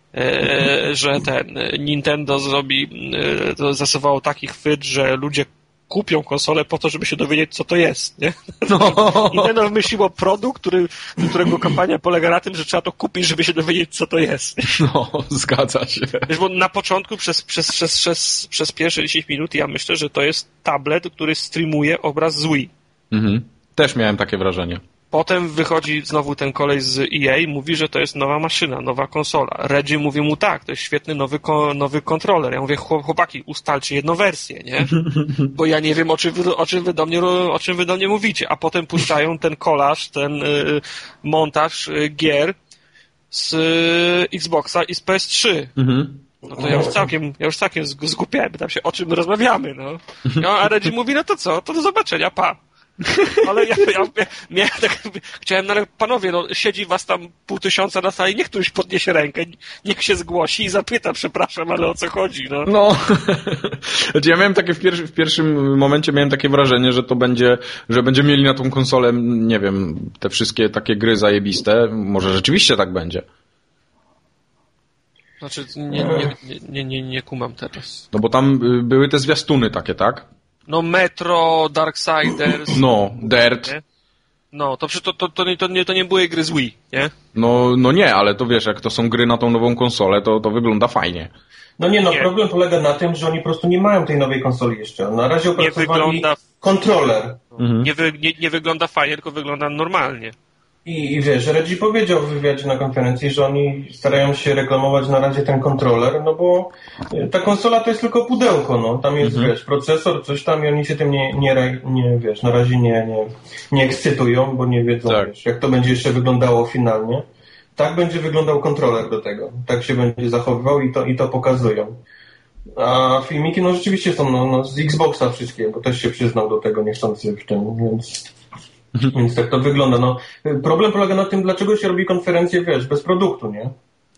e, że ten Nintendo zrobi, e, zasuwało taki chwyt, że ludzie kupią konsolę po to, żeby się dowiedzieć, co to jest, nie? No. Nintendo wymyśliło produkt, który, którego kampania polega na tym, że trzeba to kupić, żeby się dowiedzieć, co to jest. No, zgadza się. Wiesz, bo na początku przez, przez, przez, przez, przez pierwsze dziesięć minut ja myślę, że to jest tablet, który streamuje obraz z Wii. Mhm. Też miałem takie wrażenie. Potem wychodzi znowu ten kolej z E A i mówi, że to jest nowa maszyna, nowa konsola. Reggie mówi mu tak, to jest świetny nowy, ko- nowy kontroler. Ja mówię, chłopaki, ustalcie jedną wersję, nie? Bo ja nie wiem, o czym wy, o czym wy, do, mnie, o czym wy do mnie mówicie. A potem puszczają ten kolaż, ten y, montaż y, gier z y, Xboxa i z P S trzy. Mhm. No to ja już całkiem, ja już całkiem zgupiałem, pytam się, o czym rozmawiamy, no. no a Reggie mówi, no to co, to do zobaczenia, pa. Ale ja, ja, ja miałem tak, chciałem, no ale panowie, no siedzi was tam pół tysiąca na sali, niech ktoś podniesie rękę, niech się zgłosi i zapyta, przepraszam, ale o co chodzi, no. No, ja miałem takie w, pierwszy, w pierwszym momencie miałem takie wrażenie, że to będzie, że będziemy mieli na tą konsolę, nie wiem, te wszystkie takie gry zajebiste, może rzeczywiście tak będzie. Znaczy, nie, nie, nie, nie, nie kumam teraz. No bo tam były te zwiastuny takie, tak? No Metro, Darksiders. No, Dirt. Nie? No, to, to, to, to, nie, to, nie, to nie były gry z Wii, nie? No, no nie, ale to wiesz, jak to są gry na tą nową konsolę, to, to wygląda fajnie. No nie, no nie. Problem polega na tym, że oni po prostu nie mają tej nowej konsoli jeszcze. Na razie opracowali wygląda... kontroler. Mhm. Nie, wy, nie, nie wygląda fajnie, tylko wygląda normalnie. I, I wiesz, Reggie powiedział w wywiadzie na konferencji, że oni starają się reklamować na razie ten kontroler, no bo ta konsola to jest tylko pudełko, no. Tam jest, mhm. wiesz, procesor, coś tam i oni się tym nie, nie, nie wiesz, na razie nie, nie, nie ekscytują, bo nie wiedzą, tak. wiesz, jak to będzie jeszcze wyglądało finalnie. Tak będzie wyglądał kontroler do tego. Tak się będzie zachowywał i to, i to pokazują. A filmiki, no rzeczywiście są no, no, z Xboxa wszystkie, bo też się przyznał do tego niechcący w tym, więc... Więc tak to wygląda. No, problem polega na tym, dlaczego się robi konferencję, wiesz, bez produktu, nie?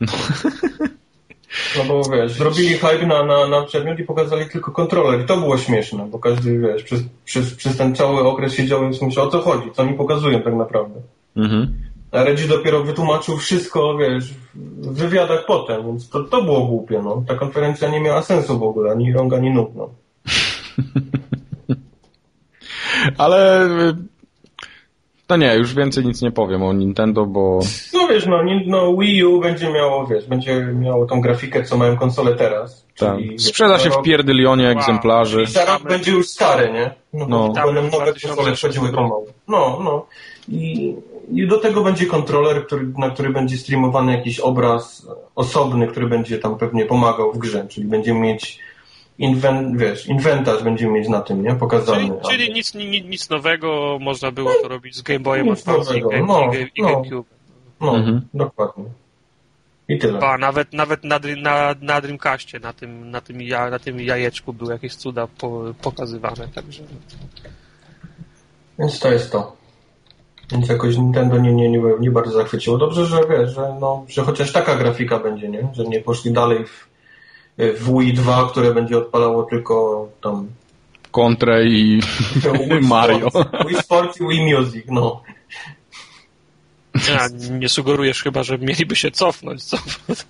No bo wiesz, zrobili hype na, na, na przedmiot i pokazali tylko kontroler. I to było śmieszne, bo każdy, wiesz, przez, przez, przez ten cały okres siedział i myślał, o co chodzi, co oni pokazują tak naprawdę. Mhm. A Reggie dopiero wytłumaczył wszystko, wiesz, w wywiadach potem, więc to, to było głupie, no. Ta konferencja nie miała sensu w ogóle, ani rąk, ani nóg, no. Ale... No nie, już więcej nic nie powiem o Nintendo, bo... No wiesz, no, no Wii U będzie miało, wiesz, będzie miało tą grafikę, co mają konsole teraz. Tak. Sprzeda się w pierdylionie wow. egzemplarzy. I za rok będzie już stary, nie? No, no. Będą nowe konsole wchodziły pomału. No, no. I, I do tego będzie kontroler, który, na który będzie streamowany jakiś obraz osobny, który będzie tam pewnie pomagał w grze, czyli będziemy mieć... Inwen, wiesz, inwentarz będziemy mieć na tym, nie? Pokazany. Czyli, czyli nic, nic, nic nowego, można było to robić z Game Boyem Advance i, Game, no, i, no, GameCube. No, mhm. dokładnie. I tyle. Ba, nawet nawet na, na, na Dreamcastie, na tym, na, tym ja, na tym jajeczku były jakieś cuda po, pokazywane, także... Więc to jest to. Więc jakoś Nintendo nie, nie, nie, nie bardzo zachwyciło. Dobrze, że wiesz, że, no, że chociaż taka grafika będzie, nie? Że nie poszli dalej w w Wii dwa, które będzie odpalało tylko tam... Kontrę i Mario. Wii Sport i Wii Music, no. Ja, nie sugerujesz chyba, że mieliby się cofnąć, co?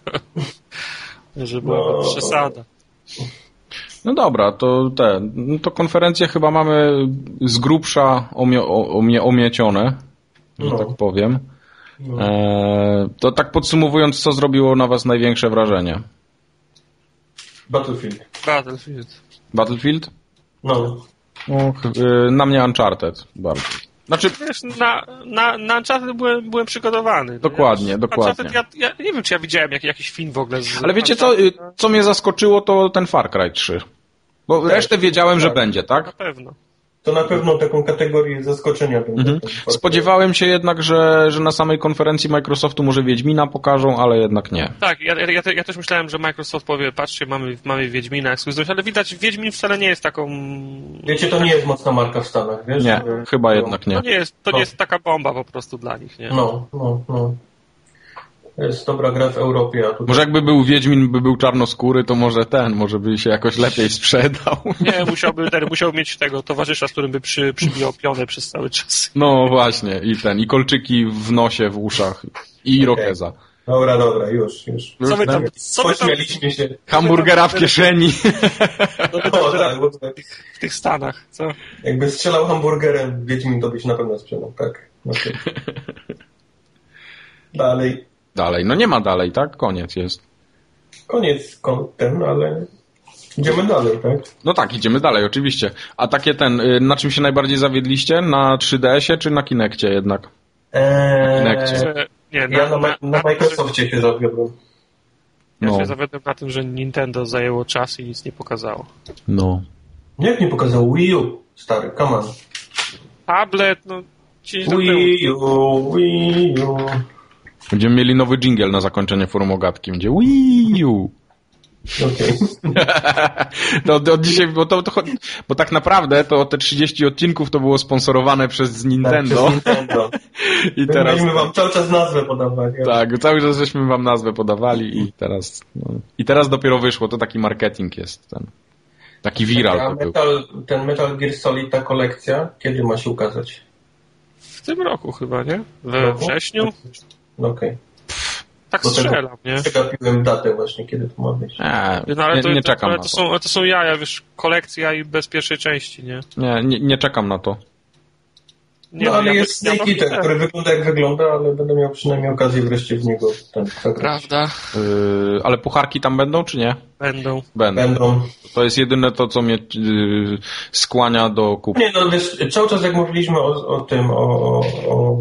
Że była no, przesada. No dobra, to te, to konferencje chyba mamy z grubsza omie, omie, omiecione. że no. tak powiem. No. E, to tak podsumowując, co zrobiło na was największe wrażenie? Battlefield. Battlefield. Battlefield? No. no y, na mnie Uncharted bardzo. Znaczy... Wiesz, na, na, na Uncharted byłem, byłem przygotowany. Dokładnie, ja, dokładnie. Ja, ja nie wiem, czy ja widziałem jak, jakiś film w ogóle z Ale wiecie co, co mnie zaskoczyło, to ten Far Cry trzy. Bo tak, resztę wiedziałem, tak, że będzie, tak? Na pewno. To na pewno taką kategorię zaskoczenia będzie. Mhm. Spodziewałem się jednak, że, że na samej konferencji Microsoftu może Wiedźmina pokażą, ale jednak nie. Tak, ja, ja, ja też myślałem, że Microsoft powie, patrzcie, mamy, mamy Wiedźmina ekskluzywność, ale widać, Wiedźmin wcale nie jest taką... Wiecie, to nie jest mocna marka w Stanach, wiesz? Nie, że... chyba no. jednak nie. To nie jest, to no. nie jest taka bomba po prostu dla nich, nie? No, no, no. To jest dobra gra w Europie. A tutaj... Może jakby był Wiedźmin, by był czarnoskóry, to może ten, może by się jakoś lepiej sprzedał. Nie, musiałby, ten, musiał mieć tego towarzysza, z którym by przy, przybijał pionę przez cały czas. No właśnie, i ten, i kolczyki w nosie, w uszach, i okay. Irokeza. Dobra, dobra, już, już. Co wy tam, co wy tam, się. Hamburgera w kieszeni. O, tak, w tych Stanach, co? Jakby strzelał hamburgerem Wiedźmin, to byś na pewno sprzedał, tak. Okay. Dalej. Dalej, no nie ma dalej, tak? Koniec jest. Koniec ten, ale idziemy dalej, tak? No tak, idziemy dalej, oczywiście. A takie ten, na czym się najbardziej zawiedliście? Na trzy D S ie czy na Kinectie jednak? Eee, na Kinectie. Nie, na, ja na, na, na, na Microsoftie się zawiodłem. Ja no. się zawiodłem na tym, że Nintendo zajęło czas i nic nie pokazało. No. Jak nie pokazał? Wii U, stary, come on. Tablet, no... Wii U, Wii U... Będziemy mieli nowy dżingiel na zakończenie forum Ogatki. Będzie Wii U. Okej. Okay. to, to dzisiaj, bo, to, to, bo tak naprawdę to te trzydzieści odcinków to było sponsorowane przez Nintendo. Tak, przez Nintendo. I teraz Mieliśmy wam cały czas nazwę podawali. Tak, cały czas żeśmy wam nazwę podawali i teraz no, i teraz dopiero wyszło, to taki marketing jest ten. Taki viral A to był. Metal, ten Metal Gear Solid, ta kolekcja, kiedy ma się ukazać? W tym roku chyba, nie? We wrześniu? No okej. Okay. Tak strzelam, nie? Przegapiłem datę właśnie, kiedy to ma być. A, no, ale nie, to, nie czekam ale na to. to. Są, ale to są jaja, wiesz, kolekcja i bez pierwszej części, nie? Nie, nie, nie czekam na to. Nie, no ale ja jest Snake Eater, ja który wygląda jak wygląda, ale będę miał przynajmniej okazję wreszcie w niego ten zagrać. Prawda. Yy, ale pucharki tam będą, czy nie? Będą. Będą. Będą. To jest jedyne to, co mnie yy, skłania do kupy. Nie, no wiesz, cały czas jak mówiliśmy o, o tym, o, o,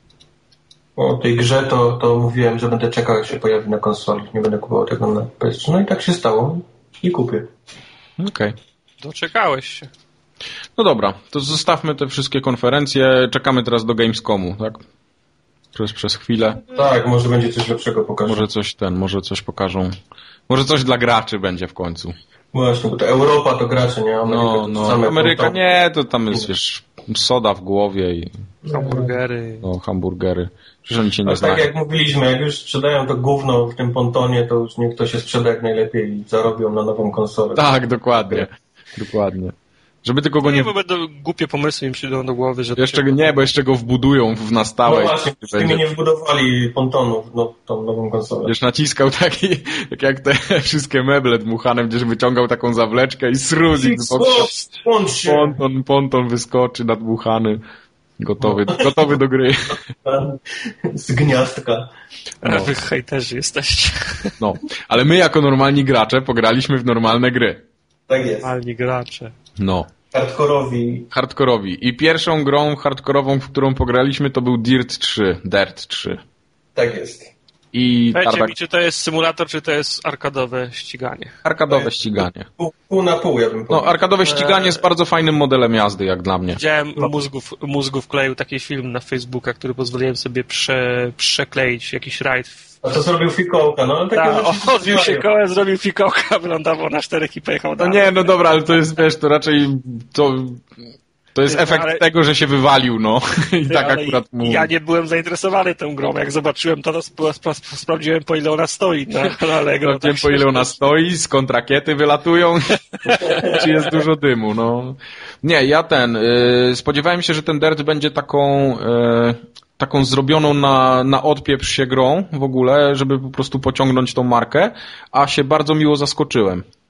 o tej grze, to, to mówiłem, że będę czekał, jak się pojawi na konsoli. Nie będę kupował tego na P S trzy. No i tak się stało. I kupię. Okej. Okay. Doczekałeś się. No dobra, to zostawmy te wszystkie konferencje. Czekamy teraz do Gamescomu, tak? Przez, przez chwilę. Tak, może będzie coś lepszego pokażą. Może coś ten, może coś pokażą. Może coś dla graczy będzie w końcu. Właśnie, bo to Europa to gracze, nie? Ameryka, no, no. Ameryka nie, to tam jest, wiesz, soda w głowie i... Hamburgery. No, hamburgery. Przecież oni się nie Ale znają. tak jak mówiliśmy, jak już sprzedają to gówno w tym pontonie, to już niech to się sprzeda jak najlepiej i zarobią na nową konsolę. Tak, dokładnie. Dokładnie. Żeby tylko go nie... Nie, bo będą głupie pomysły im przyjdą do głowy, że... Jeszcze go, nie, bo jeszcze go wbudują w na stałe. No właśnie, z tymi nie wbudowali pontonów, no, tą nową konsolę. Już naciskał taki, tak jak te wszystkie meble dmuchane, gdzieś wyciągał taką zawleczkę i sruzik. Ponton, ponton wyskoczy nadmuchany. Gotowy, no. gotowy do gry. Z gniazdka. No. Wy hejterzy jesteście. No, ale my jako normalni gracze pograliśmy w normalne gry. Tak jest. Normalni gracze. No. Hardkorowi. Hardkorowi. I pierwszą grą hardkorową, w którą pograliśmy, to był Dirt trzy. Dirt trzy. Tak jest. I Powiedzcie tartak... mi, czy to jest symulator, czy to jest arkadowe ściganie? Arkadowe ściganie. Pół, pół na pół, ja bym powiedział. No, arkadowe ściganie jest bardzo fajnym modelem jazdy, jak dla mnie. Widziałem mózgów, mózgów kleił taki film na Facebooka, który pozwoliłem sobie prze, przekleić jakiś rajd. A to zrobił fikołka, no. Tak, odbił się kołem, zrobił fikołka, wylądował na czterech i pojechał No dalej. nie, no dobra, ale to jest, wiesz, to raczej to... To jest efekt ale... tego, że się wywalił, no. I Ty, tak akurat mu... Ja nie byłem zainteresowany tą grą. Jak zobaczyłem to, to sp- sp- sprawdziłem, po ile ona stoi na, na Allegro. Sprawdziłem, tak po ile ona stoi, skąd rakiety wylatują, czy jest dużo dymu, no. Nie, ja ten... Yy, spodziewałem się, że ten Dirt będzie taką... Yy, taką zrobioną na, na odpieprz się grą w ogóle, żeby po prostu pociągnąć tą markę, a się bardzo miło zaskoczyłem.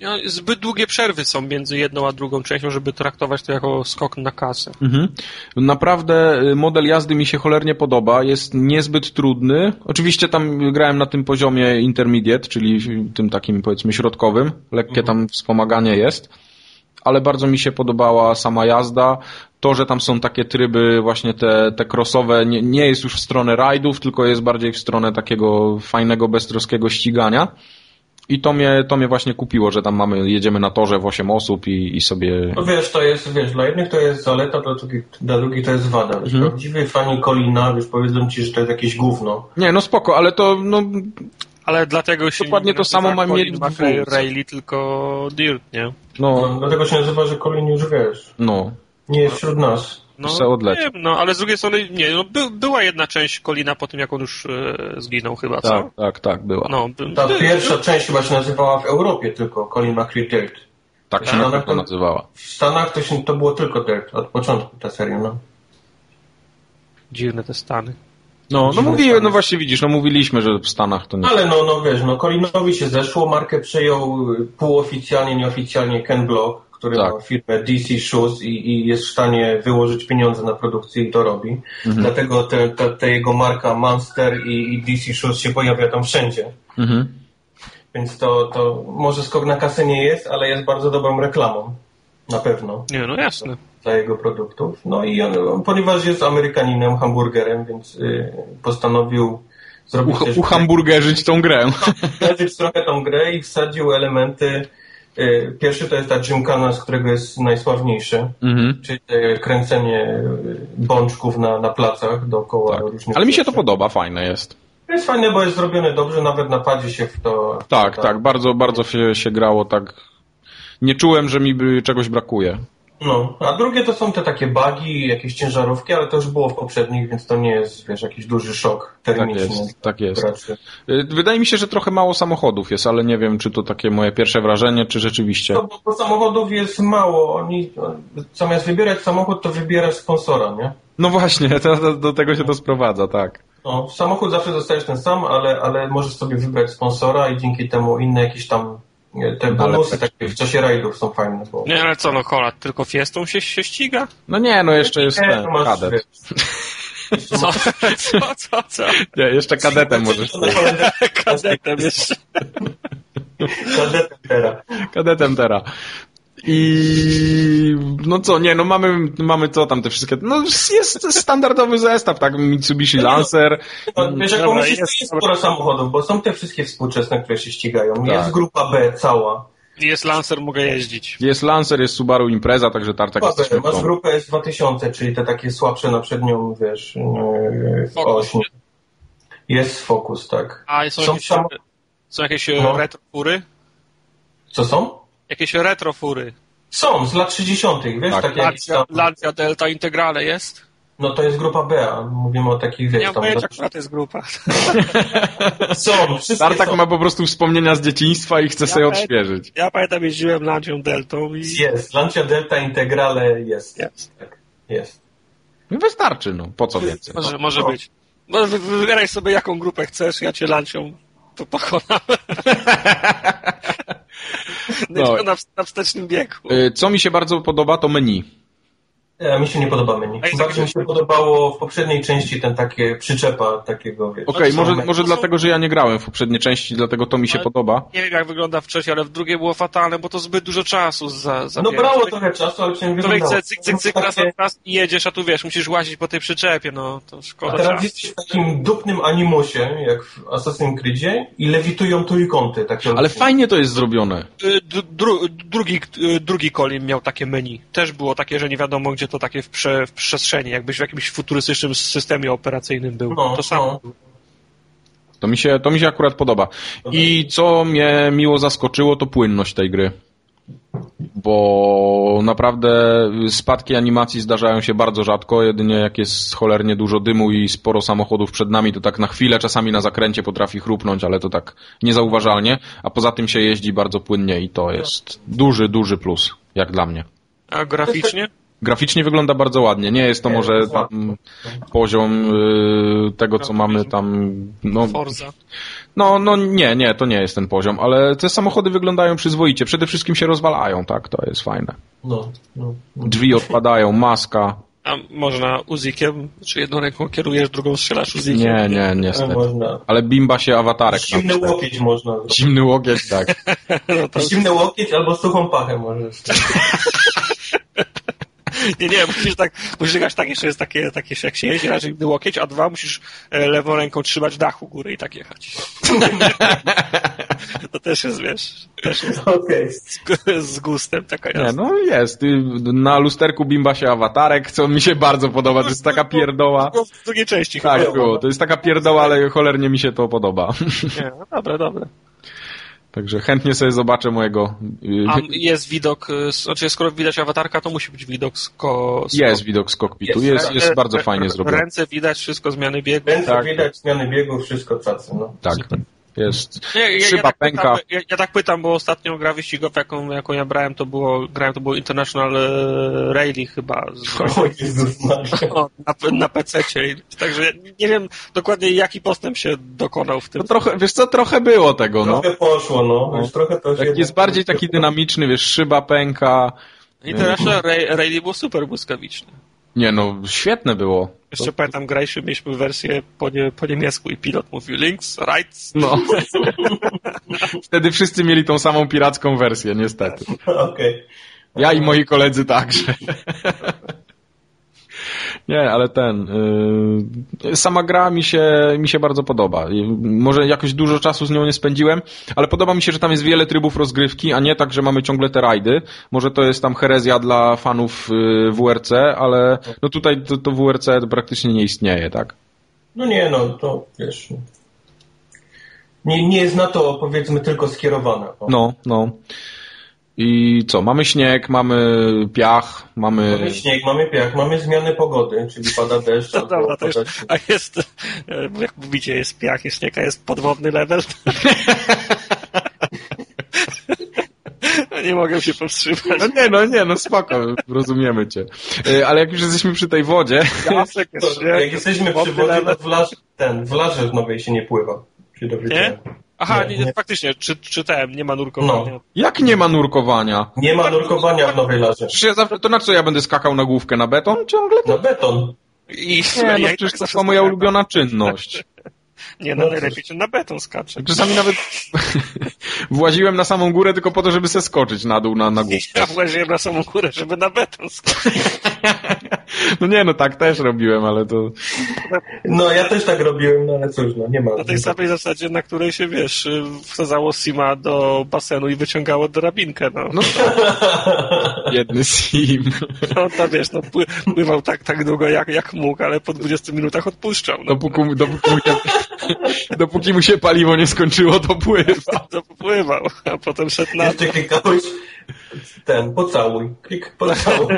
No, zbyt długie przerwy są między jedną a drugą częścią, żeby traktować to jako skok na kasę. Mhm. Naprawdę model jazdy mi się cholernie podoba, jest niezbyt trudny. Oczywiście tam grałem na tym poziomie intermediate, czyli tym takim powiedzmy środkowym, lekkie tam wspomaganie jest, ale bardzo mi się podobała sama jazda. To, że tam są takie tryby właśnie te, te crossowe, nie, nie jest już w stronę rajdów, tylko jest bardziej w stronę takiego fajnego, beztroskiego ścigania. I to mnie, to mnie właśnie kupiło, że tam mamy, jedziemy na torze w osiem osób i, i sobie... No wiesz, to jest, wiesz, dla jednych to jest zaleta, dla drugich, dla drugich to jest wada. Wiesz, hmm. Prawdziwi fani Colina, wiesz, powiedzą ci, że to jest jakieś gówno. Nie, no spoko, ale to, no... Ale dlatego się dokładnie nie to samo ma mieć Rally, tylko Dirt, nie? No. no, dlatego się nazywa, że Colin już wiesz. No. Nie jest wśród nas. No, nie, no, ale z drugiej strony, nie, no, by, była jedna część Colina po tym, jak on już e, zginął chyba, co? Tak, tak, tak, była. No, by, Ta by, pierwsza by... część chyba się nazywała w Europie tylko Colin McRae Dirt. Tak się na to nazywała. W Stanach to, się, to było tylko Dirt, od początku ta seria, no. Dziwne te Stany. No, no mówiłem, no właśnie widzisz, no mówiliśmy, że w Stanach to nie... Ale no, no wiesz, no Colinowi się zeszło, markę przejął półoficjalnie, nieoficjalnie Ken Block, który tak. ma firmę D C Shoes i, i jest w stanie wyłożyć pieniądze na produkcję i to robi. Mhm. Dlatego te, te, te jego marka Monster i, i D C Shoes się pojawia tam wszędzie. Mhm. Więc to, to może skok na kasę nie jest, ale jest bardzo dobrą reklamą. Na pewno. Nie, no jasne. Dla jego produktów. No i on, ponieważ jest Amerykaninem, hamburgerem, więc y, postanowił zrobić U, uhamburgerzyć tą grę. Uhamburgerzyć trochę tą grę i wsadził elementy. Y, pierwszy to jest ta gymkhana, z którego jest najsławniejszy, mm-hmm. czyli kręcenie bączków na, na placach dookoła tak. różnych. Ale mi się to podoba, fajne jest. To jest fajne, bo jest zrobione dobrze, nawet na padzie się w to... Tak, tak, tak bardzo, bardzo się, się grało tak. Nie czułem, że mi by czegoś brakuje. No, a drugie to są te takie bugi, jakieś ciężarówki, ale to już było w poprzednich, więc to nie jest, wiesz, jakiś duży szok termiczny. Tak jest, tak jest. Wydaje mi się, że trochę mało samochodów jest, ale nie wiem, czy to takie moje pierwsze wrażenie, czy rzeczywiście. No, bo, bo samochodów jest mało. Oni, zamiast wybierać samochód, to wybierasz sponsora, nie? No właśnie, to, do, do tego się to sprowadza, tak. No, samochód zawsze dostajesz ten sam, ale, ale możesz sobie wybrać sponsora i dzięki temu inne jakieś tam te bonusy takie w czasie rajdów są fajne. Bo... Nie, ale co, no Holat, tylko Fiestą się, się ściga? No nie, no jeszcze jest nie, ten masz, kadet. Co? Co, co, co? Nie, jeszcze kadetem możesz. Kadetem jeszcze. Kadetem teraz. Kadetem teraz. I no co, nie, no mamy, mamy co tam te wszystkie, no jest standardowy zestaw, tak, Mitsubishi Lancer. No, wiesz, jak pomyślisz, to jest sporo samochodów, bo są te wszystkie współczesne, które się ścigają. Tak. Jest grupa B cała. Jest Lancer, mogę jeździć. Jest Lancer, jest Subaru Impreza, także tartak jest też. Masz grupę S dwa tysiące, czyli te takie słabsze na przednią, wiesz, w oś. Jest Focus, tak. A są, są, jakieś, sam... są jakieś no. retrofury? Co są? Jakieś retrofury. Są, z lat trzydziestych, wiesz, tak, takie Lancia, tam... Lancia Delta Integrale jest? No to jest grupa B, a mówimy o takich, wiesz... Nie tam... wiem, jaka to jest grupa. Są, wszystkie Tartak są. ma po prostu wspomnienia z dzieciństwa i chce ja sobie pamiętam, odświeżyć. Ja pamiętam, jeździłem Lancią Deltą i... Jest, Lancia Delta Integrale jest. Jest. Tak, jest. No wystarczy, no, po co więcej? Może, może być. No, wybieraj sobie, jaką grupę chcesz, ja cię Lancią to pokonam. No. Na, na wstecznym biegu. Co mi się bardzo podoba, to menu. Ja, mi się nie podoba menu. Bardziej mi się podobało w poprzedniej części ten takie przyczepa takiego, wiesz. Okej, okay, może, może dlatego, że ja nie grałem w poprzedniej części, dlatego to mi się ale podoba. Nie wiem, jak wygląda w trzeciej, ale w drugiej było fatalne, bo to zbyt dużo czasu za, za No brało trochę czasu, ale przynajmniej wyglądało. Człowiek cyk, cyk, cyk, raz na raz i jedziesz, a tu wiesz, musisz łazić po tej przyczepie, no to szkoda. A teraz czasu. jesteś w takim dupnym animusie, jak w Assassin's Creedzie i lewitują trójkąty. Takie ale olbrzymie. Fajnie to jest zrobione. Dru, drugi, drugi Colin miał takie menu. Też było takie, że nie wiadomo, gdzie to takie w, prze, w przestrzeni, jakbyś w jakimś futurystycznym systemie operacyjnym był. No, to samo. No. To mi się, to mi się akurat podoba. I co mnie miło zaskoczyło, to płynność tej gry. Bo naprawdę spadki animacji zdarzają się bardzo rzadko, jedynie jak jest cholernie dużo dymu i sporo samochodów przed nami, to tak na chwilę, czasami na zakręcie potrafi chrupnąć, ale to tak niezauważalnie, a poza tym się jeździ bardzo płynnie i to jest duży, duży plus, jak dla mnie. A graficznie? Graficznie wygląda bardzo ładnie. Nie jest to może tam poziom y, tego, co mamy tam... No, Forza. No, no nie, nie, to nie jest ten poziom, ale te samochody wyglądają przyzwoicie. Przede wszystkim się rozwalają, tak? To jest fajne. No, no, no. Drzwi odpadają, maska. A można Uzikiem, czy jedną ręką kierujesz, drugą strzelasz Uzikiem? Nie, nie, niestety. Można. Ale bimba się awatarek. Zimny łokieć można zrobić. Zimny łokieć, tak. No to... Zimny łokieć albo suchą pachę możesz. Nie, nie, musisz tak, musisz grać tak, jeszcze jest takie, takie jak się jeździ, raczej zimny łokieć, a dwa musisz lewą ręką trzymać dachu góry i tak jechać. To też jest, wiesz, też jest okay. z, z gustem taka jasna. jasna. Nie, no jest. Na lusterku bimba się awatarek, co mi się bardzo podoba. To jest taka pierdoła. W drugiej części. Tak, chyba. było. To jest taka pierdoła, ale cholernie mi się to podoba. Nie, no dobre, dobre. Także chętnie sobie zobaczę mojego... A jest widok, znaczy skoro widać awatarka, to musi być widok z, ko... z Jest widok z kokpitu, jest, jest, jest bardzo fajnie zrobione. Ręce widać, wszystko, zmiany biegu. Ręce tak. widać, zmiany biegu, wszystko cacy, no. Tak, jest. Nie, ja, Szyba ja, tak pęka. pytam, ja, ja tak pytam, bo ostatnią gra wyścigowa, jaką, jaką ja brałem, to było, grałem, to było International Rally chyba. Z, o Jezus o, na, na pececie. Także nie wiem dokładnie, jaki postęp się dokonał w tym. To trochę, wiesz co, trochę było tego, no. Trochę poszło, no. Wiesz, trochę to się tak jest bardziej taki dynamiczny, wiesz, szyba pęka. International Rally było super błyskawiczne. Nie no, świetne było. Jeszcze to... pamiętam, graliśmy, mieliśmy wersję po, nie, po niemiecku i pilot mówił links, rights. No. Wtedy wszyscy mieli tą samą piracką wersję, niestety. Okej. Okay. Ja i moi koledzy także. Nie, ale ten... Yy, sama gra mi się, mi się bardzo podoba. Może jakoś dużo czasu z nią nie spędziłem, ale podoba mi się, że tam jest wiele trybów rozgrywki, a nie tak, że mamy ciągle te rajdy. Może to jest tam herezja dla fanów yy, W R C, ale no tutaj to, to W R C praktycznie nie istnieje, tak? No nie, no to wiesz... Nie, nie jest na to, powiedzmy, tylko skierowane. O. No, no. I co? Mamy śnieg, mamy piach, mamy... Mamy śnieg, mamy piach, mamy zmiany pogody, czyli pada deszcz. No dobra, to jest, a jest, jak mówicie, jest piach, jest śnieg, a jest podwodny level. Nie mogę się powstrzymać. No nie, no nie, no spoko, rozumiemy cię. Ale jak już jesteśmy przy tej wodzie... Jasek, jest to, jak jesteśmy przy wodzie, to w, laż, ten, w Larze w Nowej się nie pływa. Nie? Aha, nie, nie, faktycznie, czy, czytałem, nie ma nurkowania. No. Jak nie ma nurkowania? Nie ma nurkowania w Nowej Larze. Ja zawsze, to na co ja będę skakał na główkę? Na beton ciągle? Na beton. I, nie, no ja przecież tak to moja ulubiona czynność. Nie, no, no najlepiej na beton skacze. Czasami nawet właziłem na samą górę tylko po to, żeby se skoczyć na dół na, na główkę. Ja właziłem na samą górę, żeby na beton skoczyć. No nie, no tak też robiłem, ale to... No ja też tak robiłem, no ale cóż, no nie ma. Na tej samej zasadzie, na której się, wiesz, wsadzało Sima do basenu i wyciągało drabinkę, no. No tak. Jedny Sim. No to wiesz, no pływał tak, tak długo jak, jak mógł, ale po dwudziestu minutach odpuszczał. No. Dopóki, dopóki, mu się, dopóki mu się paliwo nie skończyło, to pływał. To pływał, a potem szedł na... Jeszcze klikałeś ten, pocałuj. Klik, pocałuj.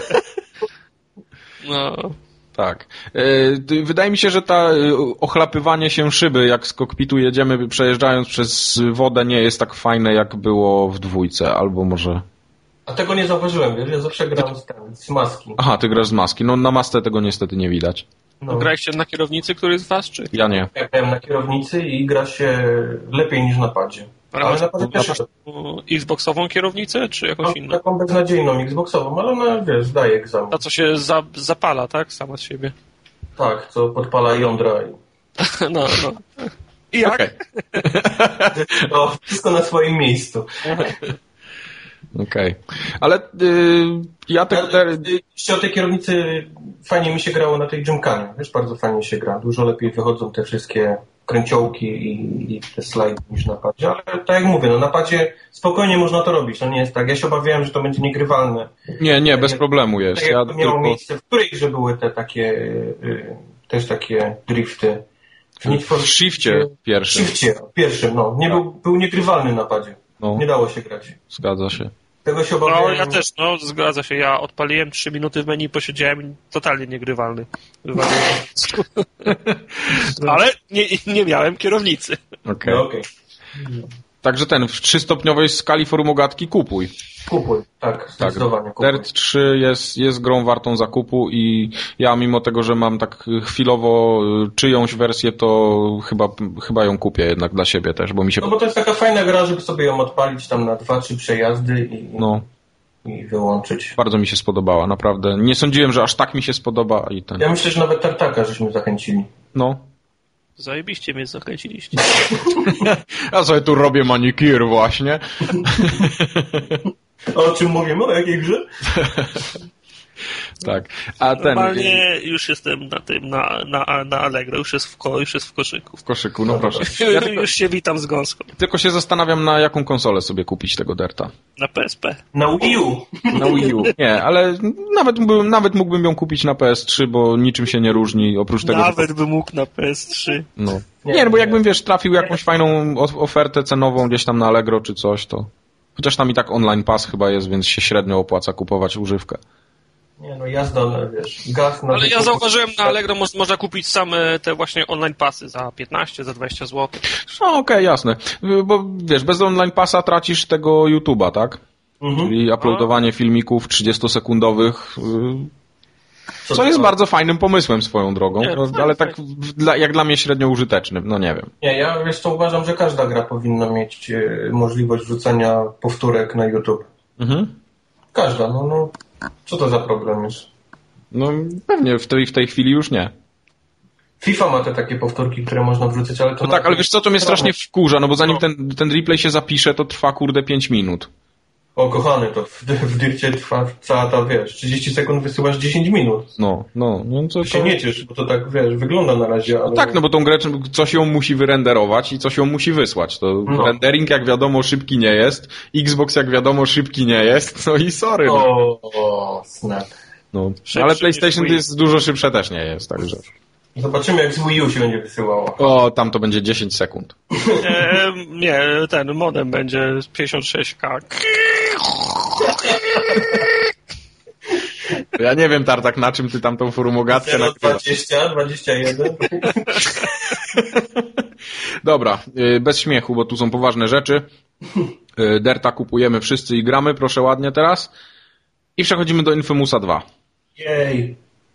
No... Tak. Wydaje mi się, że ta ochlapywanie się szyby, jak z kokpitu jedziemy przejeżdżając przez wodę, nie jest tak fajne, jak było w dwójce, albo może... A tego nie zauważyłem, wiesz, ja zawsze gram z, ten, z maski. Aha, ty grasz z maski. No na masce tego niestety nie widać. No. Graliście na kierownicy, który z was, czy? Ja nie. Ja grałem na kierownicy i gra się lepiej niż na padzie. Ale, ale na padzie też Xboxową kierownicę, czy jakąś no, inną? Taką beznadziejną Xboxową, ale ona, wiesz, daje egzamin. Ta, co się za, zapala, tak? Sama z siebie. Tak, co podpala jądra. I... No, no. I jak? Okay. No, wszystko na swoim miejscu. Okej. Okay. Ale yy, ja tego... Jeszcze o tej kierownicy fajnie mi się grało na tej Gymkhanie. Wiesz, bardzo fajnie się gra. Dużo lepiej wychodzą te wszystkie kręciołki i, i te slajdy niż na padzie. Ale tak jak mówię, no na padzie spokojnie można to robić. To nie jest tak. Ja się obawiałem, że to będzie niegrywalne. Nie, nie, bez problemu jest. Tak ja jak to miało tylko... miejsce, w której grze były te takie yy, też takie drifty. W, w Shifcie pierwszym. W Shifcie pierwszym, no. Nie tak. był, był niegrywalny na padzie. No. Nie dało się grać. Zgadza się. Tego się obawiałem. No ja też, no zgadza się. Ja odpaliłem trzy minuty w menu, posiedziałem totalnie niegrywalny. Ale nie, nie miałem kierownicy. Okej. Okay. No, okay. Także ten, w trzystopniowej skali forumogatki kupuj. Kupuj, tak, zdecydowanie tak. kupuj. Dirt trzy jest, jest grą wartą zakupu i ja mimo tego, że mam tak chwilowo czyjąś wersję, to chyba, chyba ją kupię jednak dla siebie też, bo mi się... No bo to jest taka fajna gra, żeby sobie ją odpalić tam na dwa, trzy przejazdy i, no. i wyłączyć. Bardzo mi się spodobała, naprawdę. Nie sądziłem, że aż tak mi się spodoba i ten... Ja myślę, że nawet Tartaka żeśmy zachęcili. No. Zajebiście mnie zachęciliście. Ja sobie tu robię manikir właśnie. O czym mówimy? O jakiej grze? Tak. A ten... Normalnie już jestem na tym, na, na, na Allegro, już jest, w ko, już jest w koszyku. W koszyku, no proszę. Ja tylko, już się witam z gąską. Tylko się zastanawiam, na jaką konsolę sobie kupić tego Dirta. Na P S P. Na Wii U. Na Wii U. Nie, ale nawet, mógłbym, nawet mógłbym ją kupić na P S trzy, bo niczym się nie różni, oprócz tego... Nawet że... bym mógł na P S trzy. No. Nie, nie, no bo jakbym, wiesz, trafił jakąś fajną ofertę cenową gdzieś tam na Allegro czy coś, to... Chociaż tam i tak online pass chyba jest, więc się średnio opłaca kupować używkę. Nie no, jazda, wiesz, gaz... Na Ale ja zauważyłem, na Allegro mo- można kupić same te właśnie online pasy za piętnaście, za dwadzieścia złotych. No okej, okay, jasne. Bo wiesz, bez online passa tracisz tego YouTube'a, tak? Mhm. Czyli uploadowanie filmików trzydziestosekundowych... Co, co jest to? Bardzo fajnym pomysłem swoją drogą, nie, no, ale tak dla, jak dla mnie średnio użytecznym, no nie wiem. Nie, ja wiesz co, uważam, że każda gra powinna mieć e, możliwość wrzucenia powtórek na YouTube. Mhm. Każda, no, no. Co to za problem jest? No pewnie w tej, w tej chwili już nie. FIFA ma te takie powtórki, które można wrzucić, ale to... No tak, ale wiesz co, to mnie strasznie wkurza, no bo zanim ten, ten replay się zapisze, to trwa kurde pięć minut. O kochany, to w, w Dircie trwa cała ta, wiesz, trzydzieści sekund wysyłasz dziesięć minut. No, no. no to, to się nie ciesz, bo to tak, wiesz, wygląda na razie, ale... No tak, no bo tą grę coś ją musi wyrenderować i coś ją musi wysłać. To no. Rendering, jak wiadomo, szybki nie jest. Xbox, jak wiadomo, szybki nie jest. No i sorry. No. O, o snap. No. Ale PlayStation jest dużo szybsze też nie jest, także... Zobaczymy, jak z Wii U się będzie wysyłało. O, tam to będzie dziesięć sekund. E, nie, ten modem będzie pięćdziesiąt sześć K. Ja nie wiem, Tartak, na czym ty tam tą forumogatkę nakrywasz. dwadzieścia, dwadzieścia jeden. Dobra, bez śmiechu, bo tu są poważne rzeczy. Dirta kupujemy wszyscy i gramy, proszę ładnie teraz. I przechodzimy do Infamousa dwa. Jej.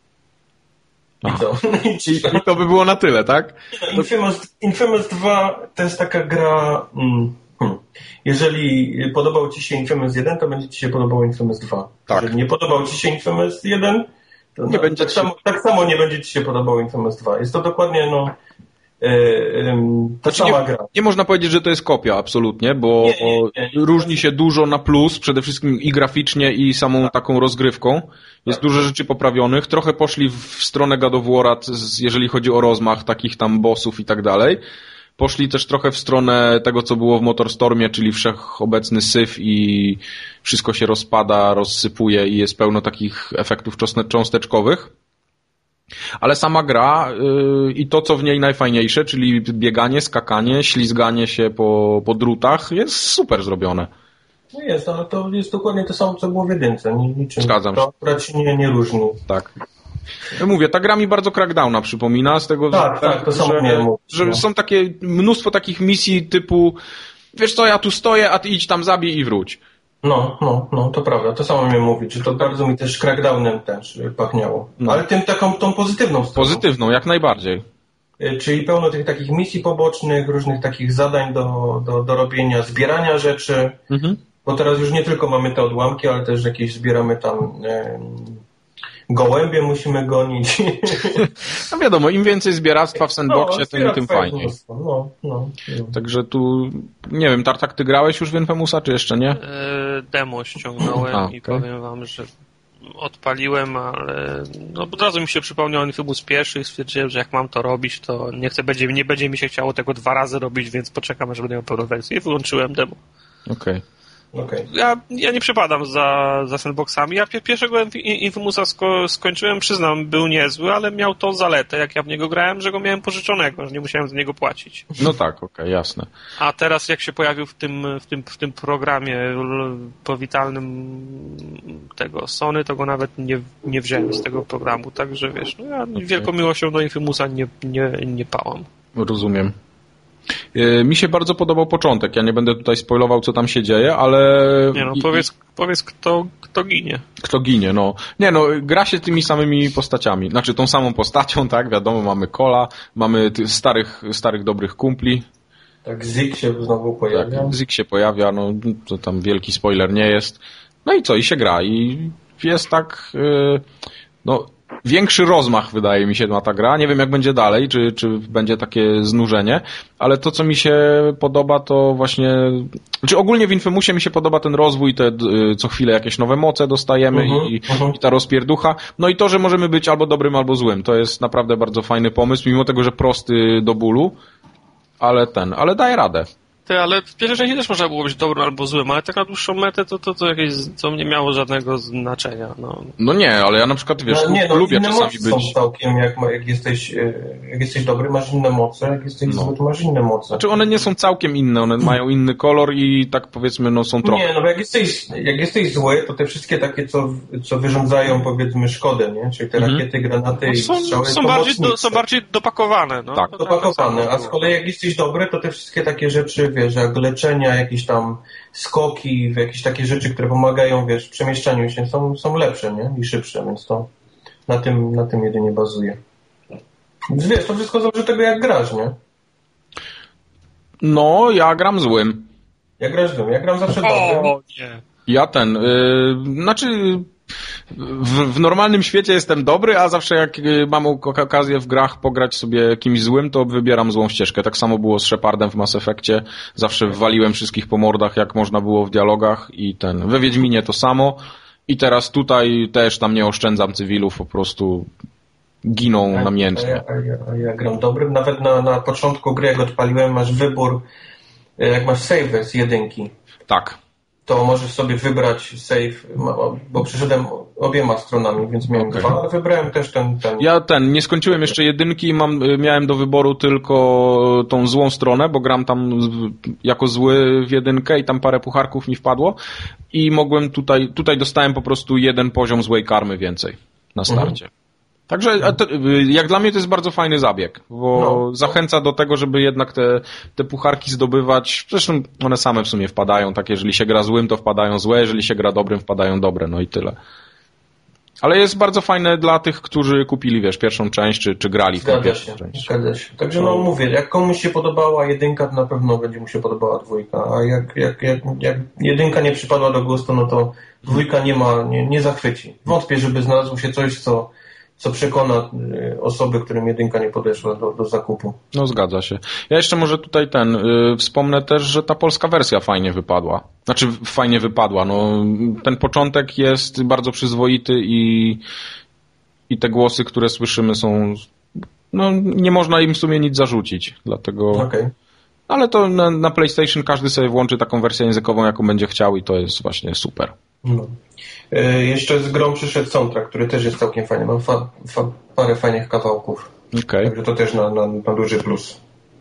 I to. I, I to by było na tyle, tak? Infamous, Infamous dwa to jest taka gra... Mm, hmm. Jeżeli podobał ci się Infamous jeden, to będzie ci się podobał Infamous dwa. Tak. Jeżeli nie podobał ci się Infamous jeden, to nie no, będzie tak, ci... samo, tak samo nie będzie ci się podobał Infamous dwa. Jest to dokładnie no, e, e, ta znaczy sama nie, gra. Nie można powiedzieć, że to jest kopia, absolutnie, bo nie, nie, nie, nie. różni się dużo na plus, przede wszystkim i graficznie, i samą tak. taką rozgrywką. Jest tak. dużo rzeczy poprawionych. Trochę poszli w stronę God of War'a, jeżeli chodzi o rozmach takich tam bossów i tak dalej. Poszli też trochę w stronę tego, co było w Motorstormie, czyli wszechobecny syf i wszystko się rozpada, rozsypuje i jest pełno takich efektów cząsteczkowych. Ale sama gra yy, i to, co w niej najfajniejsze, czyli bieganie, skakanie, ślizganie się po, po drutach, jest super zrobione. No jest, ale to jest dokładnie to samo, co było w jedynce. Niczym. Zgadzam się. To akurat się nie, nie różni. Tak. Mówię, ta gra mi bardzo Crackdowna przypomina, z tego tak, że, tak, to samo że, nie mówię, że no. są takie mnóstwo takich misji typu wiesz co, ja tu stoję, a ty idź tam, zabij i wróć. No, no, no, to prawda, to samo miałem mówić, że to bardzo mi też Crackdownem też pachniało. No. Ale tym taką, tą pozytywną stroną. Pozytywną, jak najbardziej. Czyli pełno tych takich misji pobocznych, różnych takich zadań do, do, do robienia, zbierania rzeczy, mhm. bo teraz już nie tylko mamy te odłamki, ale też jakieś zbieramy tam e, gołębie musimy gonić. No wiadomo, im więcej zbieractwa w sandboxie, no, tym, tym fajniej. No, no, no. Także tu, nie wiem, Tartak, ty grałeś już w Infamousa, czy jeszcze nie? Demo ściągnąłem A, i okay. powiem wam, że odpaliłem, ale no, od razu mi się przypomniał Infamous pierwszy i stwierdziłem, że jak mam to robić, to nie chcę, będzie, nie będzie mi się chciało tego dwa razy robić, więc poczekam, aż będę miał pełną wersję i wyłączyłem demo. Okej. Okay. Okay. Ja, ja nie przepadam za, za sandboxami. Ja pierwszego Infamousa sko- skończyłem, przyznam, był niezły, ale miał tą zaletę, jak ja w niego grałem, że go miałem pożyczonego, że nie musiałem za niego płacić. No tak, okej, okay, jasne. A teraz jak się pojawił w tym, w tym, w tym programie powitalnym tego Sony, to go nawet nie, nie wziąłem z tego programu, także wiesz, no ja okay. wielką miłością do Infamousa nie, nie, nie pałam. Rozumiem. Mi się bardzo podobał początek. Ja nie będę tutaj spoilował, co tam się dzieje, ale... Nie no, powiedz, I... powiedz kto, kto ginie. Kto ginie, no. Nie no, gra się tymi samymi postaciami. Znaczy tą samą postacią, tak, wiadomo, mamy Cola, mamy tych starych, starych dobrych kumpli. Tak, Zeke się znowu pojawia. Tak, Zeke się pojawia, no to tam wielki spoiler nie jest. No i co, i się gra. I jest tak, yy, no... Większy rozmach, wydaje mi się, ma ta gra. Nie wiem, jak będzie dalej, czy, czy będzie takie znużenie, ale to, co mi się podoba, to właśnie... Znaczy ogólnie w Infamousie mi się podoba ten rozwój, te co chwilę jakieś nowe moce dostajemy uh-huh, i, uh-huh. i ta rozpierducha. No i to, że możemy być albo dobrym, albo złym. To jest naprawdę bardzo fajny pomysł, mimo tego, że prosty do bólu, ale ten, ale daje radę. Ty, ale w pierwszej części też można było być dobrym albo złym, ale tak na dłuższą metę to, to, to jakieś, co nie miało żadnego znaczenia. No, no nie, ale ja na przykład, wiesz, no, nie, no, lubię czasami być... są całkiem, jak, jak, jesteś, jak jesteś dobry, masz inne moce, jak jesteś no. zły, to masz inne moce. Znaczy one nie są całkiem inne, one mają inny kolor i tak powiedzmy, no są trochę... Nie, no bo jak jesteś, jak jesteś zły, to te wszystkie takie, co, co wyrządzają, powiedzmy, szkodę, nie? Czyli te mhm. rakiety, granaty no, są, i strzały, są bardziej, do, są bardziej dopakowane. No. Tak. Dopakowane, a z kolei jak jesteś dobry, to te wszystkie takie rzeczy, wiesz, jak leczenie, jakieś tam skoki, jakieś takie rzeczy, które pomagają, wiesz, w przemieszczaniu się, są, są lepsze, nie? I szybsze, więc to na tym, na tym jedynie bazuje. Więc wiesz, to wszystko zależy od tego, jak grasz, nie? No, ja gram złym. Ja grasz złym, ja gram zawsze dobrym. O, nie. Ja ten, yy, znaczy... W, w normalnym świecie jestem dobry, a zawsze jak mam okazję w grach pograć sobie kimś złym, to wybieram złą ścieżkę. Tak samo było z Shepardem w Mass Effectie. Zawsze waliłem wszystkich po mordach, jak można było w dialogach i ten. We Wiedźminie to samo. I teraz tutaj też tam nie oszczędzam cywilów, po prostu giną a, namiętnie. A ja, a, ja, a ja gram dobrym. Nawet na, na początku gry, jak odpaliłem, masz wybór, jak masz save z jedynki. Tak. To możesz sobie wybrać save, bo przeszedłem obiema stronami, więc miałem okay. dwa, ale wybrałem też ten, ten... Ja ten, nie skończyłem jeszcze jedynki i mam, miałem do wyboru tylko tą złą stronę, bo gram tam jako zły w jedynkę i tam parę pucharków mi wpadło i mogłem tutaj, tutaj dostałem po prostu jeden poziom złej karmy więcej na starcie. Mhm. Także to, jak dla mnie to jest bardzo fajny zabieg, bo no. zachęca do tego, żeby jednak te, te pucharki zdobywać. Zresztą one same w sumie wpadają, tak jeżeli się gra złym, to wpadają złe, jeżeli się gra dobrym, wpadają dobre, no i tyle. Ale jest bardzo fajne dla tych, którzy kupili, wiesz, pierwszą część, czy, czy grali w tę pierwszą część. Zgadza się. Także no mówię, jak komuś się podobała jedynka, to na pewno będzie mu się podobała dwójka, a jak, jak, jak, jak jedynka nie przypadła do gustu, no to dwójka nie ma, nie, nie zachwyci. Wątpię, żeby znalazło się coś, co co przekona osoby, którym jedynka nie podeszła do, do zakupu. No zgadza się. Ja jeszcze może tutaj ten, yy, wspomnę też, że ta polska wersja fajnie wypadła. Znaczy fajnie wypadła, no ten początek jest bardzo przyzwoity i, i te głosy, które słyszymy są, no nie można im w sumie nic zarzucić, dlatego... Okay. Ale to na, na PlayStation każdy sobie włączy taką wersję językową, jaką będzie chciał i to jest właśnie super. No. Yy, jeszcze z grą przyszedł soundtrack, który też jest całkiem fajny. Mam fa, fa, parę fajnych kawałków. Okay. Także to też na, na, na duży plus.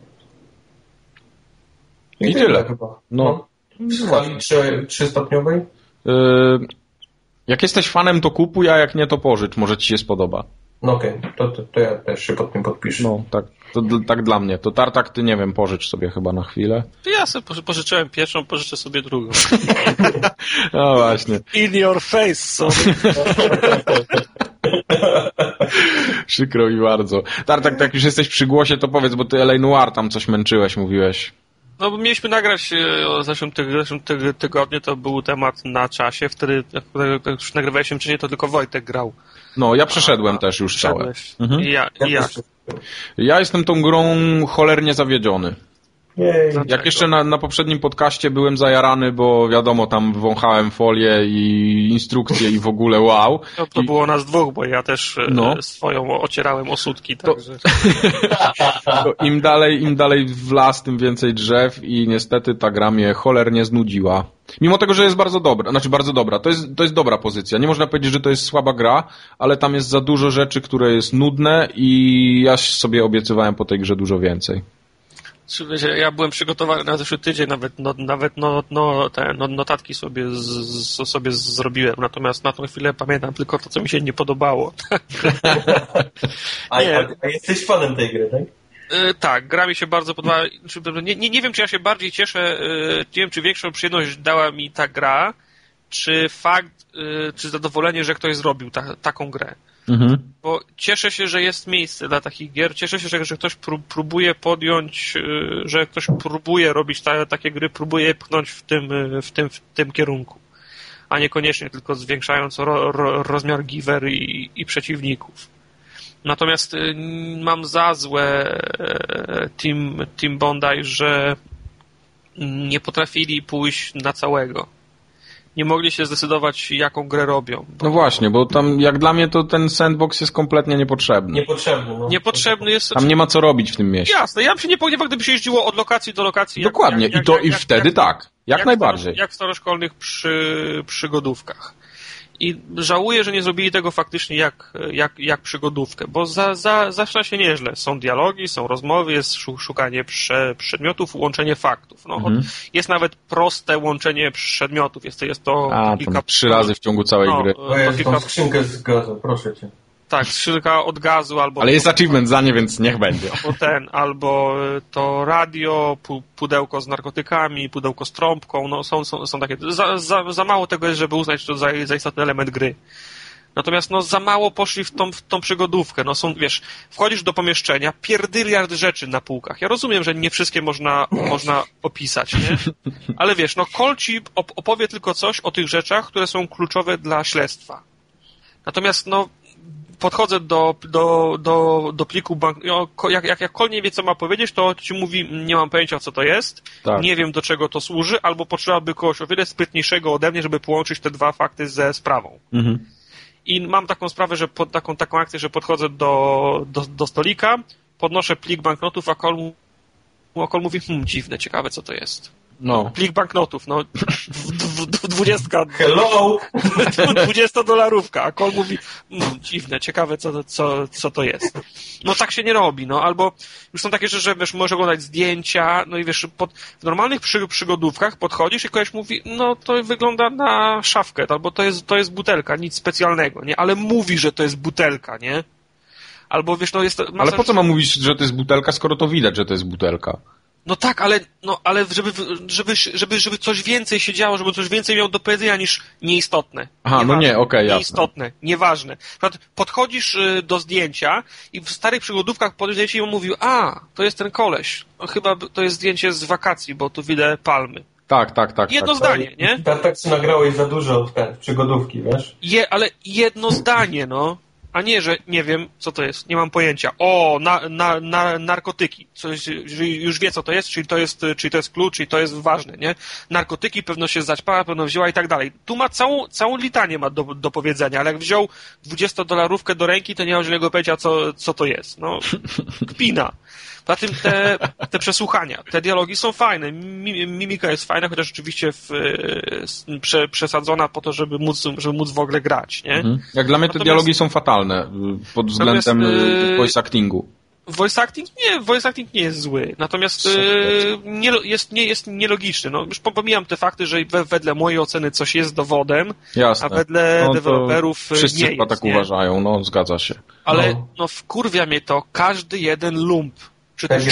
I, I tyle. tyle chyba. No. no. W skali trzystopniowej? Yy, jak jesteś fanem, to kupuj, a jak nie, to pożycz. Może ci się spodoba. No okej, okay. to, to, to ja też się pod tym podpiszę. No, tak, to, tak dla mnie. To Tartak, ty nie wiem, pożycz sobie chyba na chwilę. Ja sobie pożyczyłem pierwszą, pożyczę sobie drugą. No właśnie. In your face, sorry. Przykro mi bardzo. Tartak, tak już jesteś przy głosie, to powiedz, bo ty L A Noire tam coś męczyłeś, mówiłeś. No bo mieliśmy nagrać w zeszłym, tyg- zeszłym tyg- tygodniu, to był temat na czasie, wtedy jak już nagrywaliśmy wcześniej, to tylko Wojtek grał. No, ja przeszedłem a, też już całe. Mhm. I ja, i ja. Ja jestem tą grą cholernie zawiedziony. Jej. Jak jeszcze na, na poprzednim podcaście byłem zajarany, bo wiadomo, tam wąchałem folię i instrukcje i w ogóle wow. No to I... było nas dwóch, bo ja też no. swoją ocierałem o sutki. Także... To... to im dalej, im dalej w las, tym więcej drzew i niestety ta gra mnie cholernie znudziła. Mimo tego, że jest bardzo dobra, znaczy bardzo dobra, to jest, to jest dobra pozycja. Nie można powiedzieć, że to jest słaba gra, ale tam jest za dużo rzeczy, które jest nudne i ja sobie obiecywałem po tej grze dużo więcej. Ja byłem przygotowany na zeszły tydzień, nawet, no, nawet no, no, te no, notatki sobie, z, z, sobie zrobiłem, natomiast na tą chwilę pamiętam tylko to, co mi się nie podobało. a, a, a jesteś fanem tej gry, tak? Yy, tak, gra mi się bardzo podoba. Nie, nie, nie wiem, czy ja się bardziej cieszę, yy, nie wiem, czy większą przyjemność dała mi ta gra, czy fakt, yy, czy zadowolenie, że ktoś zrobił ta, taką grę. Mhm. Bo cieszę się, że jest miejsce dla takich gier, cieszę się, że, że ktoś próbuje podjąć, yy, że ktoś próbuje robić ta, takie gry, próbuje pchnąć w tym, w tym, w tym kierunku, a niekoniecznie tylko zwiększając ro, ro, rozmiar giver i, i przeciwników. Natomiast y, mam za złe y, Team, Team Bondi, że nie potrafili pójść na całego. Nie mogli się zdecydować, jaką grę robią. Bo... No właśnie, bo tam jak dla mnie to ten sandbox jest kompletnie niepotrzebny. Niepotrzebny, no. Niepotrzebny jest... Tam nie ma co robić w tym mieście. Jasne, ja bym się nie pogniewał, gdyby się jeździło od lokacji do lokacji. Dokładnie, jak, jak, i to jak, i jak, wtedy jak, tak. Jak, jak najbardziej. Jak w staroszkolnych przy, przygodówkach. I żałuję, że nie zrobili tego faktycznie jak, jak, jak przygodówkę, bo za, za, zaczyna się nieźle. Są dialogi, są rozmowy, jest szukanie prze, przedmiotów, łączenie faktów. No, mhm. Jest nawet proste łączenie przedmiotów. Jest, jest to A, kilka... trzy razy w ciągu całej no, gry. To jest kilka... skrzynkę z gazu, proszę cię. Tak, skrzynka od gazu albo... Ale jest achievement za nie, więc niech będzie. Albo ten, albo to radio, pudełko z narkotykami, pudełko z trąbką, no są, są, są takie... Za, za, za mało tego jest, żeby uznać to za, za istotny element gry. Natomiast no za mało poszli w tą, w tą przygodówkę. No są, wiesz, wchodzisz do pomieszczenia, pierdyliard rzeczy na półkach. Ja rozumiem, że nie wszystkie można, można opisać, nie? Ale wiesz, no Cole ci opowie tylko coś o tych rzeczach, które są kluczowe dla śledztwa. Natomiast no podchodzę do, do, do, do pliku bank... Jak, jak, jak Cole nie wie, co ma powiedzieć, to ci mówi, nie mam pojęcia, co to jest, tak. Nie wiem, do czego to służy, albo potrzeba by kogoś o wiele sprytniejszego ode mnie, żeby połączyć te dwa fakty ze sprawą. Mhm. I mam taką sprawę, że pod, taką, taką akcję, że podchodzę do, do, do stolika, podnoszę plik banknotów, a Cole, a Cole mówi, hmm, dziwne, ciekawe, co to jest. No. Plik banknotów, no. Dwudziestka. Hello! Dwudziestodolarówka, a Cole mówi, mmm, dziwne, ciekawe, co, co, co to jest. No tak się nie robi, no. Albo już są takie rzeczy, że wiesz, możesz oglądać zdjęcia, no i wiesz, pod, w normalnych przy, przygodówkach podchodzisz i ktoś mówi, no to wygląda na szafkę, albo to jest, to jest butelka, nic specjalnego, nie? Ale mówi, że to jest butelka, nie? Albo wiesz, no jest... Masa... Ale po co ma mówić, że to jest butelka, skoro to widać, że to jest butelka? No tak, ale, no, ale żeby, żeby, żeby, żeby coś więcej się działo, żeby coś więcej miał do powiedzenia niż nieistotne. Aha, nieważne, no nie, okej, okay, jasne. Nieistotne, nieważne. Na przykład podchodzisz do zdjęcia i w starych przygodówkach podejdziecie i on mówił, a, to jest ten koleś. No, chyba to jest zdjęcie z wakacji, bo tu widzę palmy. Tak, tak, tak. Jedno tak, zdanie, tak. nie? Tak, tak, nagrałeś za dużo w te przygodówki, wiesz? Je, ale jedno zdanie, no. A nie, że nie wiem, co to jest, nie mam pojęcia. O, na, na, na narkotyki. Coś, już wie, co to jest, czyli to jest, czyli to jest klucz, czyli to jest ważne, nie? Narkotyki, pewno się zaćpała, pewno wzięła i tak dalej. Tu ma całą, całą litanię ma do, do powiedzenia, ale jak wziął dwudziestodolarówkę do ręki, to nie ma żadnego pojęcia, co, co to jest. No, kpina. Poza tym te, te przesłuchania, te dialogi są fajne, mimika jest fajna, chociaż oczywiście w, prze, przesadzona po to, żeby móc, żeby móc w ogóle grać, nie? Mhm. Jak dla mnie te Natomiast... dialogi są fatalne pod względem Natomiast, voice actingu. Voice acting? Nie, voice acting nie jest zły, natomiast nie, jest, nie, jest nielogiczny. No, już pomijam te fakty, że we, wedle mojej oceny coś jest dowodem, Jasne. a wedle no deweloperów wszyscy nie chyba jest. tak nie? uważają, no zgadza się. Ale no, no wkurwia mnie to, każdy jeden lump. Czy też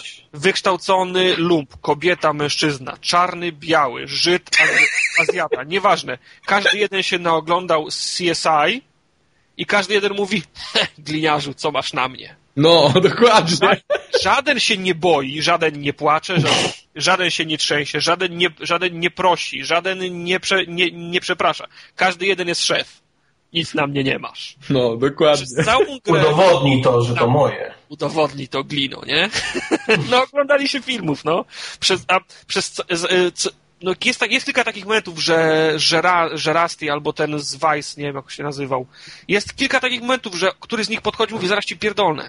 wykształcony lump, kobieta, mężczyzna, czarny, biały, Żyd, Azjata, nieważne. Każdy jeden się naoglądał z C S I i każdy jeden mówi, gliniarzu, co masz na mnie? No, dokładnie. Żaden się nie boi, żaden nie płacze, żaden, żaden się nie trzęsie, żaden nie, żaden nie prosi, żaden nie, prze, nie, nie przeprasza. Każdy jeden jest szef. Nic na mnie nie masz. No, dokładnie. Grę, udowodnij to, że to moje. Udowodnij to, glino, nie? No, oglądali się filmów, no. Przez, a, przez, c, no jest, tak, jest kilka takich momentów, że, że, Ra, że Rusty albo ten z Vice, nie wiem jak się nazywał, jest kilka takich momentów, że który z nich podchodzi i mówi, zaraz ci pierdolnę.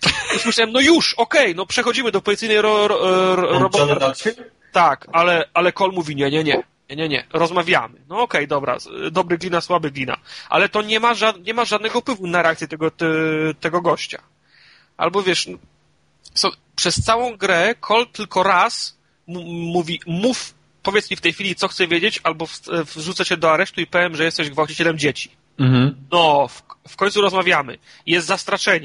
I myślałem, no już, okej, okay, no przechodzimy do policyjnej ro, ro, ro, roboty. Tak, ale, ale Cole mówi, nie, nie, nie. Nie, nie, nie. Rozmawiamy. No okej, okay, dobra. Dobry glina, słaby glina. Ale to nie ma, ża- nie ma żadnego wpływu na reakcję tego, te, tego gościa. Albo wiesz, so, przez całą grę Cole tylko raz m- mówi, mów, powiedz mi w tej chwili, co chcę wiedzieć, albo w- wrzucę cię do aresztu i powiem, że jesteś gwałcicielem dzieci. Mhm. No, w, w końcu rozmawiamy. Jest zastraszenie.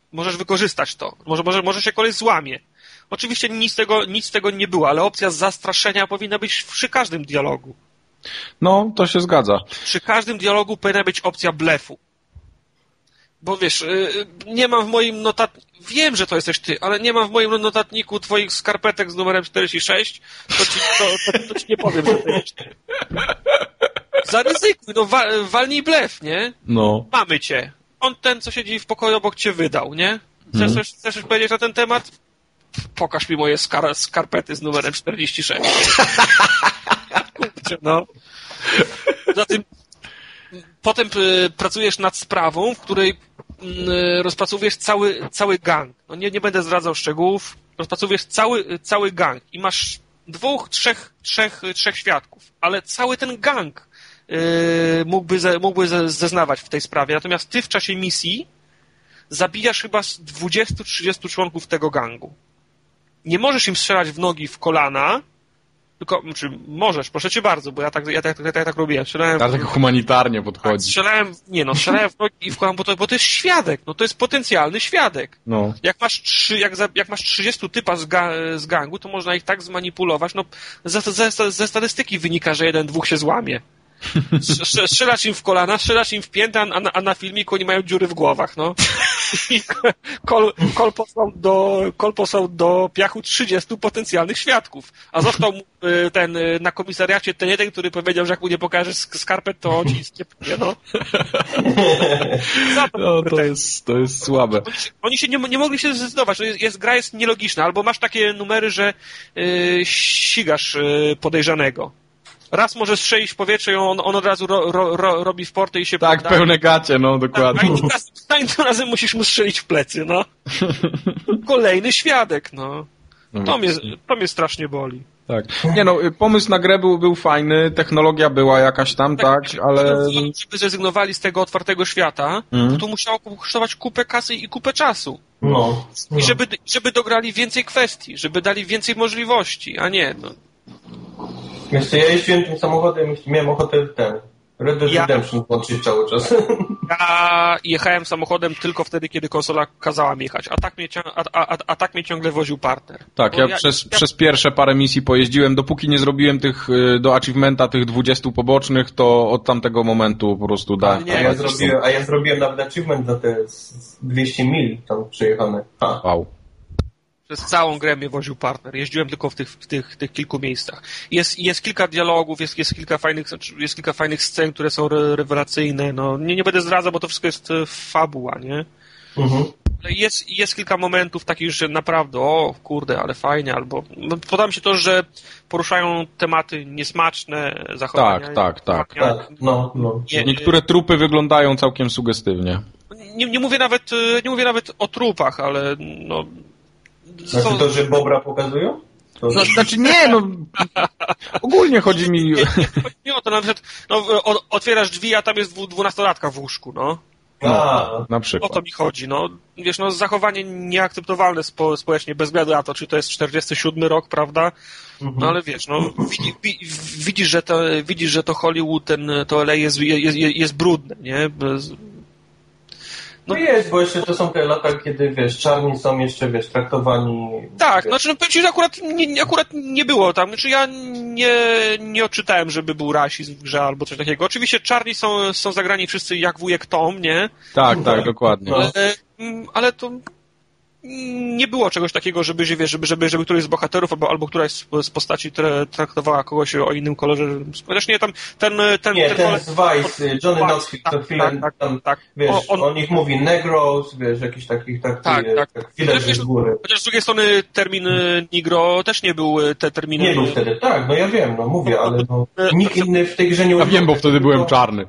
możesz wykorzystać to. Może, może, może się koleś złamie. Oczywiście nic z tego, nic z tego nie było, ale opcja zastraszenia powinna być przy każdym dialogu. No, to się zgadza. Przy każdym dialogu powinna być opcja blefu. Bo wiesz, nie mam w moim notatniku, wiem, że to jesteś ty, ale nie mam w moim notatniku twoich skarpetek z numerem czterdzieści sześć, to ci, to, to, to ci nie powiem, że to jesteś ty. Zaryzykuj, no wa, walnij blef, nie? No. Mamy cię. On ten, co siedzi w pokoju obok, cię wydał, nie? Chcesz, hmm. coś, chcesz coś powiedzieć na ten temat? Pokaż mi moje skar- skarpety z numerem czterdzieści sześć. Kurczę, no. Zatem potem y, pracujesz nad sprawą, w której y, rozpracowujesz cały, cały gang. No nie, nie będę zdradzał szczegółów. Rozpracowujesz cały, cały gang i masz dwóch, trzech, trzech, trzech świadków, ale cały ten gang y, mógłby, ze, mógłby ze, zeznawać w tej sprawie. Natomiast ty w czasie misji zabijasz chyba z dwudziestu trzydziestu członków tego gangu. Nie możesz im strzelać w nogi, w kolana, tylko, znaczy, możesz, proszę cię bardzo, bo ja tak, ja tak, ja tak, ja tak robiłem. Strzelałem Ale tak humanitarnie podchodzi. Tak, strzelałem, nie no, strzelałem w nogi i w kolana, bo to, bo to jest świadek, no to jest potencjalny świadek. No. Jak masz trzy, jak, za, jak masz trzydziestu typa z, ga, z gangu, to można ich tak zmanipulować, no ze, ze, ze statystyki wynika, że jeden, dwóch się złamie. Strzelasz im w kolana, strzelasz im w piętę, a na, a na filmiku oni mają dziury w głowach, no. I Kol, Kol, posłał do, Kol posłał do piachu trzydziestu potencjalnych świadków, a został mu ten na komisariacie ten jeden, który powiedział, że jak mu nie pokażesz skarpet, to on ci nie no. No to jest, to jest słabe. Oni się, oni się nie, nie mogli się zdecydować, no jest, jest, gra jest nielogiczna, albo masz takie numery, że yy, ścigasz yy, podejrzanego. Raz może strzelić w powietrze i on, on od razu ro, ro, ro, robi w porty i się tak, poddaje. Pełne gacie, no dokładnie. A innym razem, a innym razem musisz mu strzelić w plecy, no. Kolejny świadek, no. To mnie, to mnie strasznie boli. Tak. Nie no, pomysł na grę był, był fajny, technologia była jakaś tam, tak, tak ale... Żeby zrezygnowali z tego otwartego świata, mm. to musiało kosztować kupę kasy i kupę czasu. No. I żeby, żeby dograli więcej kwestii, żeby dali więcej możliwości, a nie, no. Wiesz co, ja jeździłem tym samochodem i miałem ochotę ten Red Dead ja, Redemption włączyć cały czas. Ja jechałem samochodem tylko wtedy, kiedy konsola kazała mi jechać, a tak mnie, a, a, a, a tak mnie ciągle woził partner. Tak, ja, ja przez, ja przez pierwsze parę misji pojeździłem, dopóki nie zrobiłem tych do achievementa tych dwudziestu pobocznych, to od tamtego momentu po prostu dałem. A, ja zrobiłem, a ja zrobiłem nawet achievement za te dwieście mil tam przejechane. Ha. Wow. Przez całą grę mnie woził partner. Jeździłem tylko w tych, w tych, tych kilku miejscach. Jest, jest kilka dialogów, jest, jest, kilka fajnych, jest kilka fajnych scen, które są re, rewelacyjne. No, nie, nie będę zdradzał, bo to wszystko jest fabuła, nie? Mhm. Jest, jest kilka momentów takich, że naprawdę, o kurde, ale fajnie, albo no, podoba mi się to, że poruszają tematy niesmaczne, zachowania. Tak, tak, tak. tak. No, no. Nie, niektóre trupy wyglądają całkiem sugestywnie. Nie, nie mówię nawet, nie mówię nawet o trupach, ale no... Znaczy to, że Bobra pokazują? To... No, znaczy nie, no ogólnie chodzi mi... Nie, nie, nie o to, nawet no, o, otwierasz drzwi, a tam jest dwunastolatka w łóżku, no. No, na przykład. O to mi chodzi, no. Wiesz, no zachowanie nieakceptowalne spo, społecznie, bez względu na to, czy to jest czterdziesty siódmy rok, prawda? Mhm. No ale wiesz, no widzi, widzisz, że to, widzisz, że to Hollywood, ten, to L A jest, jest, jest brudne, nie? Bez... No jest, bo jeszcze to są te lata, kiedy, wiesz, czarni są jeszcze, wiesz, traktowani... Tak, wiesz. Znaczy, no powiem ci, że akurat nie, akurat nie było tam, znaczy ja nie, nie odczytałem, żeby był rasizm w grze albo coś takiego. Oczywiście czarni są, są zagrani wszyscy jak wujek Tom, nie? Tak, tak, dokładnie. Ale, ale to nie było czegoś takiego, żeby, wiesz, żeby, żeby, żeby któryś z bohaterów albo, albo któraś z postaci traktowała kogoś o innym kolorze. Chociaż nie, tam ten... ten nie, ten, ten kole... z Vice, Johnny Knoxville, co chwilę tak, tam, tak, wiesz, o, on... o nich mówi Negros, wiesz, jakiś takich, taki, tak, tak. tak chwilę z góry. Chociaż z drugiej strony termin Negro też nie był te terminy... Nie był wtedy, tak, no ja wiem, no mówię, ale no, nikt inny w tej grze nie użył. Ja wiem, bo wtedy byłem czarny.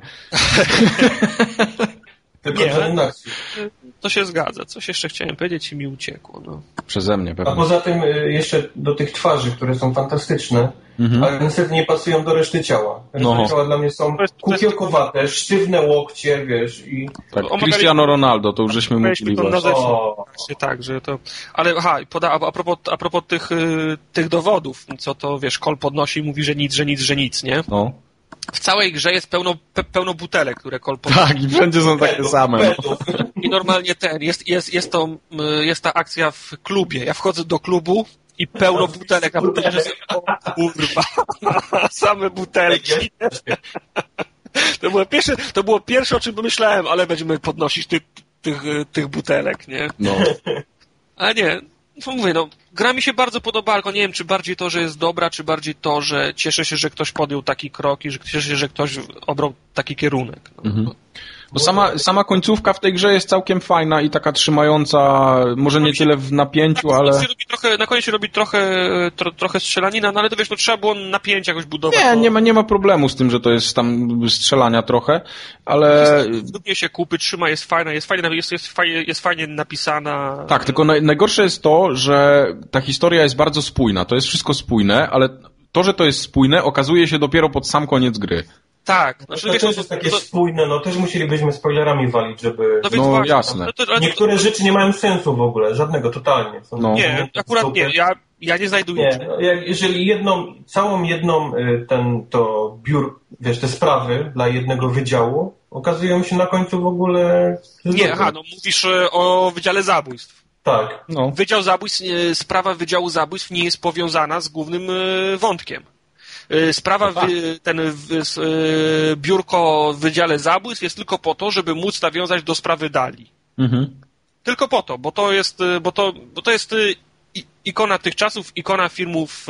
Tylko Johnny Knoxville. To się zgadza. Coś jeszcze chciałem powiedzieć i mi uciekło. No. Przeze mnie pewnie. A poza tym jeszcze do tych twarzy, które są fantastyczne, mhm. ale niestety nie pasują do reszty ciała. Reszta no. ciała dla mnie są kukielkowate, sztywne łokcie, wiesz, i... Tak, Cristiano Ronaldo, to już żeśmy mówili właśnie. właśnie. Tak, że to... Ale aha, poda, a propos, a propos tych, tych dowodów, co to, wiesz, Kol podnosi i mówi, że nic, że nic, że nic, nie? No. w całej grze jest pełno, pe, pełno butelek, które Cole pod... Tak, i wszędzie są takie same. I normalnie ten, jest, jest, jest, to, jest ta akcja w klubie. Ja wchodzę do klubu i pełno butelek, a potem, że o kurwa, same butelki. To było pierwsze, to było pierwsze, o czym pomyślałem, ale będziemy podnosić tych, tych, tych butelek, nie? No. Ale nie, co mówię, no, gra mi się bardzo podoba, tylko nie wiem, czy bardziej to, że jest dobra, czy bardziej to, że cieszę się, że ktoś podjął taki krok i że cieszę się, że ktoś obrał taki kierunek. No. Mhm. Bo sama, sama końcówka w tej grze jest całkiem fajna i taka trzymająca, może nie tyle w napięciu, na ale... Się robi trochę, na koniec się robi trochę, tro, trochę strzelanina, no ale to wiesz, no trzeba było napięcie jakoś budować. Nie, no. nie ma, nie ma problemu z tym, że to jest tam strzelania trochę, ale... Dupnie się kupy, trzyma, jest fajna, jest fajnie, jest, jest, fajnie, jest fajnie napisana. Tak, tylko naj, najgorsze jest to, że ta historia jest bardzo spójna. To jest wszystko spójne, ale to, że to jest spójne, okazuje się dopiero pod sam koniec gry. Tak. Znaczy, no, to też jest takie to... spójne, no też musielibyśmy spoilerami walić, żeby... No, no jasne. No, to, ale... Niektóre rzeczy nie mają sensu w ogóle, żadnego, totalnie. Są no. Nie, akurat nie, ja, ja nie znajduję. Nie, no, jak, jeżeli jedną, całą jedną ten, to biur, wiesz, te sprawy dla jednego wydziału okazują się na końcu w ogóle... Nie, aha, no mówisz o Wydziale Zabójstw. Tak. No. Wydział Zabójstw, sprawa Wydziału Zabójstw nie jest powiązana z głównym wątkiem. Sprawa, no tak. ten biurko w Wydziale Zabójstw jest tylko po to, żeby móc nawiązać do sprawy Dali. Mhm. Tylko po to, bo to jest, bo to, bo to jest ikona tych czasów, ikona filmów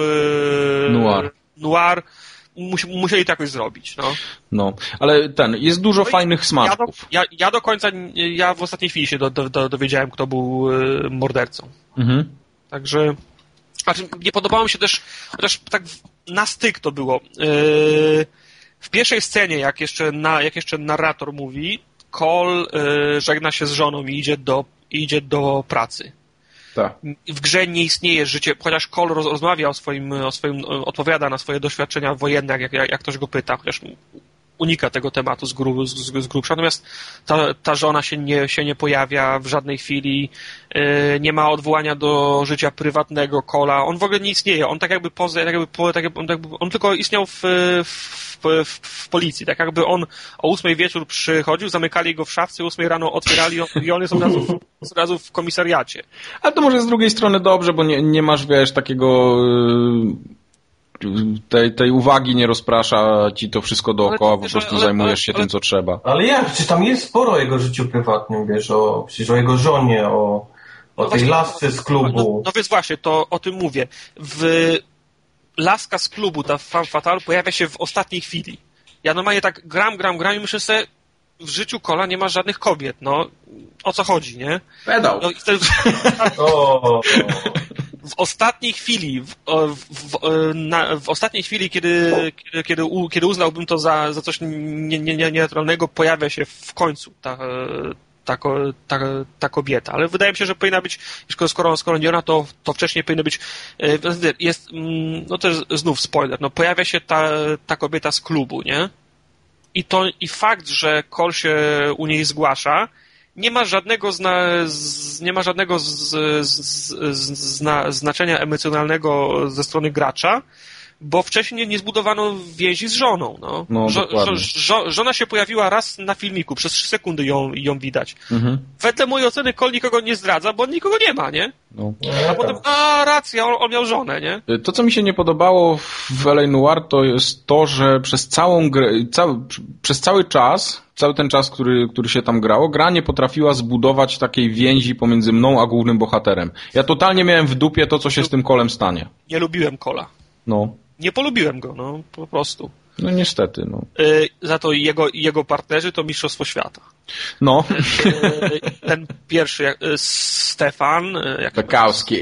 noir. noir. Musieli to jakoś zrobić. No, no ale ten, jest dużo no fajnych smaczków. Ja do, ja, ja do końca, ja w ostatniej chwili się do, do, dowiedziałem, kto był mordercą. Mhm. Także... Znaczy, nie podobało mi się też, chociaż tak na styk to było. Yy, w pierwszej scenie, jak jeszcze, na, jak jeszcze narrator mówi, Cole yy, żegna się z żoną i idzie do, idzie do pracy. Tak. W grze nie istnieje życie, chociaż Cole roz, rozmawia o swoim, o swoim, odpowiada na swoje doświadczenia wojenne, jak, jak, jak ktoś go pyta, chociaż unika tego tematu z, gru, z, z, z grubsza. Natomiast ta, ta żona się nie, się nie pojawia w żadnej chwili, yy, nie ma odwołania do życia prywatnego Cola. On w ogóle nie istnieje. On tak jakby poza, tak jakby, tak jakby, on, tak jakby, on tylko istniał w, w, w, w policji. Tak jakby on o ósmej wieczór przychodził, zamykali go w szafce, o ósmej rano otwierali on, i on jest od razu, w, od razu w komisariacie. Ale to może z drugiej strony dobrze, bo nie, nie masz, wiesz, takiego... Yy... Tej, tej uwagi nie rozprasza ci to wszystko dookoła, po prostu ale, zajmujesz się ale, tym, co trzeba. Ale jak? Czy tam jest sporo o jego życiu prywatnym, wiesz, o, przecież o jego żonie, o, o no tej właśnie, lasce z klubu. No, no więc właśnie, to o tym mówię. W laska z klubu, ta femme fatale, pojawia się w ostatniej chwili. Ja normalnie tak gram, gram, gram i myślę sobie, w życiu Cola nie ma żadnych kobiet, no o co chodzi, nie? Pedał. No, i wtedy... o. W ostatniej chwili, w, w, na, w ostatniej chwili, kiedy, kiedy, kiedy, u, kiedy uznałbym to za, za coś nienaturalnego, pojawia się w końcu ta, ta, ta, ta kobieta. Ale wydaje mi się, że powinna być, skoro, skoro nie ona, to, to wcześniej powinno być, jest, no to jest znów spoiler, no pojawia się ta, ta kobieta z klubu, nie? I to, i fakt, że Cole się u niej zgłasza, nie ma żadnego, zna, z, nie ma żadnego z, z, z, zna, znaczenia emocjonalnego ze strony gracza, bo wcześniej nie zbudowano więzi z żoną. No. No, żo, żo, żo, żona się pojawiła raz na filmiku, przez trzy sekundy ją, ją widać. Mhm. Wedle mojej oceny Cole nikogo nie zdradza, bo on nikogo nie ma, nie? No. A potem, a racja, on, on miał żonę, nie? To, co mi się nie podobało w L A Noire, to jest to, że przez całą grę, cały, przez cały czas, cały ten czas, który, który się tam grało, gra nie potrafiła zbudować takiej więzi pomiędzy mną a głównym bohaterem. Ja totalnie miałem w dupie to, co się z tym Colem stanie. Nie lubiłem Cola. No. Nie polubiłem go, no, po prostu. No niestety, no. Yy, za to jego, jego partnerzy to Mistrzostwo Świata. No. Yy, ten pierwszy, jak, yy, Stefan... Jak Bekowski.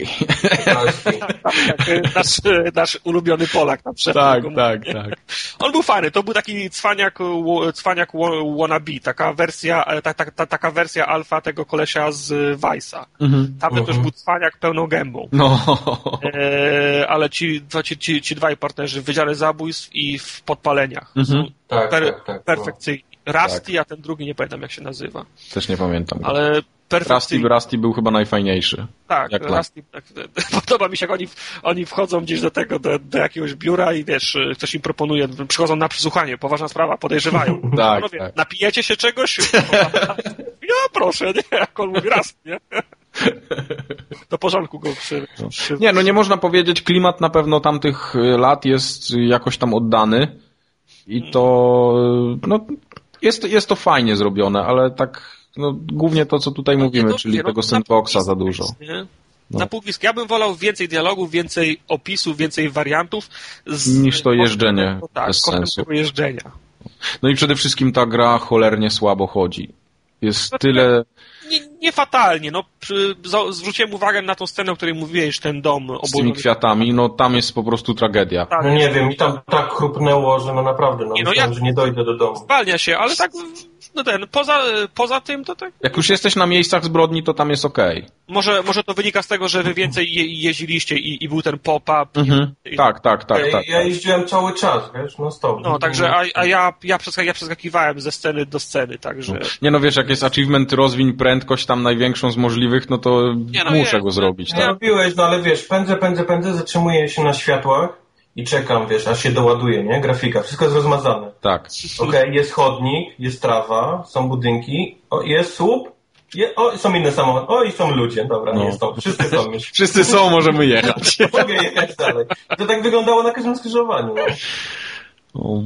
nasz, nasz ulubiony Polak. Na tak, tak, tak. On był fajny, to był taki cwaniak, cwaniak wannabe, taka wersja, ta, ta, ta, taka wersja alfa tego kolesia z Vice'a. Mhm. Tamten uh-huh. też był cwaniak pełną gębą. No. Yy, ale ci, ci, ci, ci dwaj partnerzy w Wydziale Zabójstw i w Podpaleniach. Mhm. Tak, per, tak, tak, perfekcyjni. Rusty, tak. A ten drugi nie pamiętam jak się nazywa. Też nie pamiętam. Ale perfekcyjnie. Rusty, Rusty był chyba najfajniejszy. Tak, jak Rusty, tak, podoba mi się, jak oni, oni wchodzą gdzieś do tego, do, do jakiegoś biura i wiesz, ktoś im proponuje, przychodzą na przesłuchanie, poważna sprawa, podejrzewają. tak, Panowie, tak. Napijecie się czegoś? Ja proszę, nie? Jak on mówi, Rusty, nie? Do porządku go przy, przy... Nie, no nie można powiedzieć, klimat na pewno tamtych lat jest jakoś tam oddany i to, no, jest, jest to fajnie zrobione, ale tak, no, głównie to, co tutaj no, mówimy, to, czyli nie, tego no, sandboxa za dużo. Nie? No. Na półwisk. Ja bym wolał więcej dialogów, więcej opisów, więcej wariantów. Z... Niż to jeżdżenie no, tak, bez sensu. Tego jeżdżenia. No i przede wszystkim ta gra cholernie słabo chodzi. Jest no, tyle... Nie, nie fatalnie, no przy, zwróciłem uwagę na tą scenę, o której mówiłeś, ten dom z tymi kwiatami, no tam jest po prostu tragedia. Tak, no nie wiem, mi tam tak chrupnęło, że no naprawdę, no, nie, no myślałem, ja... że nie dojdę do domu. Zwalnia się, ale tak, no ten, poza, poza tym to tak... Jak już jesteś na miejscach zbrodni, to tam jest okej. Okay. Może, może to wynika z tego, że wy więcej je, jeździliście i, i był ten pop-up. Mhm. I... Tak, tak, tak, ja, tak. Ja jeździłem cały czas, wiesz, no stop. No, także, a, a ja, ja, przeska- ja przeskakiwałem ze sceny do sceny, także... Nie no, wiesz, jak jest achievement, rozwiń prędkość tam największą z możliwych, no to nie, no muszę nie, go zrobić. Nie, tak? Robiłeś, no ale wiesz, pędzę, pędzę, pędzę, zatrzymuję się na światłach i czekam, wiesz, aż się doładuje, nie? Grafika, wszystko jest rozmazane. Tak. Okej, okay, jest chodnik, jest trawa, są budynki, o, jest słup, je, o, są inne samochody, o i są ludzie, dobra, no. Nie są, wszyscy są już. Wszyscy są, możemy jechać. Mogę jechać dalej. To tak wyglądało na każdym skrzyżowaniu. No. O.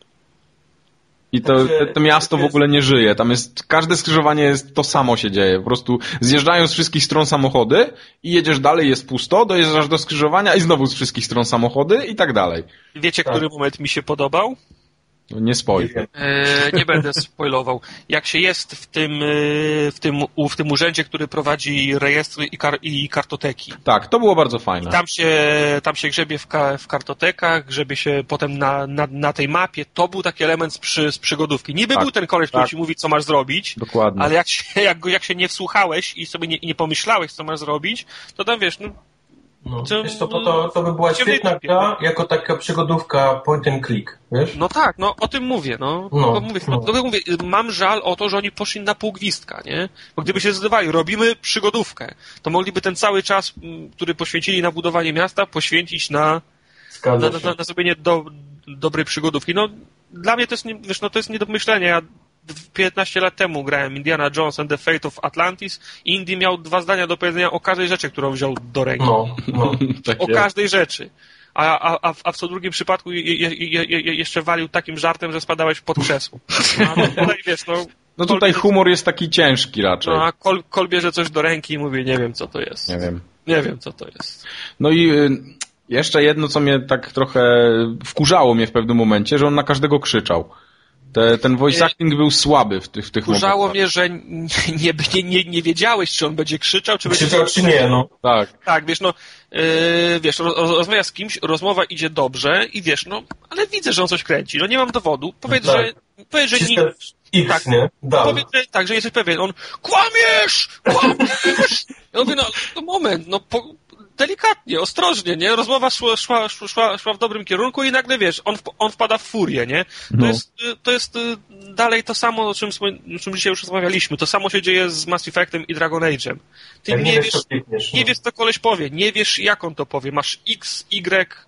I to, to miasto w ogóle nie żyje. Tam jest, każde skrzyżowanie jest, to samo się dzieje. Po prostu zjeżdżają z wszystkich stron samochody i jedziesz dalej, jest pusto, dojeżdżasz do skrzyżowania i znowu z wszystkich stron samochody i tak dalej. Wiecie, tak. Który moment mi się podobał? No nie spoil. E, nie będę spoilował. Jak się jest w tym, w tym, w tym urzędzie, który prowadzi rejestry i, kar, i kartoteki. Tak, to było bardzo fajne. I tam się, tam się grzebie w, ka, w kartotekach, grzebie się potem na, na, na tej mapie. To był taki element z, przy, z przygodówki. Niby tak, był ten koleś, tak. który ci mówi, co masz zrobić. Dokładnie. Ale jak się, jak, jak się nie wsłuchałeś i sobie nie, nie pomyślałeś, co masz zrobić, to tam wiesz, no... No, to, wiesz, to, to, to by była świetna gra jako taka przygodówka point and click, wiesz? No tak, no o tym mówię, no. no, mówię, no. no mówię, mam żal o to, że oni poszli na pół gwizdka, nie? Bo gdyby się zdecydowali, robimy przygodówkę, to mogliby ten cały czas, który poświęcili na budowanie miasta, poświęcić na, na, na, na, na zrobienie do, dobrej przygodówki. No, dla mnie to jest, nie, wiesz, no to jest nie do pomyślenia. Ja piętnaście lat temu grałem Indiana Jones and the Fate of Atlantis i Indy miał dwa zdania do powiedzenia o każdej rzeczy, którą wziął do ręki. No, no. O każdej rzeczy. A, a, a w co drugim przypadku je, je, je, jeszcze walił takim żartem, że spadałeś pod krzesło. No, tutaj, wiesz, no, no tutaj humor jest taki ciężki raczej. No a Kol, Kol bierze coś do ręki i mówi, nie wiem co to jest. Nie wiem. Nie wiem co to jest. No i y, jeszcze jedno, co mnie tak trochę wkurzało mnie w pewnym momencie, że on na każdego krzyczał. Te, ten voice acting był słaby w tych, w tych momentach. Wkurzało mnie, że nie, nie, nie, nie wiedziałeś, czy on będzie krzyczał, czy krzyczał, będzie... czy nie, no. Tak. Tak, wiesz, no, yy, wiesz, roz, rozmawia z kimś, rozmowa idzie dobrze i wiesz, no, ale widzę, że on coś kręci, no nie mam dowodu. Powiedz, tak. że... Powiedz, że nie... X, tak, nie? Powiedz, że, tak, że jesteś pewien. On, kłamiesz! Kłamiesz! Ja mówię, no, no moment, no, po, delikatnie, ostrożnie, nie? Rozmowa szła, szła, szła, szła w dobrym kierunku i nagle, wiesz, on, on wpada w furię, nie? To, no. jest, to jest dalej to samo, o czym, o czym dzisiaj już rozmawialiśmy. To samo się dzieje z Mass Effectem i Dragon Age'em. Ty ja nie, nie wiesz, wiesz, piękniesz, nie no. wiesz, co koleś powie, nie wiesz, jak on to powie. Masz X, Y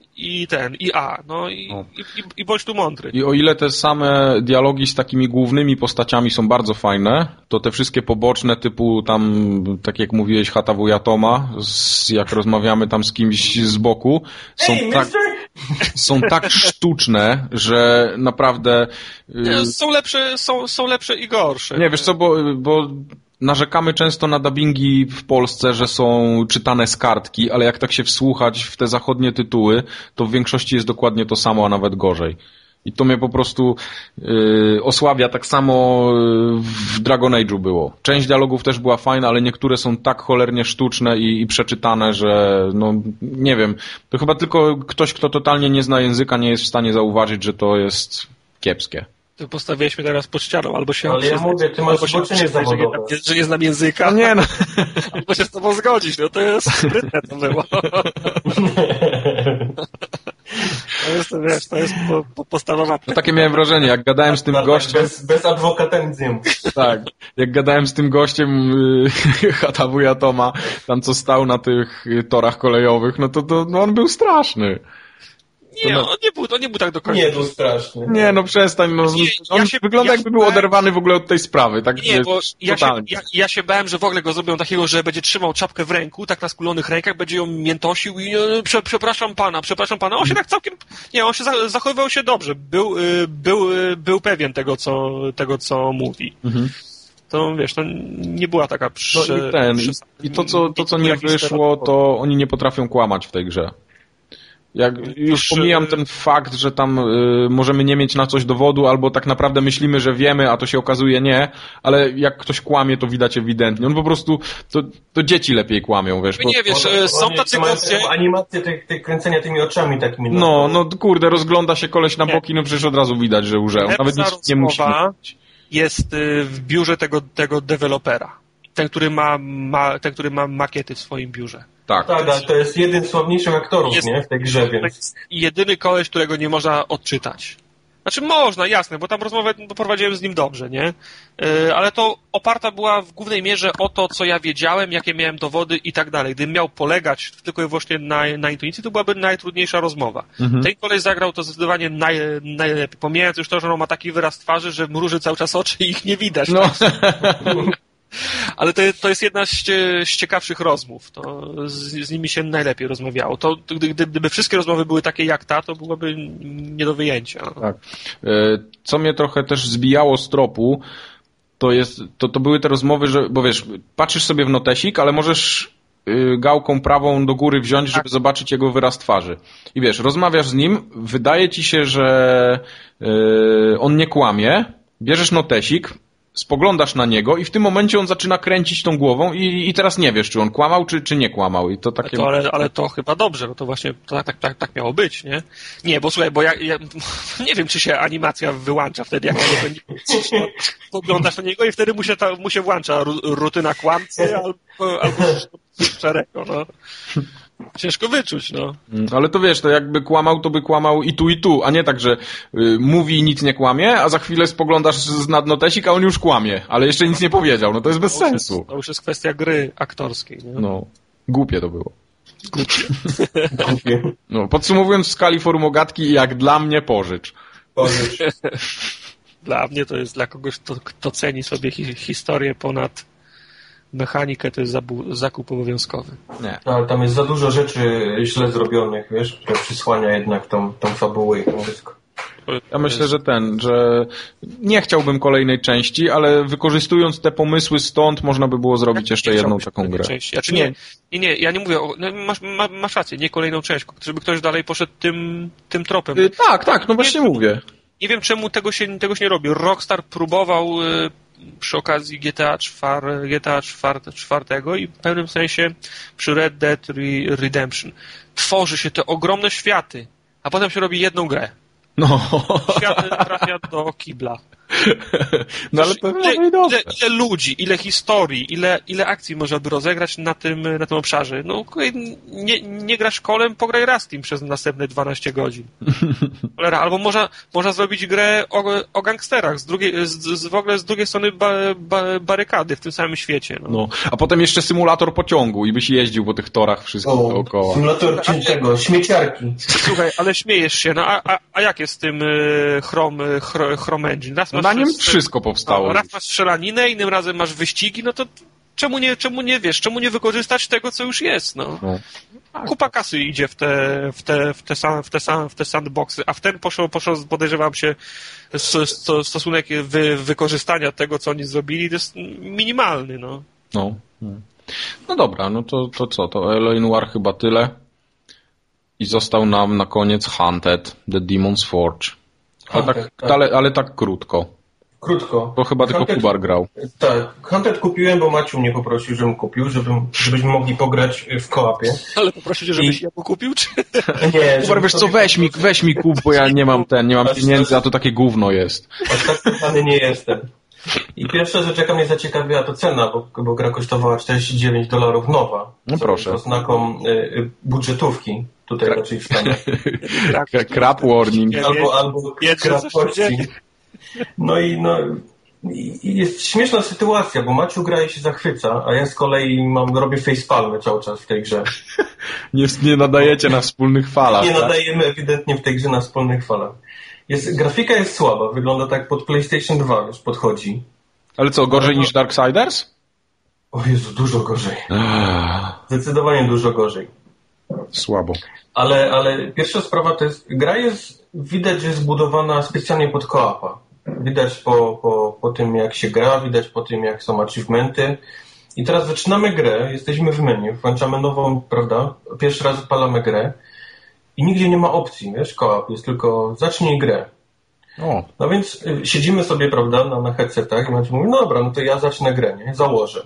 i ten, i A, no i, no. i, i, i bądź tu mądry. I o ile te same dialogi z takimi głównymi postaciami są bardzo fajne, to te wszystkie poboczne typu tam, tak jak mówiłeś, chata wuja Toma, z, jak rozmawiamy tam z kimś z boku, są hey, tak, są tak sztuczne, że naprawdę... Nie, są lepsze, są, są lepsze i gorsze. Nie, wiesz co, bo, bo narzekamy często na dubbingi w Polsce, że są czytane z kartki, ale jak tak się wsłuchać w te zachodnie tytuły, to w większości jest dokładnie to samo, a nawet gorzej. I to mnie po prostu yy, osłabia. Tak samo w Dragon Age'u było. Część dialogów też była fajna, ale niektóre są tak cholernie sztuczne i, i przeczytane, że no nie wiem. To chyba tylko ktoś, kto totalnie nie zna języka, nie jest w stanie zauważyć, że to jest kiepskie. To postawiłeś mnie teraz pod ścianą, albo się... Ale ja mówię, ty masz zboczenie zawodowe. Że, że nie znam języka. No nie no. Albo się z tobą zgodzić, no to jest sprytne to było. To jest, wiesz, to jest po, po podstawowa... No takie miałem wrażenie, jak gadałem z tym gościem... Bez, bez adwokata nic nie mówi. Tak, jak gadałem z tym gościem yy, chata wuja Toma, tam co stał na tych torach kolejowych, no to, to no on był straszny. Nie, no, on nie był, on nie był tak do końca. Nie był straszny. Nie, no przestań, no, nie, on ja się, wygląda ja jakby był bałem, oderwany w ogóle od tej sprawy. Tak, nie, bo ja się, ja, ja się bałem, że w ogóle go zrobią takiego, że będzie trzymał czapkę w ręku, tak na skulonych rękach, będzie ją miętosił i e, prze, przepraszam pana, przepraszam pana. On się tak całkiem, nie, on się za, zachowywał się dobrze. Był, y, był, y, był pewien tego, co, tego, co mówi. Mhm. To wiesz, to nie była taka prze, no i ten, prze, i to, co, to, co nie wyszło, to oni nie potrafią kłamać w tej grze. Jak już pomijam ten fakt, że tam y, możemy nie mieć na coś dowodu, albo tak naprawdę myślimy, że wiemy, a to się okazuje nie, ale jak ktoś kłamie, to widać ewidentnie. On po prostu, to, to dzieci lepiej kłamią, wiesz. Nie wiesz, to, są tacy goście... Animacje te, te kręcenia tymi oczami takimi. No, no kurde, rozgląda się koleś na boki, no przecież od razu widać, że użył. Nawet nic nie musi. Jest w biurze tego, tego dewelopera. Ten, który ma, ma, ten, który ma makiety w swoim biurze. Tak, tak, ale to jest jeden z sławniejszych aktorów, jest, nie? W tej grze, więc... To jest jedyny koleś, którego nie można odczytać. Znaczy można, jasne, bo tam rozmowę prowadziłem z nim dobrze, nie? Yy, ale to oparta była w głównej mierze o to, co ja wiedziałem, jakie miałem dowody i tak dalej. Gdybym miał polegać tylko i wyłącznie na, na intuicji, to byłaby najtrudniejsza rozmowa. Mhm. Ten koleś zagrał to zdecydowanie naj, najlepiej. Pomijając już to, że on ma taki wyraz twarzy, że mruży cały czas oczy i ich nie widać. No. Tak? Ale to, to jest jedna z, z ciekawszych rozmów. To z, z nimi się najlepiej rozmawiało. To, gdy, gdyby wszystkie rozmowy były takie jak ta, to byłoby nie do wyjęcia. Tak. Co mnie trochę też zbijało z tropu, to, jest, to, to były te rozmowy, że, bo wiesz, patrzysz sobie w notesik, ale możesz gałką prawą do góry wziąć, żeby tak. zobaczyć jego wyraz twarzy. I wiesz, rozmawiasz z nim, wydaje ci się, że yy, on nie kłamie, bierzesz notesik, spoglądasz na niego i w tym momencie on zaczyna kręcić tą głową i, i teraz nie wiesz, czy on kłamał, czy, czy nie kłamał. I to takie... to, ale, ale to chyba dobrze, no to właśnie to tak, tak, tak, tak miało być, nie? Nie, bo słuchaj, bo ja, ja nie wiem, czy się animacja wyłącza wtedy, jak ja nie spoglądasz na niego i wtedy mu się, ta, mu się włącza rutyna kłamcy albo, albo szczerego, no. Ciężko wyczuć, no. Ale to wiesz, to jakby kłamał, to by kłamał i tu, i tu, a nie tak, że y, mówi i nic nie kłamie, a za chwilę spoglądasz z nadnotesik, a on już kłamie, ale jeszcze nic nie powiedział, no to jest bez to sensu. Jest, to już jest kwestia gry aktorskiej, nie? No, głupie to było. Głupie. No, podsumowując w skali forumogatki, jak dla mnie pożycz. Pożycz. Dla mnie to jest dla kogoś, kto, kto ceni sobie hi- historię ponad mechanikę, to jest zabu- zakup obowiązkowy. Nie. No, ale tam jest za dużo rzeczy źle zrobionych, wiesz, które przysłania jednak tą, tą fabułę i to wszystko. Ja myślę, że ten, że nie chciałbym kolejnej części, ale wykorzystując te pomysły stąd, można by było zrobić jeszcze jedną taką grę. Znaczy nie, nie, nie, ja nie mówię, o, no masz, ma, masz rację, nie kolejną część, żeby ktoś dalej poszedł tym, tym tropem. Yy, tak, tak, no właśnie nie, mówię. Nie wiem, czemu tego się, tego się nie robi. Rockstar próbował yy, przy okazji G T A cztery, G T A cztery i w pewnym sensie przy Red Dead Redemption tworzy się te ogromne światy, a potem się robi jedną grę. No. Świat trafia do kibla. No ale to ile, ile, ile ludzi, ile historii, ile, ile akcji można by rozegrać na tym, na tym obszarze. No, nie, nie grasz kolem, pograj raz tym przez następne dwanaście godzin. Albo można, można zrobić grę o, o gangsterach, z drugiej, z, z, w ogóle z drugiej strony ba, ba, barykady w tym samym świecie. No. No, a potem jeszcze symulator pociągu i byś jeździł po tych torach wszystkich o, dookoła. Symulator czego? Śmieciarki. Słuchaj, ale śmiejesz się, no a, a, a jak jest z tym y, Chrome, Chrome Engine? Raz no, na nim wszystko powstało. No, raz masz strzelaninę, innym razem masz wyścigi, no to czemu nie, czemu nie wiesz, czemu nie wykorzystać tego, co już jest, no. no. Kupa kasy idzie w te, w te, w te, w te, w te sandboxy, a w ten poszło, poszło podejrzewam się, stosunek wy, wykorzystania tego, co oni zrobili, to jest minimalny, no. No, no dobra, no to, to co, to L A Noire chyba tyle i został nam na koniec Hunted, The Demon's Forge. Ale, Hunted, tak, tak. Ale, ale tak krótko. Krótko. Bo chyba Hunted, tylko Kubar grał. Tak. Hunted kupiłem, bo Maciu mnie poprosił, żebym kupił, żebym, żebyśmy mogli pograć w koopie. Ale poprosił, żebyś I... ja kupił, czy? Nie. Kubar, wiesz co, weź mi, weź mi kup, bo ja nie mam ten, nie mam pieniędzy, a to takie gówno jest. Aż tak kochany nie jestem. I pierwsze rzecz, jaka mnie zaciekawiła, to cena, bo, bo gra kosztowała czterdzieści dziewięć dolarów nowa. No proszę. To znaką y, y, budżetówki, tutaj Kra- raczej w Stanach. Crap warning. Albo, albo crap kości. No i no... I jest śmieszna sytuacja, bo Maciu gra i się zachwyca, a ja z kolei mam, robię facepalmy cały czas w tej grze. Nie, nie nadajecie na wspólnych falach. Nie tak? nadajemy ewidentnie w tej grze na wspólnych falach. Jest, grafika jest słaba, wygląda tak pod PlayStation dwa, już podchodzi. Ale co, gorzej no, niż Darksiders? O Jezu, dużo gorzej. Zdecydowanie dużo gorzej. Słabo. Ale, ale pierwsza sprawa to jest, gra jest, widać, że jest zbudowana specjalnie pod co-opa. Widać po, po, po tym, jak się gra, widać po tym, jak są achievementy. I teraz zaczynamy grę, jesteśmy w menu, włączamy nową, prawda? Pierwszy raz odpalamy grę i nigdzie nie ma opcji, wiesz, co-op, jest tylko zacznij grę. O. No więc siedzimy sobie, prawda, na, na headsetach i Maciej mówi, no dobra, no to ja zacznę grę, nie? Założę.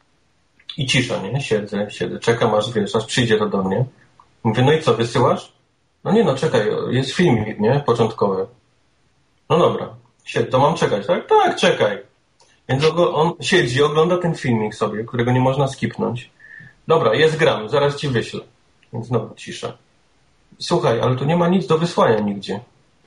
I cisza, nie? Siedzę, siedzę, czekam aż, wiesz, aż przyjdzie to do mnie. Mówię, no i co, wysyłasz? No nie, no czekaj, jest filmik, nie? Początkowy. No dobra. To mam czekać, tak? Tak, czekaj. Więc on siedzi, ogląda ten filmik sobie, którego nie można skipnąć. Dobra, jest gram, zaraz ci wyślę. Więc znowu cisza. Słuchaj, ale tu nie ma nic do wysłania nigdzie.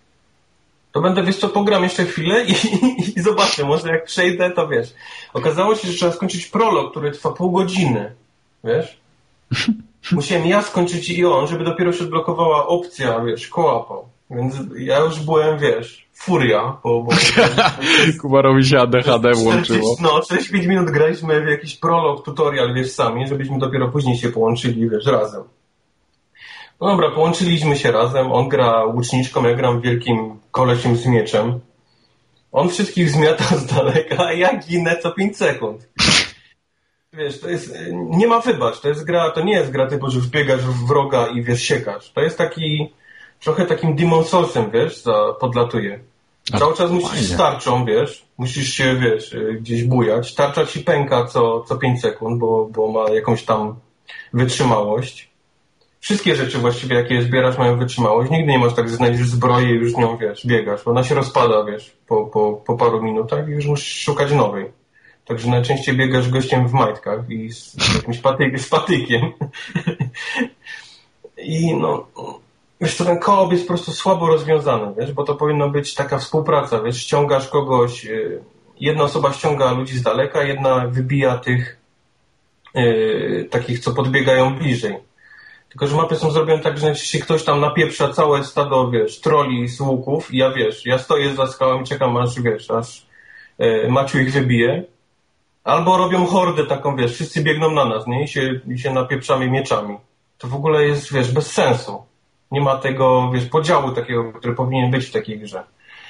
To będę, wiesz co, pogram jeszcze chwilę i, i, i zobaczę, może jak przejdę, to wiesz. Okazało się, że trzeba skończyć prolog, który trwa pół godziny. Wiesz? Musiałem ja skończyć i on, żeby dopiero się odblokowała opcja, wiesz, kołapał. Więc ja już byłem, wiesz, furia, bo... bo Kubarowi się A D H D włączyło. No, czterdzieści pięć minut graliśmy w jakiś prolog, tutorial, wiesz, sami, żebyśmy dopiero później się połączyli, wiesz, razem. No dobra, połączyliśmy się razem, on gra łuczniczką, ja gram wielkim kolesiem z mieczem. On wszystkich zmiata z daleka, a ja ginę co pięć sekund. Wiesz, to jest, nie ma wybacz, to jest gra, to nie jest gra typu, że wbiegasz w wroga i wiesz, siekasz. To jest taki, trochę takim Demon Soulsem, wiesz, za, podlatuje. Cały czas musisz fajnie. Z tarczą, wiesz, musisz się, wiesz, gdzieś bujać. Tarcza ci pęka co, co pięć sekund, bo, bo ma jakąś tam wytrzymałość. Wszystkie rzeczy właściwie, jakie zbierasz, mają wytrzymałość. Nigdy nie masz tak, że znajdziesz zbroję i już z nią, wiesz, biegasz. Bo ona się rozpada, wiesz, po, po, po paru minutach i już musisz szukać nowej. Także najczęściej biegasz gościem w majtkach i z, z jakimś patyk, z patykiem. I no, wiesz co, ten koop jest po prostu słabo rozwiązany, wiesz, bo to powinno być taka współpraca, wiesz, ściągasz kogoś, jedna osoba ściąga ludzi z daleka, jedna wybija tych yy, takich, co podbiegają bliżej. Tylko że mapy są zrobione tak, że jeśli ktoś tam napieprza całe stado, wiesz, troli z łuków i ja, wiesz, ja stoję za skałą i czekam aż, wiesz, aż yy, Maciu ich wybije. Albo robią hordę taką, wiesz, wszyscy biegną na nas, nie? I się, i się napieprzamy mieczami. To w ogóle jest, wiesz, bez sensu. Nie ma tego, wiesz, podziału takiego, który powinien być w takiej grze.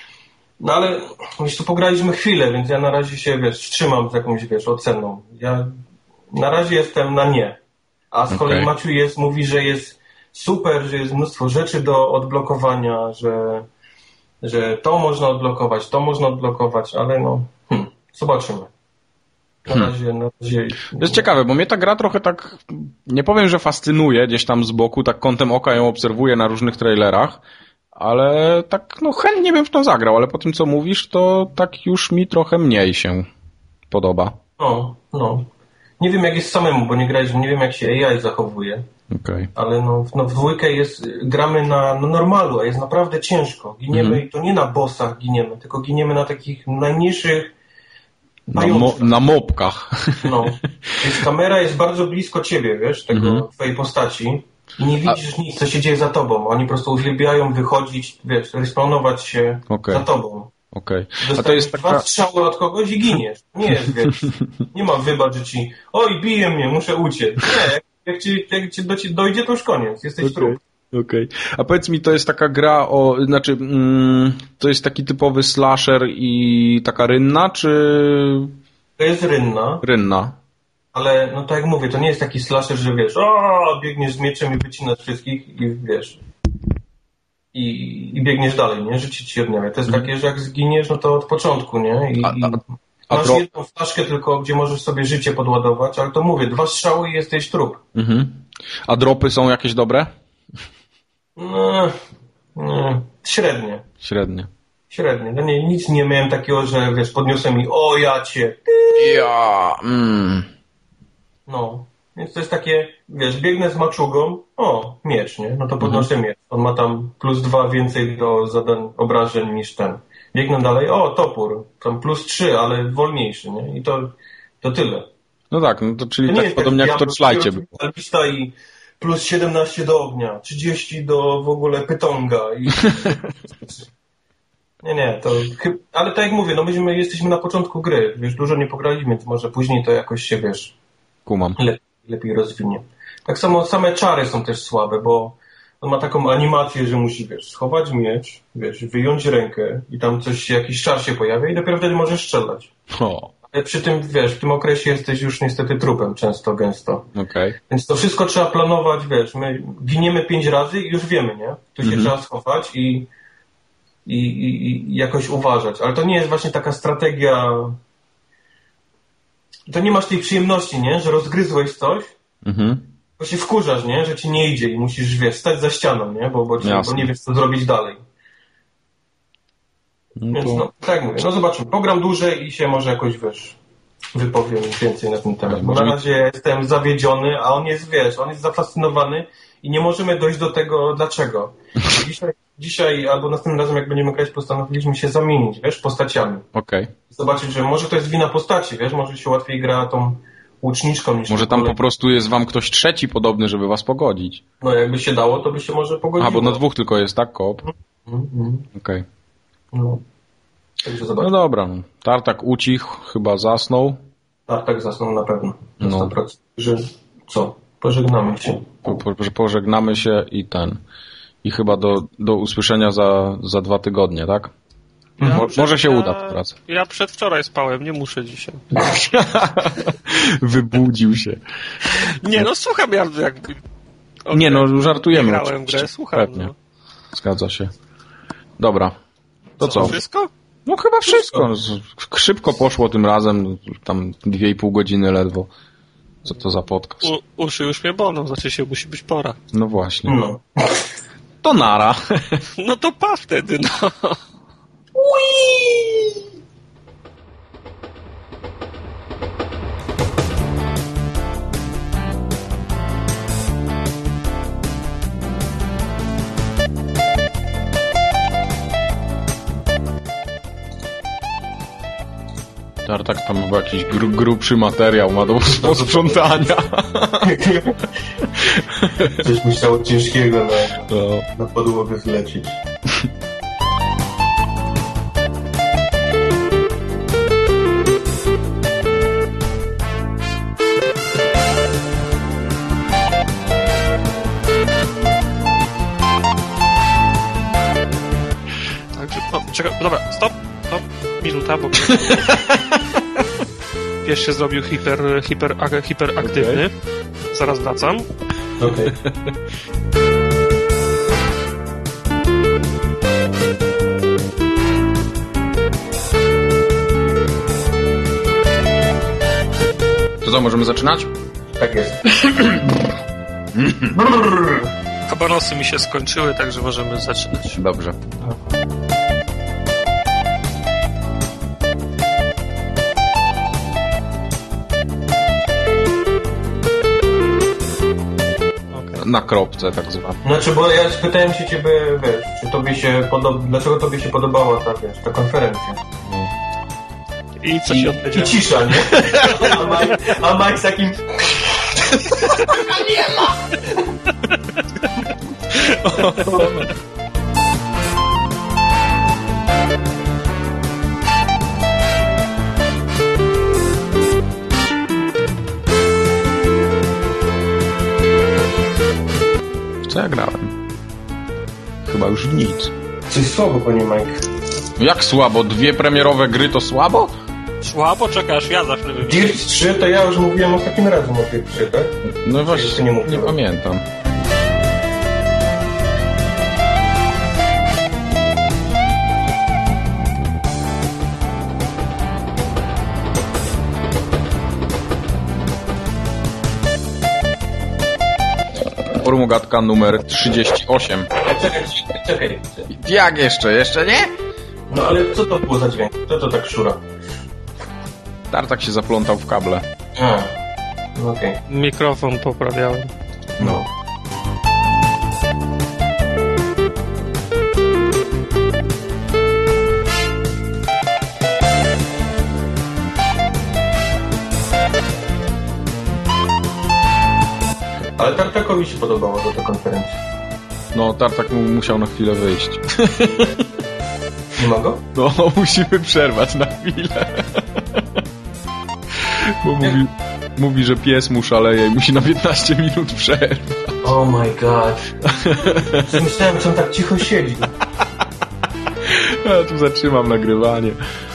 No ale, wiesz, tu pograliśmy chwilę, więc ja na razie się, wiesz, wstrzymam z jakąś, wiesz, oceną. Ja na razie jestem na nie. A z kolei okay. Maciu jest, mówi, że jest super, że jest mnóstwo rzeczy do odblokowania, że, że to można odblokować, to można odblokować, ale no, hmm, zobaczymy. Na razie, hmm. na razie... To jest ciekawe, bo mnie ta gra trochę tak, nie powiem, że fascynuje gdzieś tam z boku, tak kątem oka ją obserwuję na różnych trailerach, ale tak, no chętnie bym w to zagrał, ale po tym, co mówisz, to tak już mi trochę mniej się podoba. No, no. Nie wiem, jak jest samemu, bo nie graliśmy, nie wiem, jak się A I zachowuje. Okay. Ale no, no w dwójkę jest, gramy na, na normalu, a jest naprawdę ciężko. Giniemy mm. i to nie na bossach giniemy, tylko giniemy na takich najmniejszych Na, mo- na mopkach. No. Więc kamera jest bardzo blisko ciebie, wiesz, tego mm-hmm. twojej postaci i nie widzisz A... nic, co się dzieje za tobą. Oni po prostu uwielbiają wychodzić, wiesz, respawnować się okay. za tobą. Okay. A to jest taka... dwa strzały od kogoś i giniesz. Nie jest, wiesz, nie ma wybacz, że ci oj, bije mnie, muszę uciec. Nie, jak, jak, ci, jak ci do ci dojdzie, to już koniec, jesteś okay. trup. Okej. Okay. A powiedz mi, to jest taka gra o, znaczy, mm, to jest taki typowy slasher i taka rynna, czy... To jest rynna. Rynna. Ale, no tak jak mówię, to nie jest taki slasher, że wiesz, o, biegniesz z mieczem i wycinasz wszystkich i wiesz, i, i biegniesz dalej, nie? Życie ci odnawia. To jest mm. takie, że jak zginiesz, no to od początku, nie? I, a, a, a masz dro... jedną flaszkę tylko, gdzie możesz sobie życie podładować, ale to mówię, dwa strzały i jesteś trup. Mhm. A dropy są jakieś dobre? No, no, średnie. Średnie. Średnio. No nie, nic nie miałem takiego, że wiesz, podniosłem i o ja cię. Ja. Mm. No. Więc to jest takie, wiesz, biegnę z maczugą, o, miecz, nie? No to podnoszę mhm. miecz. On ma tam plus dwa więcej do zadań obrażeń niż ten. Biegnę dalej, o, topór. Tam plus trzy, ale wolniejszy, nie? I to, to tyle. No tak, no to czyli to tak jest podobnie jak w Torchlightie było. Alpista i plus siedemnaście do ognia, trzydzieści do w ogóle pytonga. I... nie, nie, to... Ale tak jak mówię, no myśmy jesteśmy na początku gry, wiesz, dużo nie pograliśmy, więc może później to jakoś się, wiesz... Kumam. Lepiej, lepiej rozwinie. Tak samo same czary są też słabe, bo on ma taką animację, że musi, wiesz, schować miecz, wiesz, wyjąć rękę i tam coś, jakiś czar się pojawia i dopiero wtedy możesz strzelać. O. Ale przy tym, wiesz, w tym okresie jesteś już niestety trupem często, gęsto. Okay. Więc to wszystko trzeba planować, wiesz, my giniemy pięć razy i już wiemy, nie? Tu się mm-hmm. trzeba schować i, i, i, i jakoś uważać. Ale to nie jest właśnie taka strategia... To nie masz tej przyjemności, nie? Że rozgryzłeś coś, mm-hmm. bo się wkurzasz, nie? Że ci nie idzie i musisz, wiesz, stać za ścianą, nie? Bo, bo, ci, bo nie wiesz, co zrobić dalej. No Więc to... no, tak mówię, no zobaczymy. Pogram dłużej i się może jakoś, wiesz, wypowiem więcej na ten temat. Bo na razie jestem zawiedziony, a on jest, wiesz, on jest zafascynowany i nie możemy dojść do tego, dlaczego. Dzisiaj, dzisiaj albo następnym razem, jak będziemy grać, postanowiliśmy się zamienić, wiesz, postaciami. Okej. Okay. Zobaczyć, że może to jest wina postaci, wiesz, może się łatwiej gra tą łuczniczką niż... Może tam po prostu jest wam ktoś trzeci podobny, żeby was pogodzić. No jakby się dało, to by się może pogodziło. A, bo na dwóch tylko jest, tak? Koop? Mm-hmm. Okej. Okay. No. No dobra, no. Tartak ucichł, chyba zasnął. Tartak zasnął na pewno. No. Że co? Pożegnamy się. Po, po, pożegnamy się i ten. I chyba do, do usłyszenia za, za dwa tygodnie, tak? Ja Mo, przed, może się ja, uda w pracy. Ja przedwczoraj spałem, nie muszę dzisiaj. Wybudził się. Nie, no słucham ja jakby... Okay. Nie, no żartujemy. Nie grałem grę, słucham. Pewnie. No. Zgadza się. Dobra. To co? co? Wszystko? No chyba wszystko. wszystko. Szybko poszło tym razem. Tam dwie i pół godziny ledwo. Co to za podcast? U, uszy już mnie bolą, znaczy się musi być pora. No właśnie. No. To nara. No to pa wtedy, no. Tartak tam chyba jakiś gru, grubszy materiał ma do posprzątania. Coś musiało ciężkiego na, no. na podłogę zlecieć. Także, o, czekaj, dobra, stop, stop, minuta, bo pies się zrobił hiper, hiper, hiperaktywny. Okay. Zaraz wracam. Okej. Okay. To co, możemy zaczynać? Tak jest. Kabanosy mi się skończyły, także możemy zaczynać. Dobrze. Na kropce tak zwane. Znaczy, bo ja spytałem się ciebie, wiesz, czy tobie się podoba, dlaczego tobie się podobała ta, wiesz, ta konferencja? I co się odpowiedział? I cisza, nie? A Mike, a Mike z takim... nie ma! Co ja grałem? Chyba już nic. Coś słabo, panie Mike. Jak słabo? Dwie premierowe gry to słabo? Słabo? Czekasz, ja zacznę wymienić. Dirt trzy to ja już mówiłem ostatnim razem o tej trzy, tak? No właśnie, nie, nie pamiętam. Formogatka numer trzydzieści osiem. Czekaj, czekaj. Jak jeszcze? Jeszcze nie? No ale co to było za dźwięk? Kto to tak szura? Tartak się zaplątał w kable. A, no okej. Okay. Mikrofon poprawiałem. No. Ale Tartakowi się podobało do tej konferencji. No, Tartak mu musiał na chwilę wyjść. Nie ma go? No, musimy przerwać na chwilę. Bo mówi, mówi, że pies mu szaleje i musi na piętnaście minut przerwać. Oh my god. Myślałem, że on tak cicho siedzi. Ja tu zatrzymam nagrywanie.